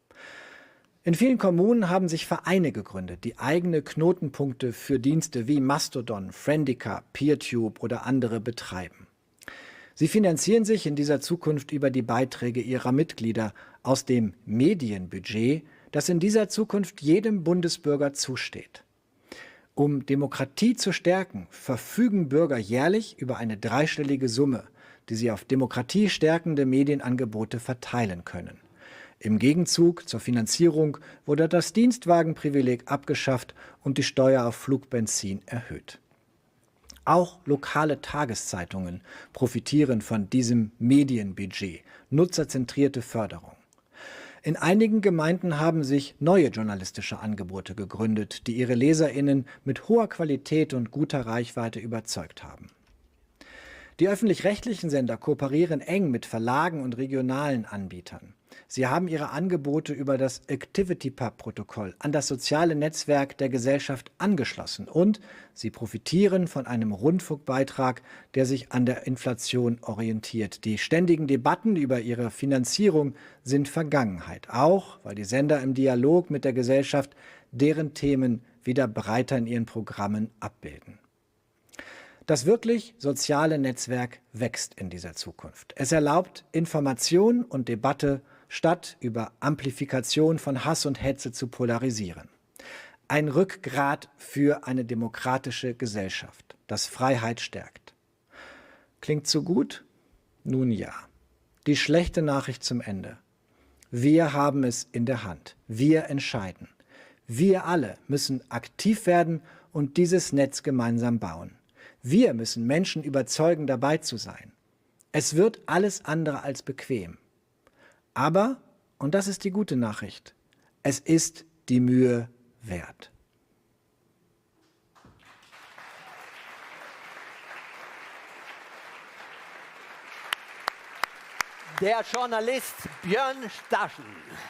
In vielen Kommunen haben sich Vereine gegründet, die eigene Knotenpunkte für Dienste wie Mastodon, Friendica, PeerTube oder andere betreiben. Sie finanzieren sich in dieser Zukunft über die Beiträge ihrer Mitglieder aus dem Medienbudget, das in dieser Zukunft jedem Bundesbürger zusteht. Um Demokratie zu stärken, verfügen Bürger jährlich über eine dreistellige Summe, die sie auf demokratiestärkende Medienangebote verteilen können. Im Gegenzug zur Finanzierung wurde das Dienstwagenprivileg abgeschafft und die Steuer auf Flugbenzin erhöht. Auch lokale Tageszeitungen profitieren von diesem Medienbudget, nutzerzentrierte Förderung. In einigen Gemeinden haben sich neue journalistische Angebote gegründet, die ihre LeserInnen mit hoher Qualität und guter Reichweite überzeugt haben. Die öffentlich-rechtlichen Sender kooperieren eng mit Verlagen und regionalen Anbietern. Sie haben ihre Angebote über das ActivityPub-Protokoll an das soziale Netzwerk der Gesellschaft angeschlossen und sie profitieren von einem Rundfunkbeitrag, der sich an der Inflation orientiert. Die ständigen Debatten über ihre Finanzierung sind Vergangenheit, auch weil die Sender im Dialog mit der Gesellschaft deren Themen wieder breiter in ihren Programmen abbilden. Das wirklich soziale Netzwerk wächst in dieser Zukunft. Es erlaubt Information und Debatte, statt über Amplifikation von Hass und Hetze zu polarisieren. Ein Rückgrat für eine demokratische Gesellschaft, das Freiheit stärkt. Klingt so gut? Nun ja. Die schlechte Nachricht zum Ende. Wir haben es in der Hand. Wir entscheiden. Wir alle müssen aktiv werden und dieses Netz gemeinsam bauen. Wir müssen Menschen überzeugen, dabei zu sein. Es wird alles andere als bequem. Aber, und das ist die gute Nachricht, es ist die Mühe wert.
Der Journalist Björn Staschen.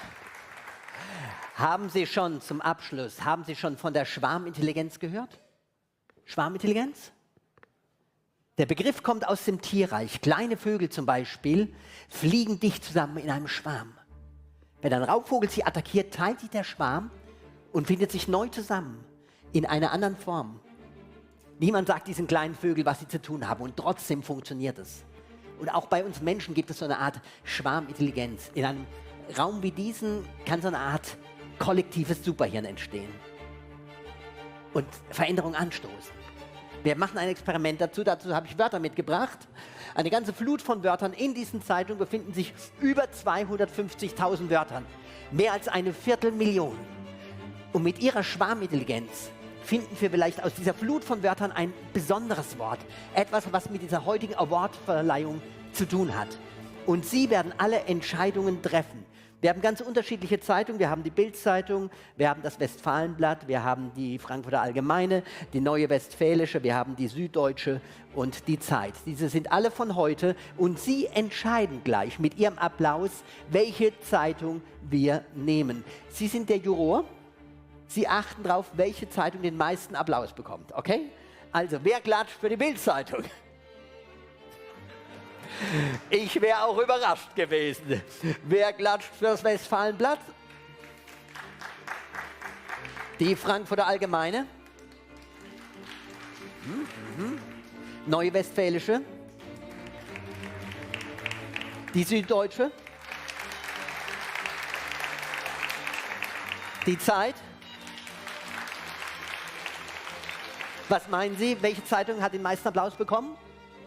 Haben Sie schon zum Abschluss, haben Sie schon von der Schwarmintelligenz gehört? Schwarmintelligenz? Der Begriff kommt aus dem Tierreich. Kleine Vögel zum Beispiel fliegen dicht zusammen in einem Schwarm. Wenn ein Raubvogel sie attackiert, teilt sich der Schwarm und findet sich neu zusammen in einer anderen Form. Niemand sagt diesen kleinen Vögeln, was sie zu tun haben, und trotzdem funktioniert es. Und auch bei uns Menschen gibt es so eine Art Schwarmintelligenz. In einem Raum wie diesen kann so eine Art kollektives Superhirn entstehen und Veränderung anstoßen. Wir machen ein Experiment dazu habe ich Wörter mitgebracht. Eine ganze Flut von Wörtern. In diesen Zeitungen befinden sich über 250.000 Wörtern. Mehr als 250.000. Und mit ihrer Schwarmintelligenz finden wir vielleicht aus dieser Flut von Wörtern ein besonderes Wort. Etwas, was mit dieser heutigen Awardverleihung zu tun hat. Und Sie werden alle Entscheidungen treffen. Wir haben ganz unterschiedliche Zeitungen. Wir haben die Bild-Zeitung, wir haben das Westfalenblatt, wir haben die Frankfurter Allgemeine, die Neue Westfälische, wir haben die Süddeutsche und die Zeit. Diese sind alle von heute und Sie entscheiden gleich mit Ihrem Applaus, welche Zeitung wir nehmen. Sie sind der Juror. Sie achten darauf, welche Zeitung den meisten Applaus bekommt. Okay? Also, wer klatscht für die Bild-Zeitung? Ich wäre auch überrascht gewesen. Wer klatscht für das Westfalenblatt? Die Frankfurter Allgemeine? Neue Westfälische? Die Süddeutsche? Die Zeit? Was meinen Sie? Welche Zeitung hat den meisten Applaus bekommen?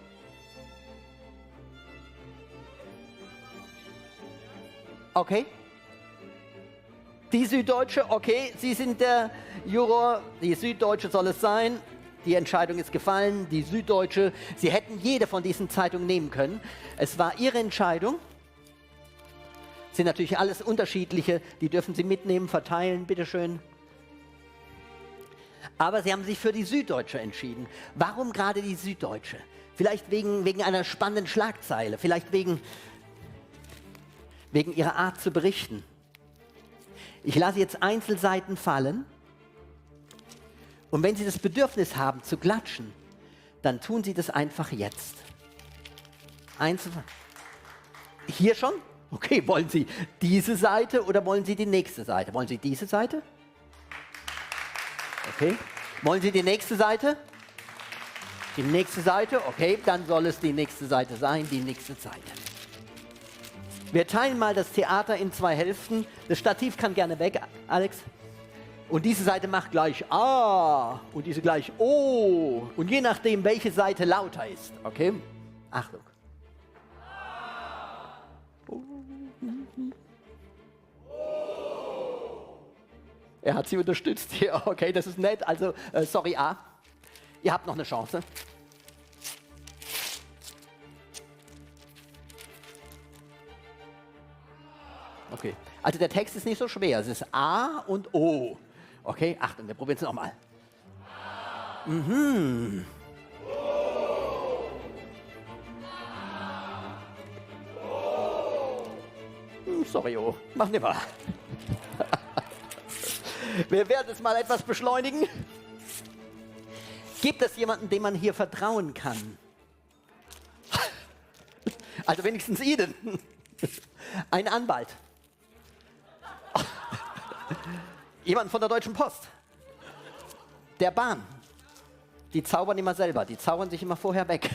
Okay. Die Süddeutsche, okay, Sie sind der Juror, die Süddeutsche soll es sein. Die Entscheidung ist gefallen, die Süddeutsche. Sie hätten jede von diesen Zeitungen nehmen können. Es war Ihre Entscheidung. Sind natürlich alles unterschiedliche, die dürfen Sie mitnehmen, verteilen, bitteschön. Aber Sie haben sich für die Süddeutsche entschieden. Warum gerade die Süddeutsche? Vielleicht wegen einer spannenden Schlagzeile, vielleicht wegen ihrer Art zu berichten. Ich lasse jetzt Einzelseiten fallen und wenn Sie das Bedürfnis haben zu klatschen, dann tun Sie das einfach jetzt. Hier schon? Okay, wollen Sie diese Seite oder wollen Sie die nächste Seite? Wollen Sie diese Seite? Okay. Wollen Sie die nächste Seite? Die nächste Seite, okay, dann soll es die nächste Seite sein, die nächste Seite. Wir teilen mal das Theater in 2 Hälften. Das Stativ kann gerne weg, Alex. Und diese Seite macht gleich A und diese gleich O. Und je nachdem, welche Seite lauter ist, okay? Achtung. Er hat sie unterstützt hier, okay, das ist nett. Also, sorry, A. Ihr habt noch eine Chance. Okay, also der Text ist nicht so schwer. Es ist A und O. Okay, Achtung, wir probieren es nochmal. Mhm. Sorry, O. Mach nicht mal. Wir werden es mal etwas beschleunigen. Gibt es jemanden, dem man hier vertrauen kann? Also wenigstens Ihnen. Ein Anwalt. Jemand von der Deutschen Post. Der Bahn. Die zaubern immer selber. Die zaubern sich immer vorher weg.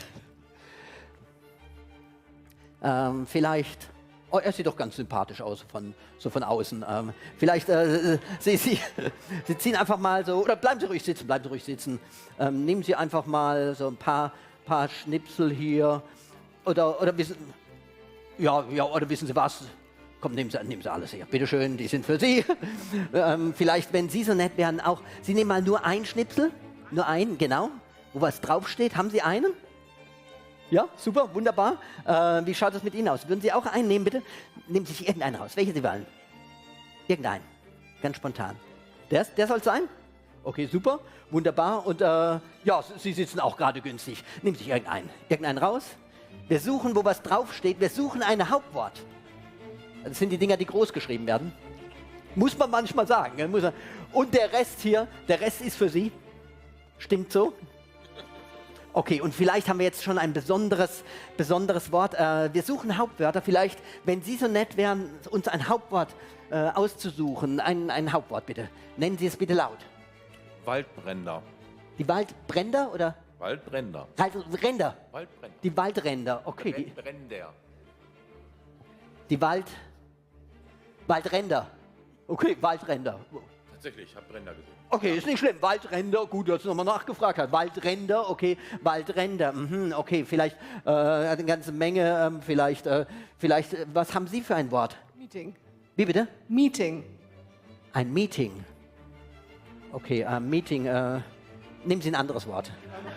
Vielleicht... Oh, er sieht doch ganz sympathisch aus, so von außen. Vielleicht, Sie ziehen einfach mal so, oder bleiben Sie ruhig sitzen, nehmen Sie einfach mal so ein paar Schnipsel hier, oder wissen Sie was? Komm, nehmen Sie alles hier, bitteschön, die sind für Sie. Vielleicht, wenn Sie so nett wären, auch, Sie nehmen mal nur einen Schnipsel, nur einen, genau, wo was draufsteht. Haben Sie einen? Ja, super, wunderbar. Wie schaut es mit Ihnen aus? Würden Sie auch einen nehmen, bitte? Nehmen Sie sich irgendeinen raus. Welchen Sie wollen? Irgendeinen. Ganz spontan. Der soll es sein? Okay, super, wunderbar. Und ja, Sie sitzen auch gerade günstig. Nehmen Sie sich irgendeinen. Irgendeinen raus. Wir suchen, wo was draufsteht. Wir suchen ein Hauptwort. Das sind die Dinger, die groß geschrieben werden. Muss man manchmal sagen. Und der Rest hier, der Rest ist für Sie. Stimmt so? Okay, und vielleicht haben wir jetzt schon ein besonderes Wort. Wir suchen Hauptwörter. Vielleicht, wenn Sie so nett wären, uns ein Hauptwort auszusuchen. Ein Hauptwort, bitte. Nennen Sie es bitte laut.
Waldbränder.
Die Waldbränder oder?
Waldbränder.
Ränder.
Waldbränder.
Die Waldränder, okay.
Bränder.
Die Waldränder. Okay, Waldränder.
Tatsächlich, ich habe Bränder gesehen.
Okay, ist nicht schlimm. Waldränder, gut, dass du nochmal nachgefragt hast. Waldränder, okay, Waldränder, okay, vielleicht eine ganze Menge, vielleicht, was haben Sie für ein Wort?
Meeting.
Wie bitte?
Meeting.
Ein Meeting. Okay, Meeting, nehmen Sie ein anderes Wort.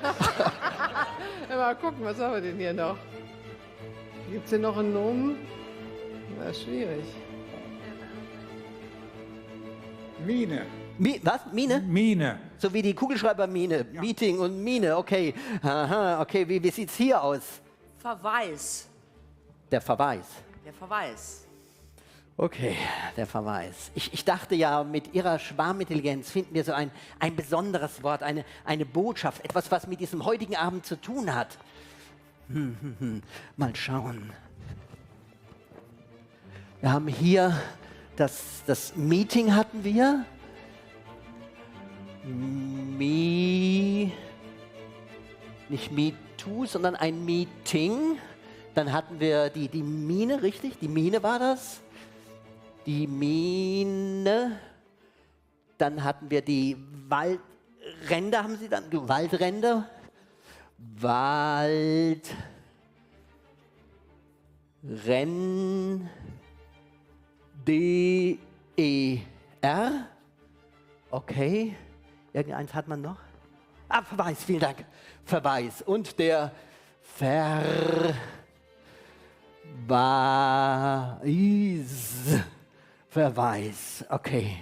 Mal gucken, was haben wir denn hier noch? Gibt es hier noch einen Nomen? Na, schwierig.
Mine.
Was? Mine?
Mine.
So wie die Kugelschreibermine. Ja. Meeting und Mine, okay. Aha, okay, wie sieht es hier aus?
Verweis.
Der Verweis.
Der Verweis.
Okay, der Verweis. Ich dachte ja, mit Ihrer Schwarmintelligenz finden wir so ein besonderes Wort, eine Botschaft, etwas, was mit diesem heutigen Abend zu tun hat. Mal schauen. Wir haben hier das Meeting hatten wir. Nicht MeToo, sondern ein Meeting. Dann hatten wir die Mine, richtig? Die Mine war das. Die Mine. Dann hatten wir die Waldränder, haben Sie dann? Waldränder. D-E-R. Okay. Irgendeins hat man noch? Ah, Verweis, vielen Dank. Verweis. Und der Verweis. Okay.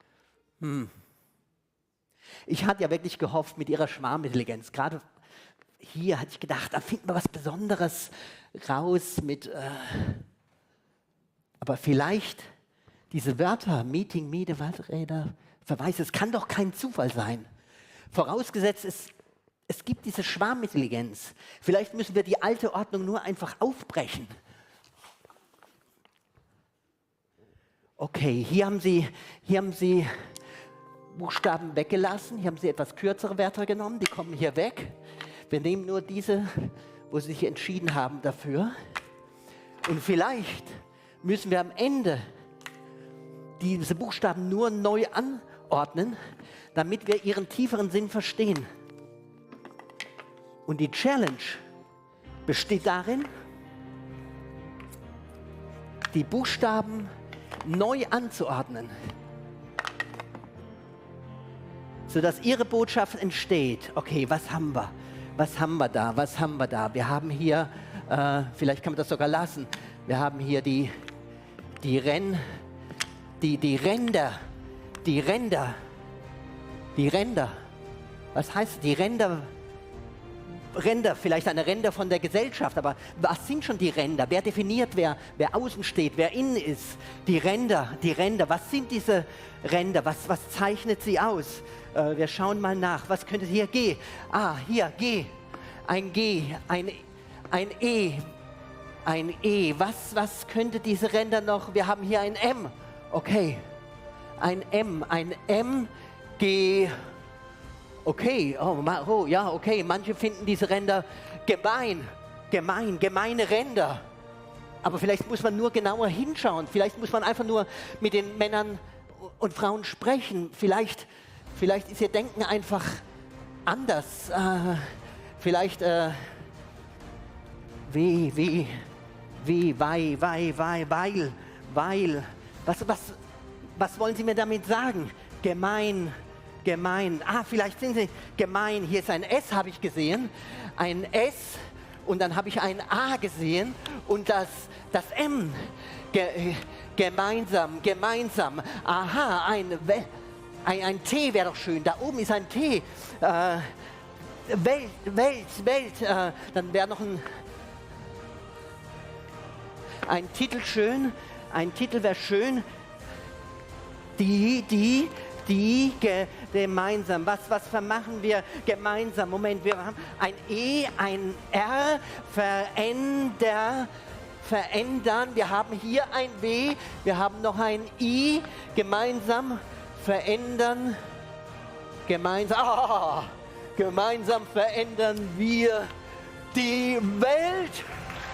Ich hatte ja wirklich gehofft, mit Ihrer Schwarmintelligenz, gerade hier hatte ich gedacht, da finden wir was Besonderes raus mit... aber vielleicht diese Wörter, Meeting, Miete, Waldräder, Verweis, es kann doch kein Zufall sein. Vorausgesetzt, es gibt diese Schwarmintelligenz. Vielleicht müssen wir die alte Ordnung nur einfach aufbrechen. Okay, hier haben Sie Buchstaben weggelassen. Hier haben Sie etwas kürzere Wörter genommen, die kommen hier weg. Wir nehmen nur diese, wo sie sich entschieden haben dafür. Und vielleicht müssen wir am Ende diese Buchstaben nur neu anordnen, damit wir ihren tieferen Sinn verstehen. Und die Challenge besteht darin, die Buchstaben neu anzuordnen, sodass Ihre Botschaft entsteht. Okay, was haben wir? Was haben wir da? Was haben wir da? Wir haben hier, vielleicht kann man das sogar lassen, wir haben hier die Ränder. Was heißt die Ränder? Ränder, vielleicht eine Ränder von der Gesellschaft, aber was sind schon die Ränder? Wer definiert, wer außen steht, wer innen ist? Die Ränder, was sind diese Ränder? Was zeichnet sie aus? Wir schauen mal nach. Was könnte hier G? Ah, hier G. Ein G, ein E, ein E. Was könnte diese Ränder noch? Wir haben hier ein M. Okay. Ein M, G. Okay, ja, okay. Manche finden diese Ränder gemeine Ränder. Aber vielleicht muss man nur genauer hinschauen. Vielleicht muss man einfach nur mit den Männern und Frauen sprechen. Vielleicht ist ihr Denken einfach anders. Vielleicht, weil. Was wollen Sie mir damit sagen? Gemein. Ah, vielleicht sind Sie gemein. Hier ist ein S, habe ich gesehen. Ein S und dann habe ich ein A gesehen und das M. Gemeinsam. Aha, ein T wäre doch schön. Da oben ist ein T. Welt. Dann wäre noch ein Titel schön. Ein Titel wäre schön. Die gemeinsam. Was vermachen wir gemeinsam? Moment, wir haben ein E, ein R, verändern. Wir haben hier ein W, wir haben noch ein I, gemeinsam verändern. Gemeinsam verändern wir die Welt.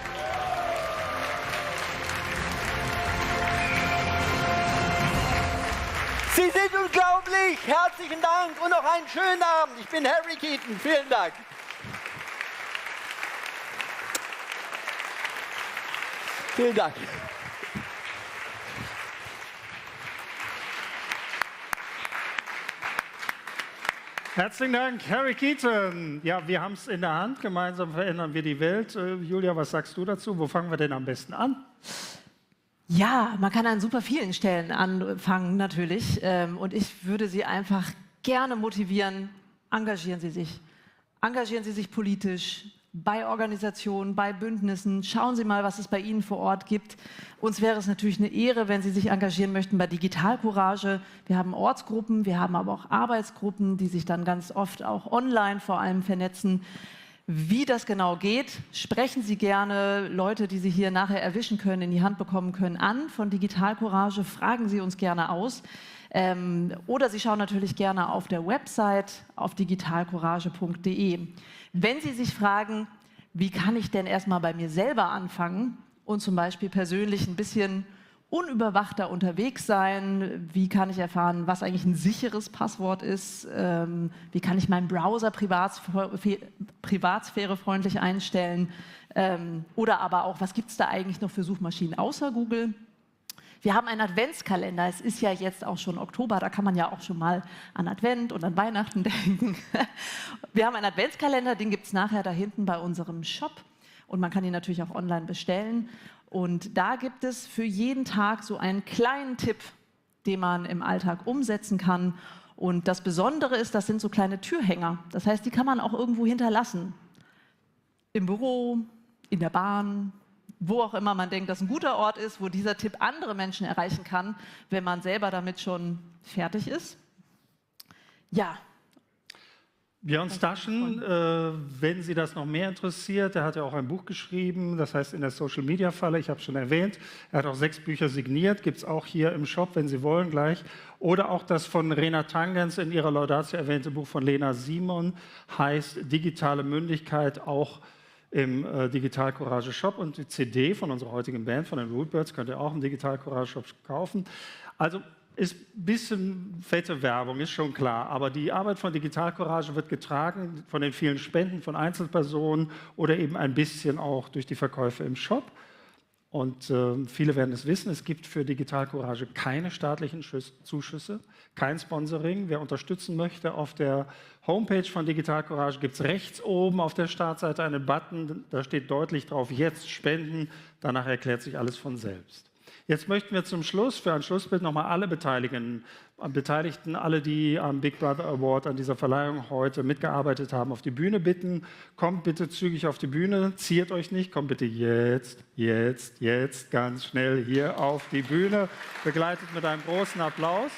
Sie sind unglaublich! Herzlichen Dank und noch einen schönen Abend. Ich bin Harry Keaton. Vielen Dank. Vielen Dank.
Herzlichen Dank, Harry Keaton. Ja, wir haben es in der Hand. Gemeinsam verändern wir die Welt. Julia, was sagst du dazu? Wo fangen wir denn am besten an?
Ja, man kann an super vielen Stellen anfangen, natürlich. Und ich würde Sie einfach gerne motivieren, engagieren Sie sich. Engagieren Sie sich politisch, bei Organisationen, bei Bündnissen. Schauen Sie mal, was es bei Ihnen vor Ort gibt. Uns wäre es natürlich eine Ehre, wenn Sie sich engagieren möchten bei Digital Courage. Wir haben Ortsgruppen, wir haben aber auch Arbeitsgruppen, die sich dann ganz oft auch online vor allem vernetzen. Wie das genau geht, sprechen Sie gerne Leute, die Sie hier nachher erwischen können, in die Hand bekommen können, an von Digital Courage. Fragen Sie uns gerne aus. Oder Sie schauen natürlich gerne auf der Website auf digitalcourage.de. Wenn Sie sich fragen, wie kann ich denn erstmal bei mir selber anfangen und zum Beispiel persönlich ein bisschen unüberwachter unterwegs sein, wie kann ich erfahren, was eigentlich ein sicheres Passwort ist, wie kann ich meinen Browser privatsphärefreundlich einstellen oder aber auch, was gibt es da eigentlich noch für Suchmaschinen außer Google. Wir haben einen Adventskalender, es ist ja jetzt auch schon Oktober, da kann man ja auch schon mal an Advent und an Weihnachten denken. Wir haben einen Adventskalender, den gibt es nachher da hinten bei unserem Shop und man kann ihn natürlich auch online bestellen. Und da gibt es für jeden Tag so einen kleinen Tipp, den man im Alltag umsetzen kann. Und das Besondere ist, das sind so kleine Türhänger. Das heißt, die kann man auch irgendwo hinterlassen. Im Büro, in der Bahn, wo auch immer man denkt, dass ein guter Ort ist, wo dieser Tipp andere Menschen erreichen kann, wenn man selber damit schon fertig ist. Ja.
Björn Staschen, wenn Sie das noch mehr interessiert, der hat ja auch ein Buch geschrieben, das heißt In der Social-Media-Falle, ich habe es schon erwähnt. Er hat auch 6 Bücher signiert, gibt es auch hier im Shop, wenn Sie wollen, gleich. Oder auch das von Rena Tangens in ihrer Laudatio erwähnte Buch von Lena Simon, heißt Digitale Mündigkeit, auch im Digital Courage Shop. Und die CD von unserer heutigen Band, von den Rootbirds, könnt ihr auch im Digital Courage Shop kaufen. Also ist ein bisschen fette Werbung, ist schon klar. Aber die Arbeit von Digital Courage wird getragen von den vielen Spenden von Einzelpersonen oder eben ein bisschen auch durch die Verkäufe im Shop. Und viele werden es wissen, es gibt für Digital Courage keine staatlichen Zuschüsse, kein Sponsoring. Wer unterstützen möchte, auf der Homepage von Digital Courage gibt es rechts oben auf der Startseite einen Button, da steht deutlich drauf, jetzt spenden, danach erklärt sich alles von selbst. Jetzt möchten wir zum Schluss, für ein Schlussbild, nochmal alle Beteiligten, alle, die am Big Brother Award, an dieser Verleihung heute mitgearbeitet haben, auf die Bühne bitten. Kommt bitte zügig auf die Bühne, ziert euch nicht, kommt bitte jetzt ganz schnell hier auf die Bühne, begleitet mit einem großen Applaus.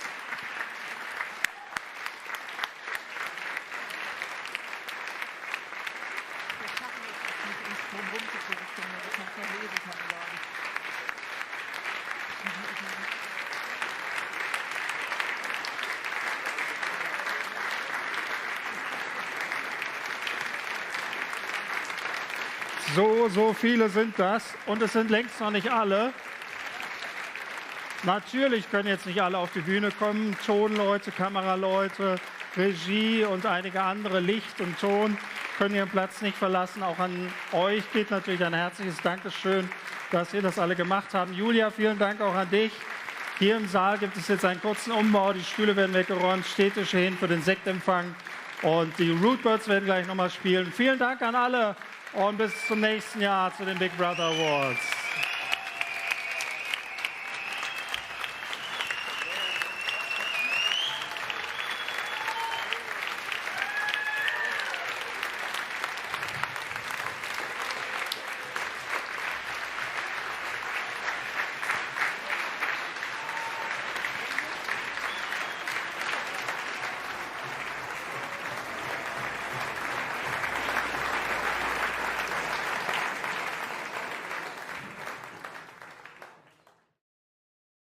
So viele sind das und es sind längst noch nicht alle. Natürlich können jetzt nicht alle auf die Bühne kommen. Tonleute, Kameraleute, Regie und einige andere, Licht und Ton, können ihren Platz nicht verlassen. Auch an euch geht natürlich ein herzliches Dankeschön, dass ihr das alle gemacht habt. Julia, vielen Dank auch an dich. Hier im Saal gibt es jetzt einen kurzen Umbau. Die Stühle werden weggeräumt, Stehtische hin für den Sektempfang. Und die Rootbirds werden gleich nochmal spielen. Vielen Dank an alle. Und bis zum nächsten Jahr zu den Big Brother Awards.